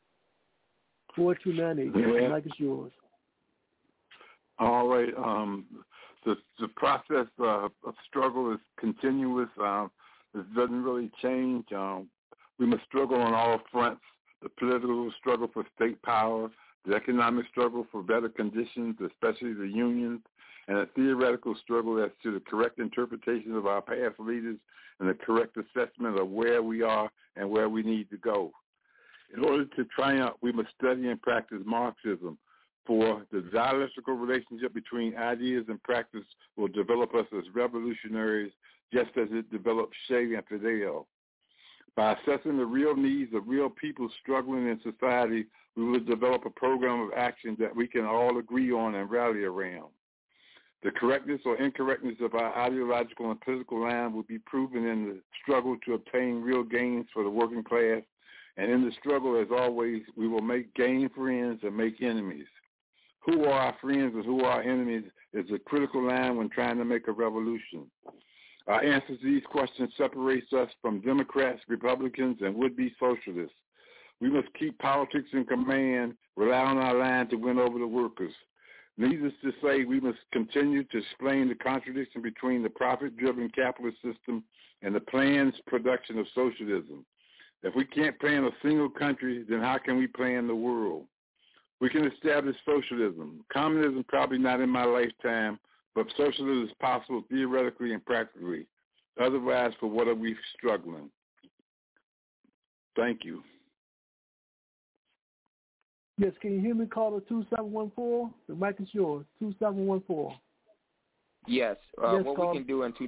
4298. The mic is yours.
All right. The process of struggle is continuous. It doesn't really change. We must struggle on all fronts. The political struggle for state power, the economic struggle for better conditions, especially the unions, and a theoretical struggle as to the correct interpretation of our past leaders and the correct assessment of where we are and where we need to go. In order to triumph, we must study and practice Marxism, for the dialectical relationship between ideas and practice will develop us as revolutionaries, just as it developed Che and Fidel. By assessing the real needs of real people struggling in society, we will develop a program of action that we can all agree on and rally around. The correctness or incorrectness of our ideological and political line will be proven in the struggle to obtain real gains for the working class, and in the struggle, as always, we will gain friends and make enemies. Who are our friends and who are our enemies is a critical line when trying to make a revolution. Our answers to these questions separates us from Democrats, Republicans, and would-be socialists. We must keep politics in command, rely on our line to win over the workers. Needless to say, we must continue to explain the contradiction between the profit-driven capitalist system and the planned production of socialism. If we can't plan a single country, then how can we plan the world? We can establish socialism. Communism probably not in my lifetime, but socialism is possible theoretically and practically. Otherwise, for what are we struggling? Thank you.
Yes, can you hear me? Caller 2714. The mic is yours. 2714.
Yes.
Yes,
what we can do in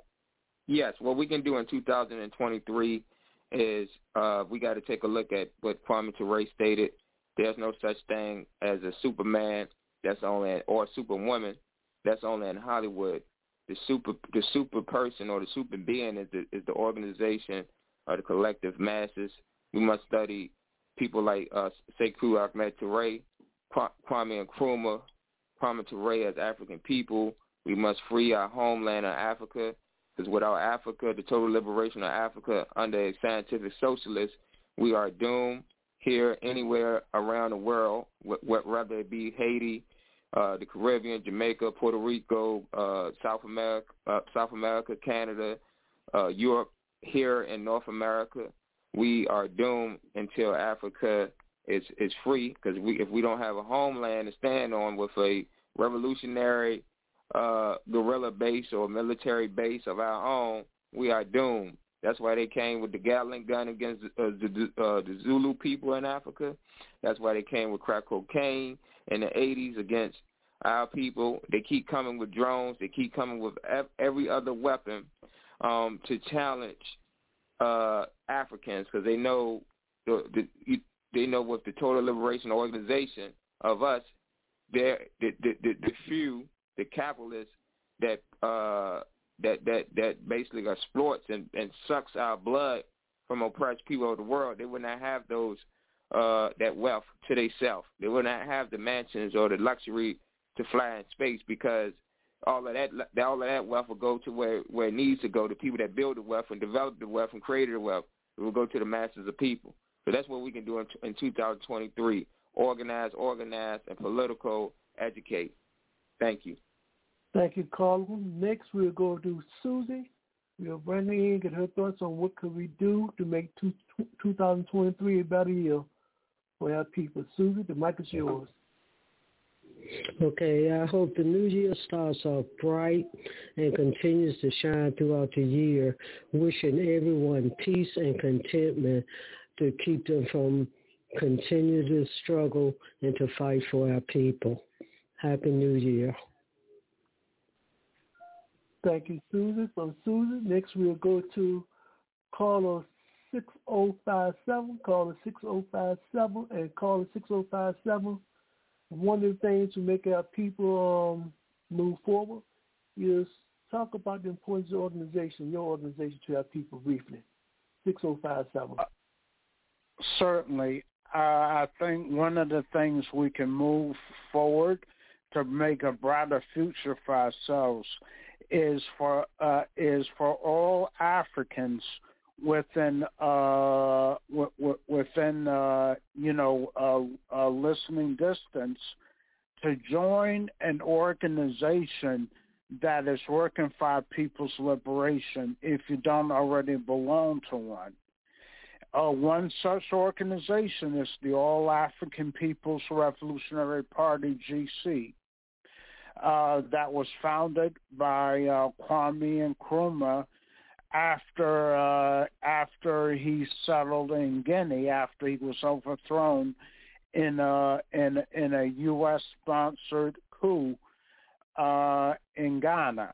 2023 is we got to take a look at what Kwame Ture stated. There's no such thing as a Superman or a Superwoman that's only in Hollywood. The super person or the super being is the organization or the collective masses. We must study people like Sekou Ahmed Toure, Kwame Nkrumah, Kwame Ture as African people. We must free our homeland of Africa, because without Africa, the total liberation of Africa under a scientific socialist, we are doomed here, anywhere around the world, whether it be Haiti, the Caribbean, Jamaica, Puerto Rico, South America, Canada, Europe, here in North America. We are doomed until Africa is free, because if we don't have a homeland to stand on with a revolutionary guerrilla base or military base of our own, we are doomed. That's why they came with the Gatling gun against the Zulu people in Africa. That's why they came with crack cocaine in the 80s against our people. They keep coming with drones. They keep coming with every other weapon to challenge Africans, because they know they know with the Total Liberation Organization of us, they're the few, the capitalists that basically exploits and sucks our blood from oppressed people of the world. They would not have those that wealth to themselves. They would not have the mansions or the luxury to fly in space, because all of that wealth will go to where it needs to go. The people that build the wealth and develop the wealth and created the wealth, it will go to the masses of people. So that's what we can do in 2023: organize, and political educate. Thank you.
Thank you, Carl. Next, we'll go to Susie. We'll bring her in, get her thoughts on what could we do to make 2023 a better year for our people. Susie, the mic is yours.
Okay, I hope the new year starts off bright and continues to shine throughout the year, wishing everyone peace and contentment to keep them from continue to struggle and to fight for our people. Happy New Year.
Thank you, Susan. From Susan, next we'll go to caller 6057, caller 6057, and caller 6057. One of the things to make our people move forward is talk about the importance of organization, your organization, to our people briefly. 6057.
Certainly. I think one of the things we can move forward to make a brighter future for ourselves is for all Africans within listening distance to join an organization that is working for our people's liberation if you don't already belong to one. One such organization is the All African People's Revolutionary Party, GC, that was founded by Kwame Nkrumah after he settled in Guinea, after he was overthrown in a U.S.-sponsored coup in Ghana.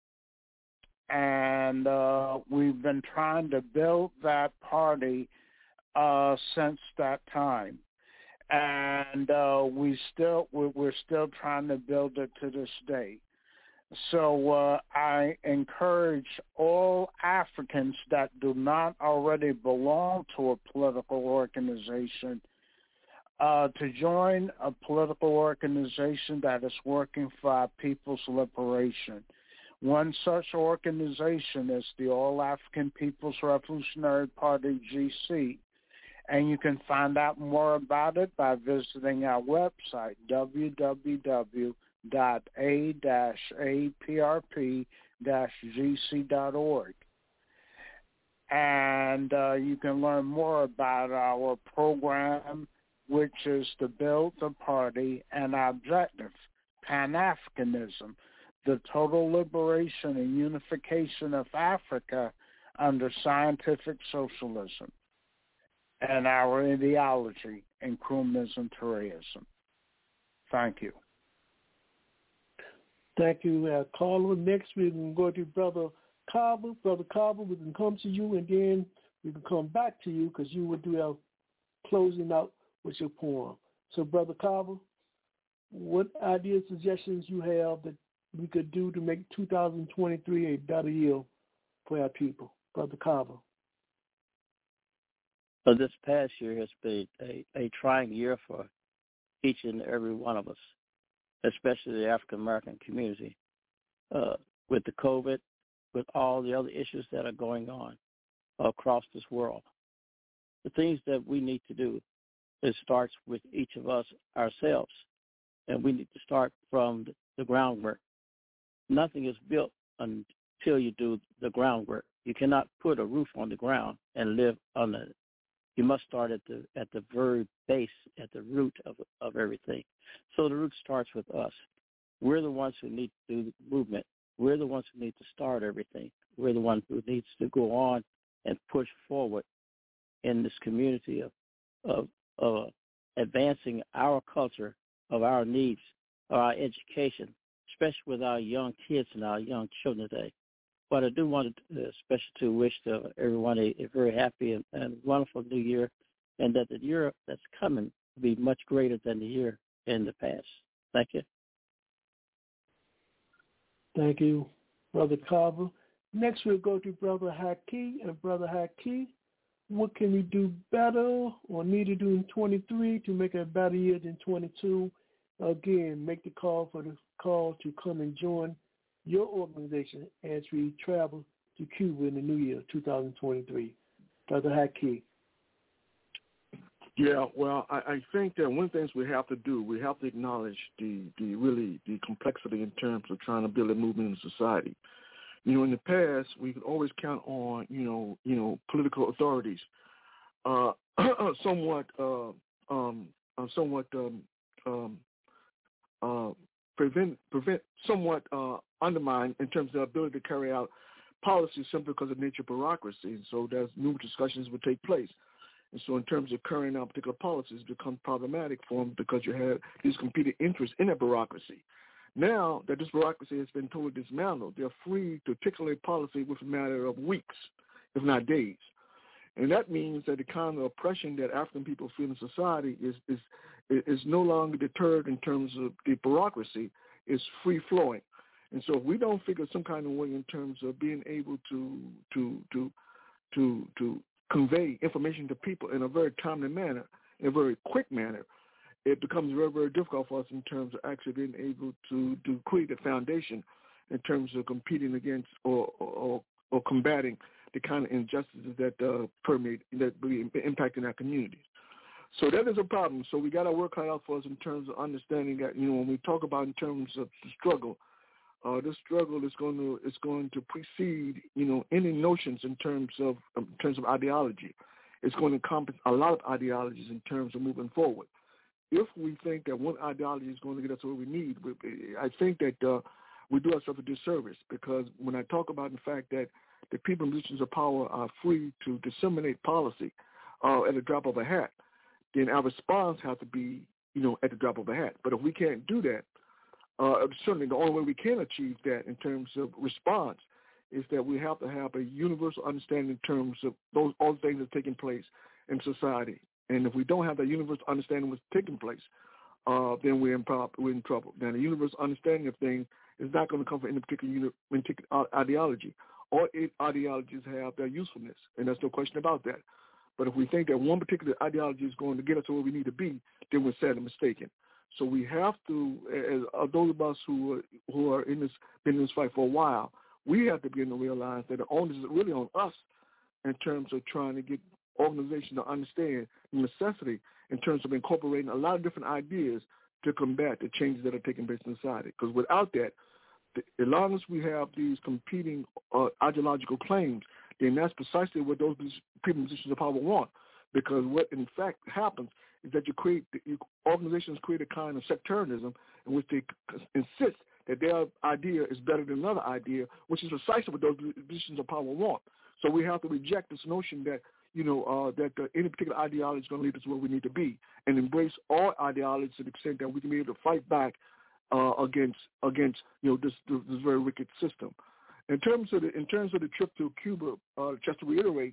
And we've been trying to build that party since that time. And we're still trying to build it to this day. So I encourage all Africans that do not already belong to a political organization to join a political organization that is working for our people's liberation. One such organization is the All African People's Revolutionary Party, GC. And you can find out more about it by visiting our website, www.a-aprp-gc.org. And you can learn more about our program, which is to build the party and our objective, Pan-Africanism, the total liberation and unification of Africa under scientific socialism, and our ideology, Nkrumah's terrorism. Thank you.
Thank you, caller. Next, we can go to Brother Carver. Brother Carver, we can come to you, and then we can come back to you because you will do our closing out with your poem. So, Brother Carver, what ideas, suggestions you have that we could do to make 2023 a better year for our people? Brother Carver.
So this past year has been a trying year for each and every one of us, especially the African American community, with the COVID, with all the other issues that are going on across this world. The things that we need to do, it starts with each of us ourselves, and we need to start from the groundwork. Nothing is built until you do the groundwork. You cannot put a roof on the ground and live on it. You must start at the very base, at the root of everything. So the root starts with us. We're the ones who need to do the movement. We're the ones who need to start everything. We're the one who needs to go on and push forward in this community of advancing our culture, of our needs, or our education, especially with our young kids and our young children today. But I do want to especially to wish to everyone a very happy and wonderful new year, and that the year that's coming will be much greater than the year in the past. Thank you.
Thank you, Brother Carver. Next, we'll go to Brother Haki. And Brother Haki, what can we do better or need to do in 23 to make it a better year than 22? Again, make the call to come and join your organization as we travel to Cuba in the new year, 2023. Brother Haki.
Yeah, well, I think that one of the things we have to do, we have to acknowledge the complexity in terms of trying to build a movement in society. In the past, we could always count on, political authorities, somewhat undermine in terms of their ability to carry out policies simply because of the nature of bureaucracy. And so there's numerous discussions would take place. And so in terms of carrying out particular policies, it becomes problematic for them because you have these competing interests in that bureaucracy. Now that this bureaucracy has been totally dismantled, they're free to articulate policy within a matter of weeks, if not days. And that means that the kind of oppression that African people feel in society is no longer deterred in terms of the bureaucracy. It's free-flowing. And so if we don't figure some kind of way in terms of being able to convey information to people in a very timely manner, in a very quick manner, it becomes very, very difficult for us in terms of actually being able to create a foundation in terms of competing against or combating the kind of injustices that permeate, that be impacting our communities. So that is a problem. So we got to work hard out for us in terms of understanding that, when we talk about in terms of the struggle, this struggle is going to precede, any notions in terms of ideology. It's going to encompass a lot of ideologies in terms of moving forward. If we think that one ideology is going to get us what we need, I think that we do ourselves a disservice, because when I talk about the fact that the people in positions of power are free to disseminate policy at the drop of a hat, then our response has to be, at the drop of a hat. But if we can't do that, certainly the only way we can achieve that in terms of response is that we have to have a universal understanding in terms of all the things that are taking place in society. And if we don't have that universal understanding of what's taking place, then we're in trouble. Now, the universal understanding of things is not going to come from any particular ideology. All ideologies have their usefulness, and there's no question about that. But if we think that one particular ideology is going to get us to where we need to be, then we're sadly mistaken. So we have to, as those of us who are been in this fight for a while, we have to begin to realize that the onus is really on us in terms of trying to get organizations to understand the necessity in terms of incorporating a lot of different ideas to combat the changes that are taking place in society. Because without that, as long as we have these competing ideological claims, then that's precisely what those people in positions of power want. Because what in fact happens is that organizations create a kind of sectarianism in which they insist that their idea is better than another idea, which is precisely what those positions of power want. So we have to reject this notion that any particular ideology is going to lead us to where we need to be, and embrace all ideologies to the extent that we can be able to fight back against this very wicked system. In terms of the trip to Cuba, just to reiterate,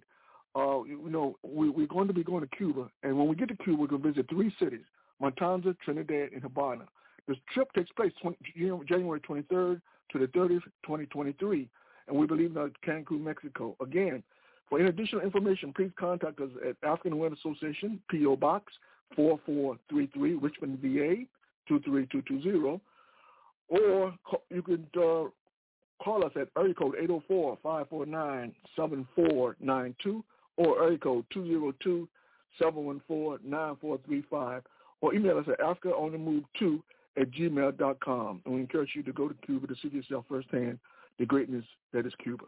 we're going to be going to Cuba, and when we get to Cuba, we're going to visit 3 cities: Matanzas, Trinidad, and Havana. This trip takes place January 23rd to the 30th, 2023, and we believe in Cancun, Mexico. Again, for any additional information, please contact us at African Awareness Association, P.O. Box 4433, Richmond, VA 23220, or you could call us at area code 804-549-7492 or area code 202-714-9435, or email us at africaonthemove2@gmail.com. And we encourage you to go to Cuba to see for yourself firsthand the greatness that is Cuba.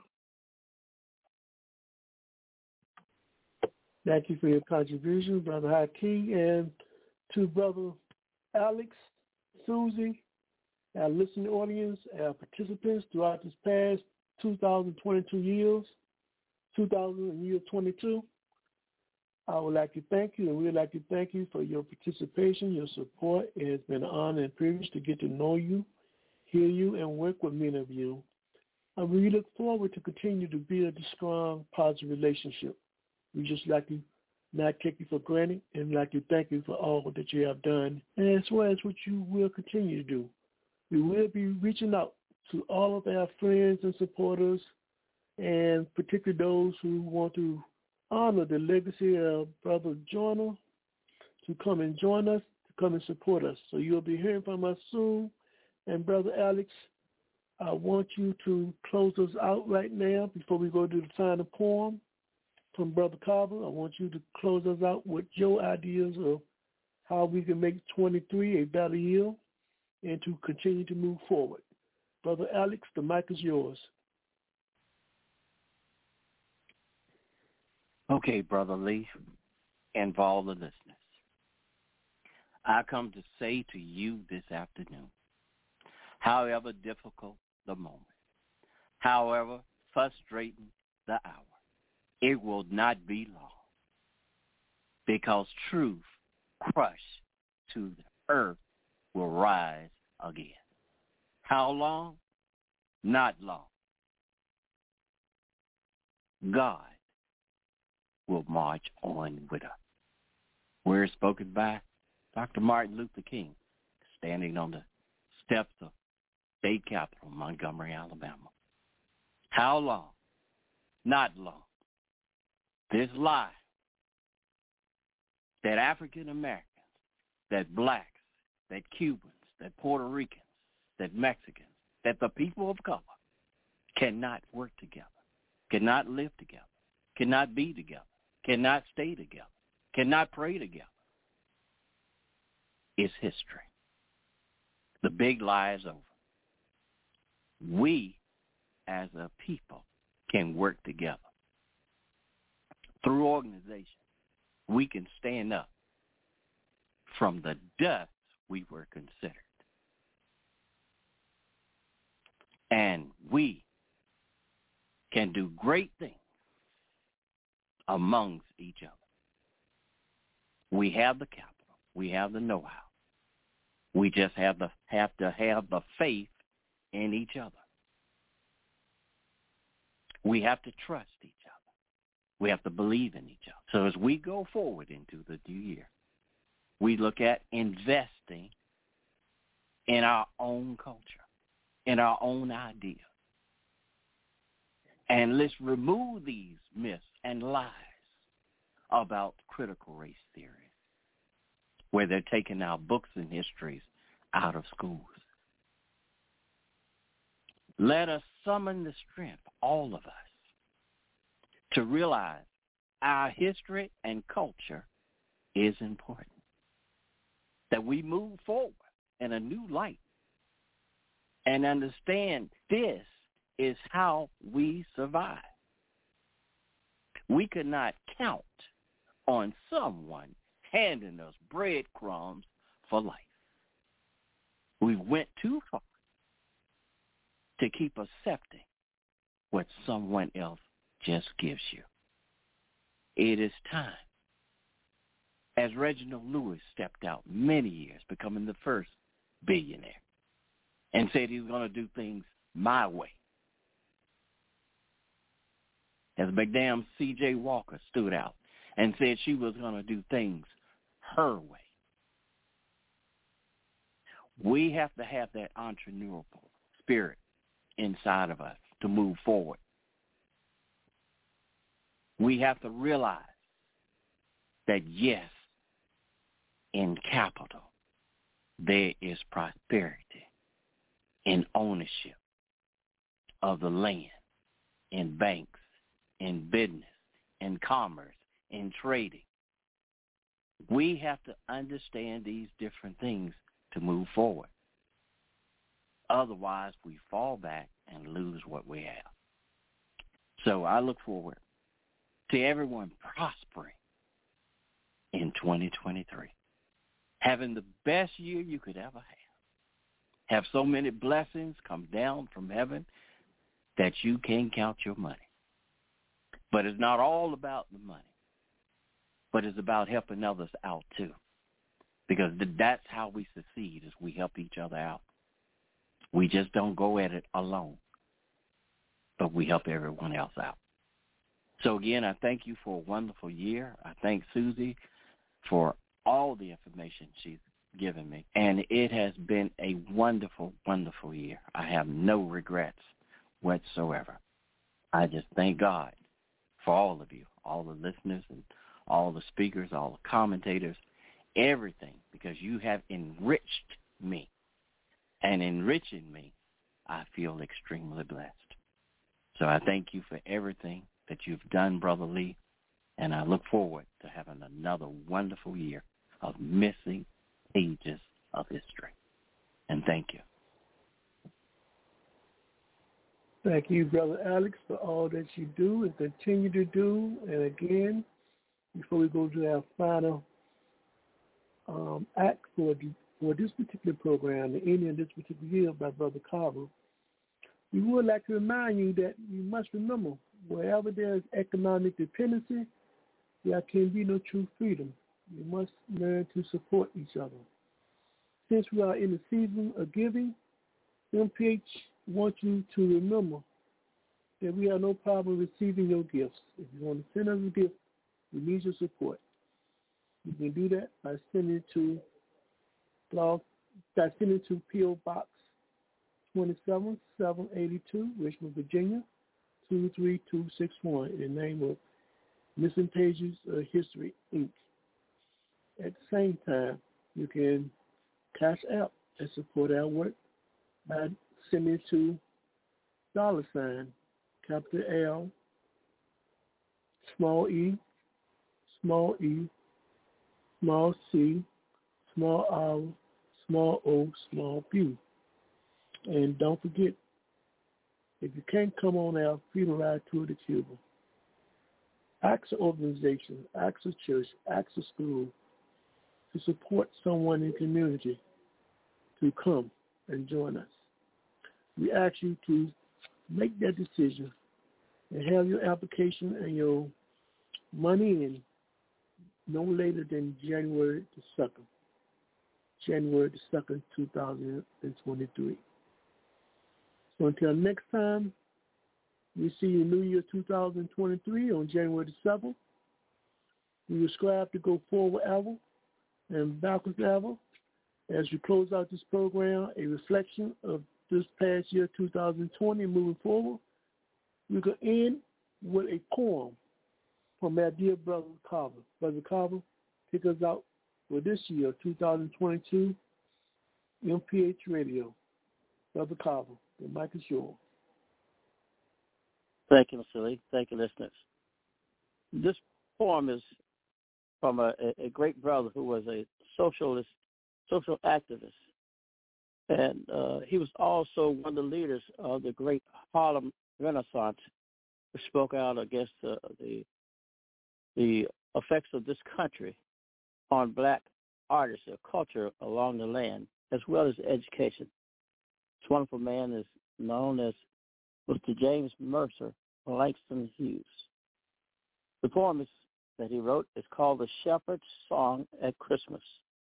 Thank you for your contribution, Brother Haki, and to Brother Alex, Susie, our listening audience, our participants throughout this past 2022 years, 2022. I would like to thank you, and we would like to thank you for your participation, your support. It has been an honor and privilege to get to know you, hear you, and work with many of you. And we look forward to continue to build a strong, positive relationship. We just like to not take you for granted and like to thank you for all that you have done, and as well as what you will continue to do. We will be reaching out to all of our friends and supporters, and particularly those who want to honor the legacy of Brother Joyner, to come and join us, to come and support us. So you'll be hearing from us soon. And Brother Alex, I want you to close us out right now before we go to the final poem from Brother Carver. I want you to close us out with your ideas of how we can make 23 a better year and to continue to move forward. Brother Alex, the mic is yours.
Okay, Brother Lee, and for all the listeners, I come to say to you this afternoon, however difficult the moment, however frustrating the hour, it will not be long, because truth crushed to the earth will rise again. How long? Not long. God will march on with us. Words spoken by Dr. Martin Luther King, standing on the steps of state capitol, Montgomery, Alabama. How long? Not long. This lie that African Americans, that blacks, that Cubans, that Puerto Ricans, that Mexicans, that the people of color cannot work together, cannot live together, cannot be together, cannot stay together, cannot pray together, is history. The big lie is over. We, as a people, can work together. Through organization, we can stand up from the dust we were considered. And we can do great things amongst each other. We have the capital. We have the know-how. We just have to have the faith in each other. We have to trust each other. We have to believe in each other. So as we go forward into the new year, we look at investing in our own culture, in our own ideas. And let's remove these myths and lies about critical race theory, where they're taking our books and histories out of schools. Let us summon the strength, all of us, to realize our history and culture is important, that we move forward in a new light and understand this is how we survive. We could not count on someone handing us breadcrumbs for life. We went too far to keep accepting what someone else just gives you. It is time. As Reginald Lewis stepped out many years, becoming the first billionaire, and said he was going to do things my way. As Madame C.J. Walker stood out and said she was going to do things her way. We have to have that entrepreneurial spirit inside of us to move forward. We have to realize that, yes, in capital, there is prosperity in ownership of the land, in banks, in business, in commerce, in trading. We have to understand these different things to move forward. Otherwise, we fall back and lose what we have. So I look forward to everyone prospering in 2023, having the best year you could ever have so many blessings come down from heaven that you can't count your money. But it's not all about the money, but it's about helping others out too, because that's how we succeed, is we help each other out. We just don't go at it alone, but we help everyone else out. So again, I thank you for a wonderful year. I thank Susie for all the information she's given me, and it has been a wonderful, wonderful year. I have no regrets whatsoever. I just thank God for all of you, all the listeners and all the speakers, all the commentators, everything, because you have enriched me. And enriching me, I feel extremely blessed. So I thank you for everything that you've done, Brother Lee, and I look forward to having another wonderful year of missing pages of history. And thank you.
Thank you, Brother Alex, for all that you do and continue to do. And again, before we go to our final act for this particular program, the ending of this particular year by Brother Carver, we would like to remind you that you must remember, wherever there is economic dependency, there can be no true freedom. You must learn to support each other. Since we are in the season of giving, MPH wants you to remember that we have no problem receiving your gifts. If you want to send us a gift, we need your support. You can do that by sending to P.O. Box 27782, Richmond, Virginia, 23261, in the name of Missing Pages of History, Inc. At the same time, you can cash out and support our work by sending to $, capital L, small e, small c, small r, small o, small b. And don't forget, if you can't come on our Freedom Ride Tour to Cuba, ask an organization, ask a church, ask a school to support someone in the community to come and join us. We ask you to make that decision and have your application and your money in no later than January the 2nd, 2023. So until next time, we see you New Year 2023 on January the 7th. We will strive to go forward ever and backwards ever. As we close out this program, a reflection of this past year 2020 moving forward, we can end with a poem from our dear Brother Carver. Brother Carver, pick us out for this year, 2022, MPH Radio. Brother Carver, the mic is yours.
Thank you, Mr. Lee. Thank you, listeners. This poem is from a great brother who was a social activist. And he was also one of the leaders of the great Harlem Renaissance, who spoke out against the effects of this country on black artists or culture along the land, as well as education. This wonderful man is known as Mr. James Mercer Langston Hughes. The poem that he wrote is called The Shepherd's Song at Christmas.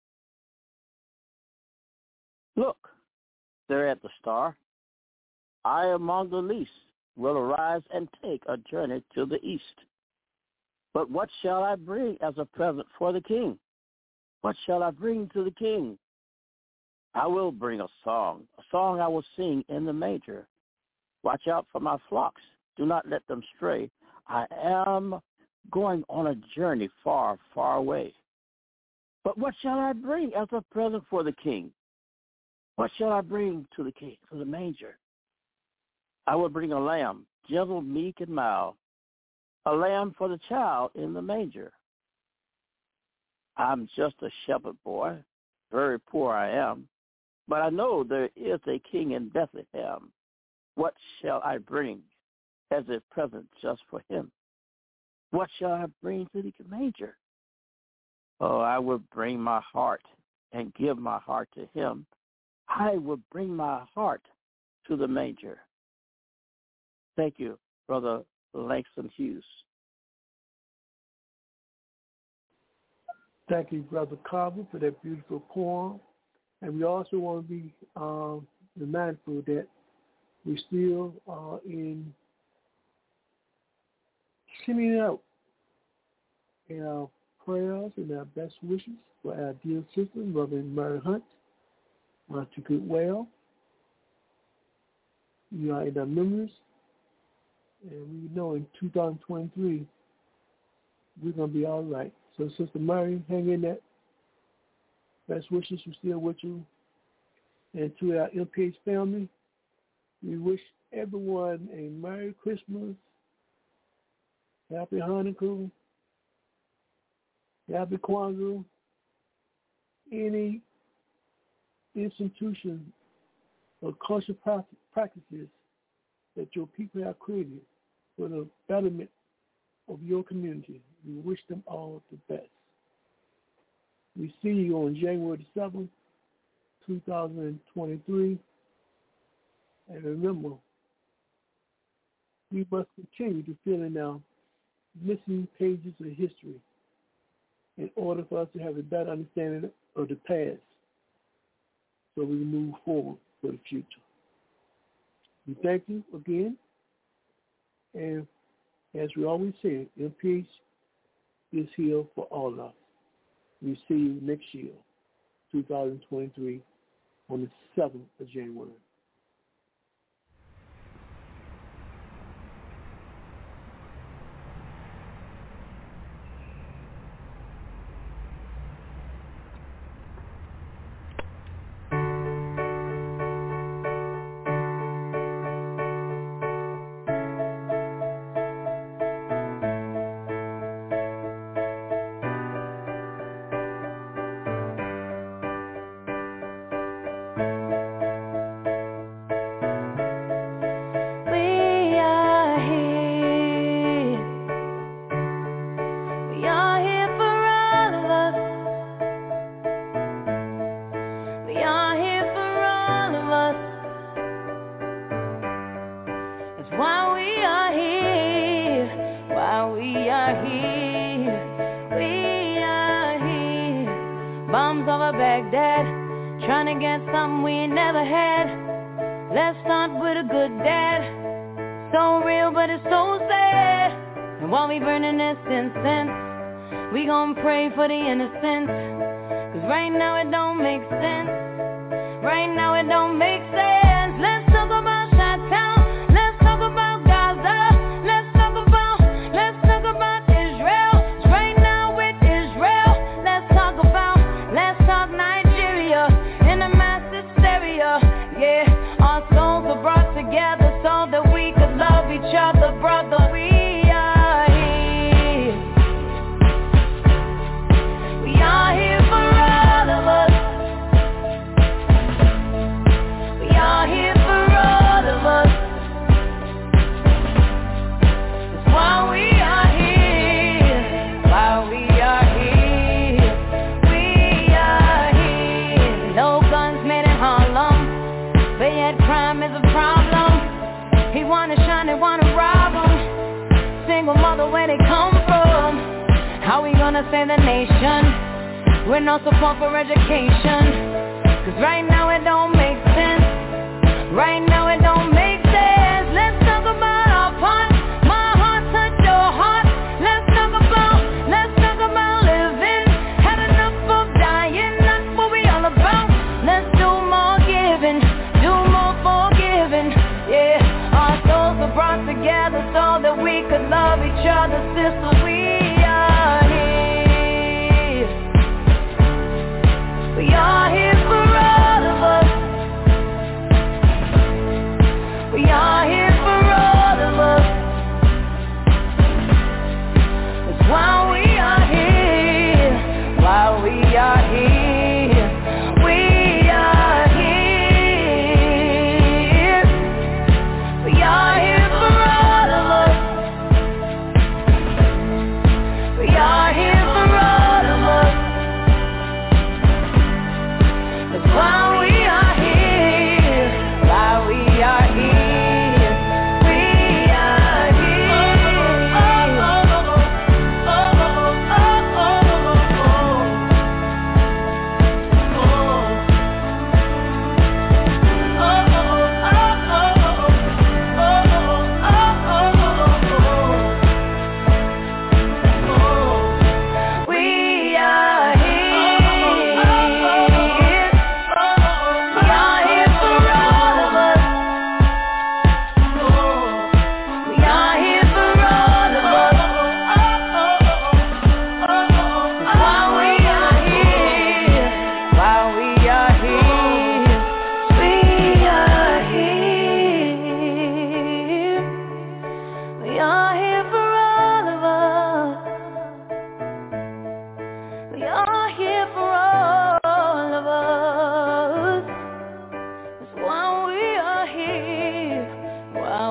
Look, there at the star, I among the least will arise and take a journey to the east. But what shall I bring as a present for the king? What shall I bring to the king? I will bring a song I will sing in the manger. Watch out for my flocks, do not let them stray. I am going on a journey far, far away. But what shall I bring as a present for the king? What shall I bring to the king, to the manger? I will bring a lamb, gentle, meek, and mild, a lamb for the child in the manger. I'm just a shepherd boy, very poor I am, but I know there is a king in Bethlehem. What shall I bring as a present just for him? What shall I bring to the manger? Oh, I will bring my heart and give my heart to him. I will bring my heart to the manger. Thank you, Brother Langston Hughes.
Thank you, Brother Carver, for that beautiful poem. And we also want to be mindful that we still are in sending out in our prayers and our best wishes for our dear sister, Mother Mary Hunt, to get well. You are in our memories, and we know in 2023 we're going to be all right. So, Sister Mary, hang in there. Best wishes are still with you. And to our MPH family, we wish everyone a Merry Christmas, Happy Hanukkah, Happy Kwanzaa. Any institution or cultural practices that your people have created for the betterment of your community, we wish them all the best. We see you on January 7th, 2023. And remember, we must continue to fill in our missing pages of history in order for us to have a better understanding of the past so we can move forward for the future. We thank you again. And as we always say, MPH is here for all of us. We see you next year, 2023, on the 7th of January.
For the innocent, 'cause right now it don't make sense. Right now it don't make sense. Let's talk about Chi-Town. Let's talk about Gaza. Let's talk about Israel. 'Cause right now with Israel, let's talk Nigeria in a mass hysteria. Yeah, our souls were brought together so that we could love each other, brother. Where they come from, how we gonna save the nation with no support for education? 'Cause right now it don't make sense. Right now it don't make sense. Let's talk about our part. My heart touch your heart. Let's talk about living. Had enough of dying, that's what we all about. Let's do more giving, do more forgiving. Yeah, our souls were brought together so that we could love each other, sister. We are here. We are here for all of us. We are here for all of us. That's why we are here. Why we are here. We are here. We are here for all of us.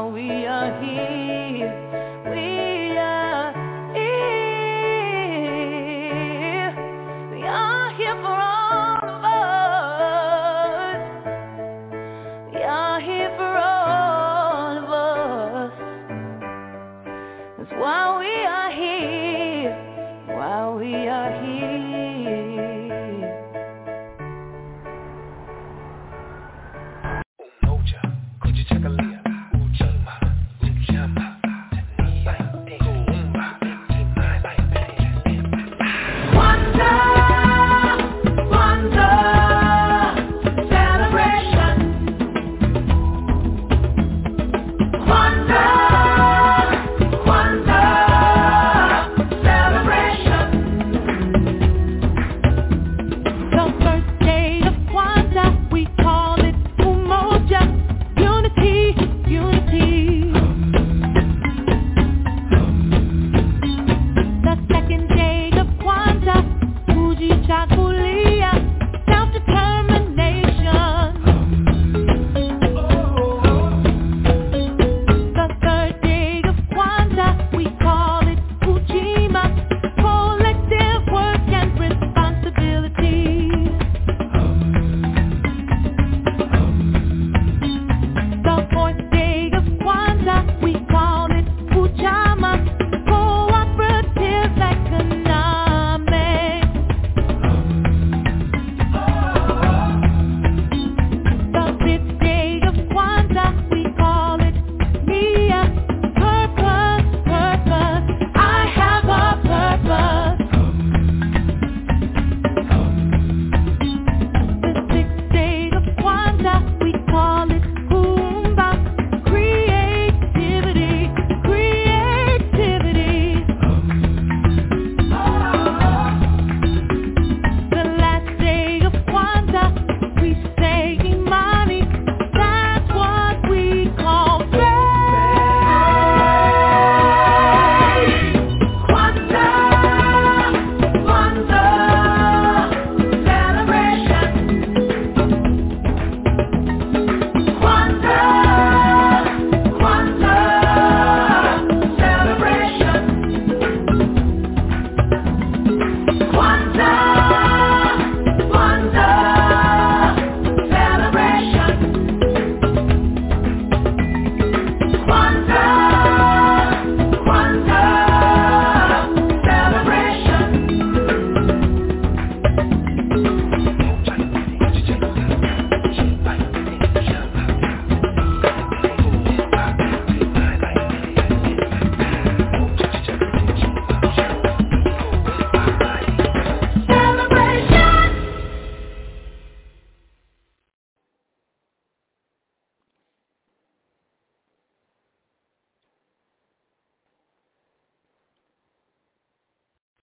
we are here.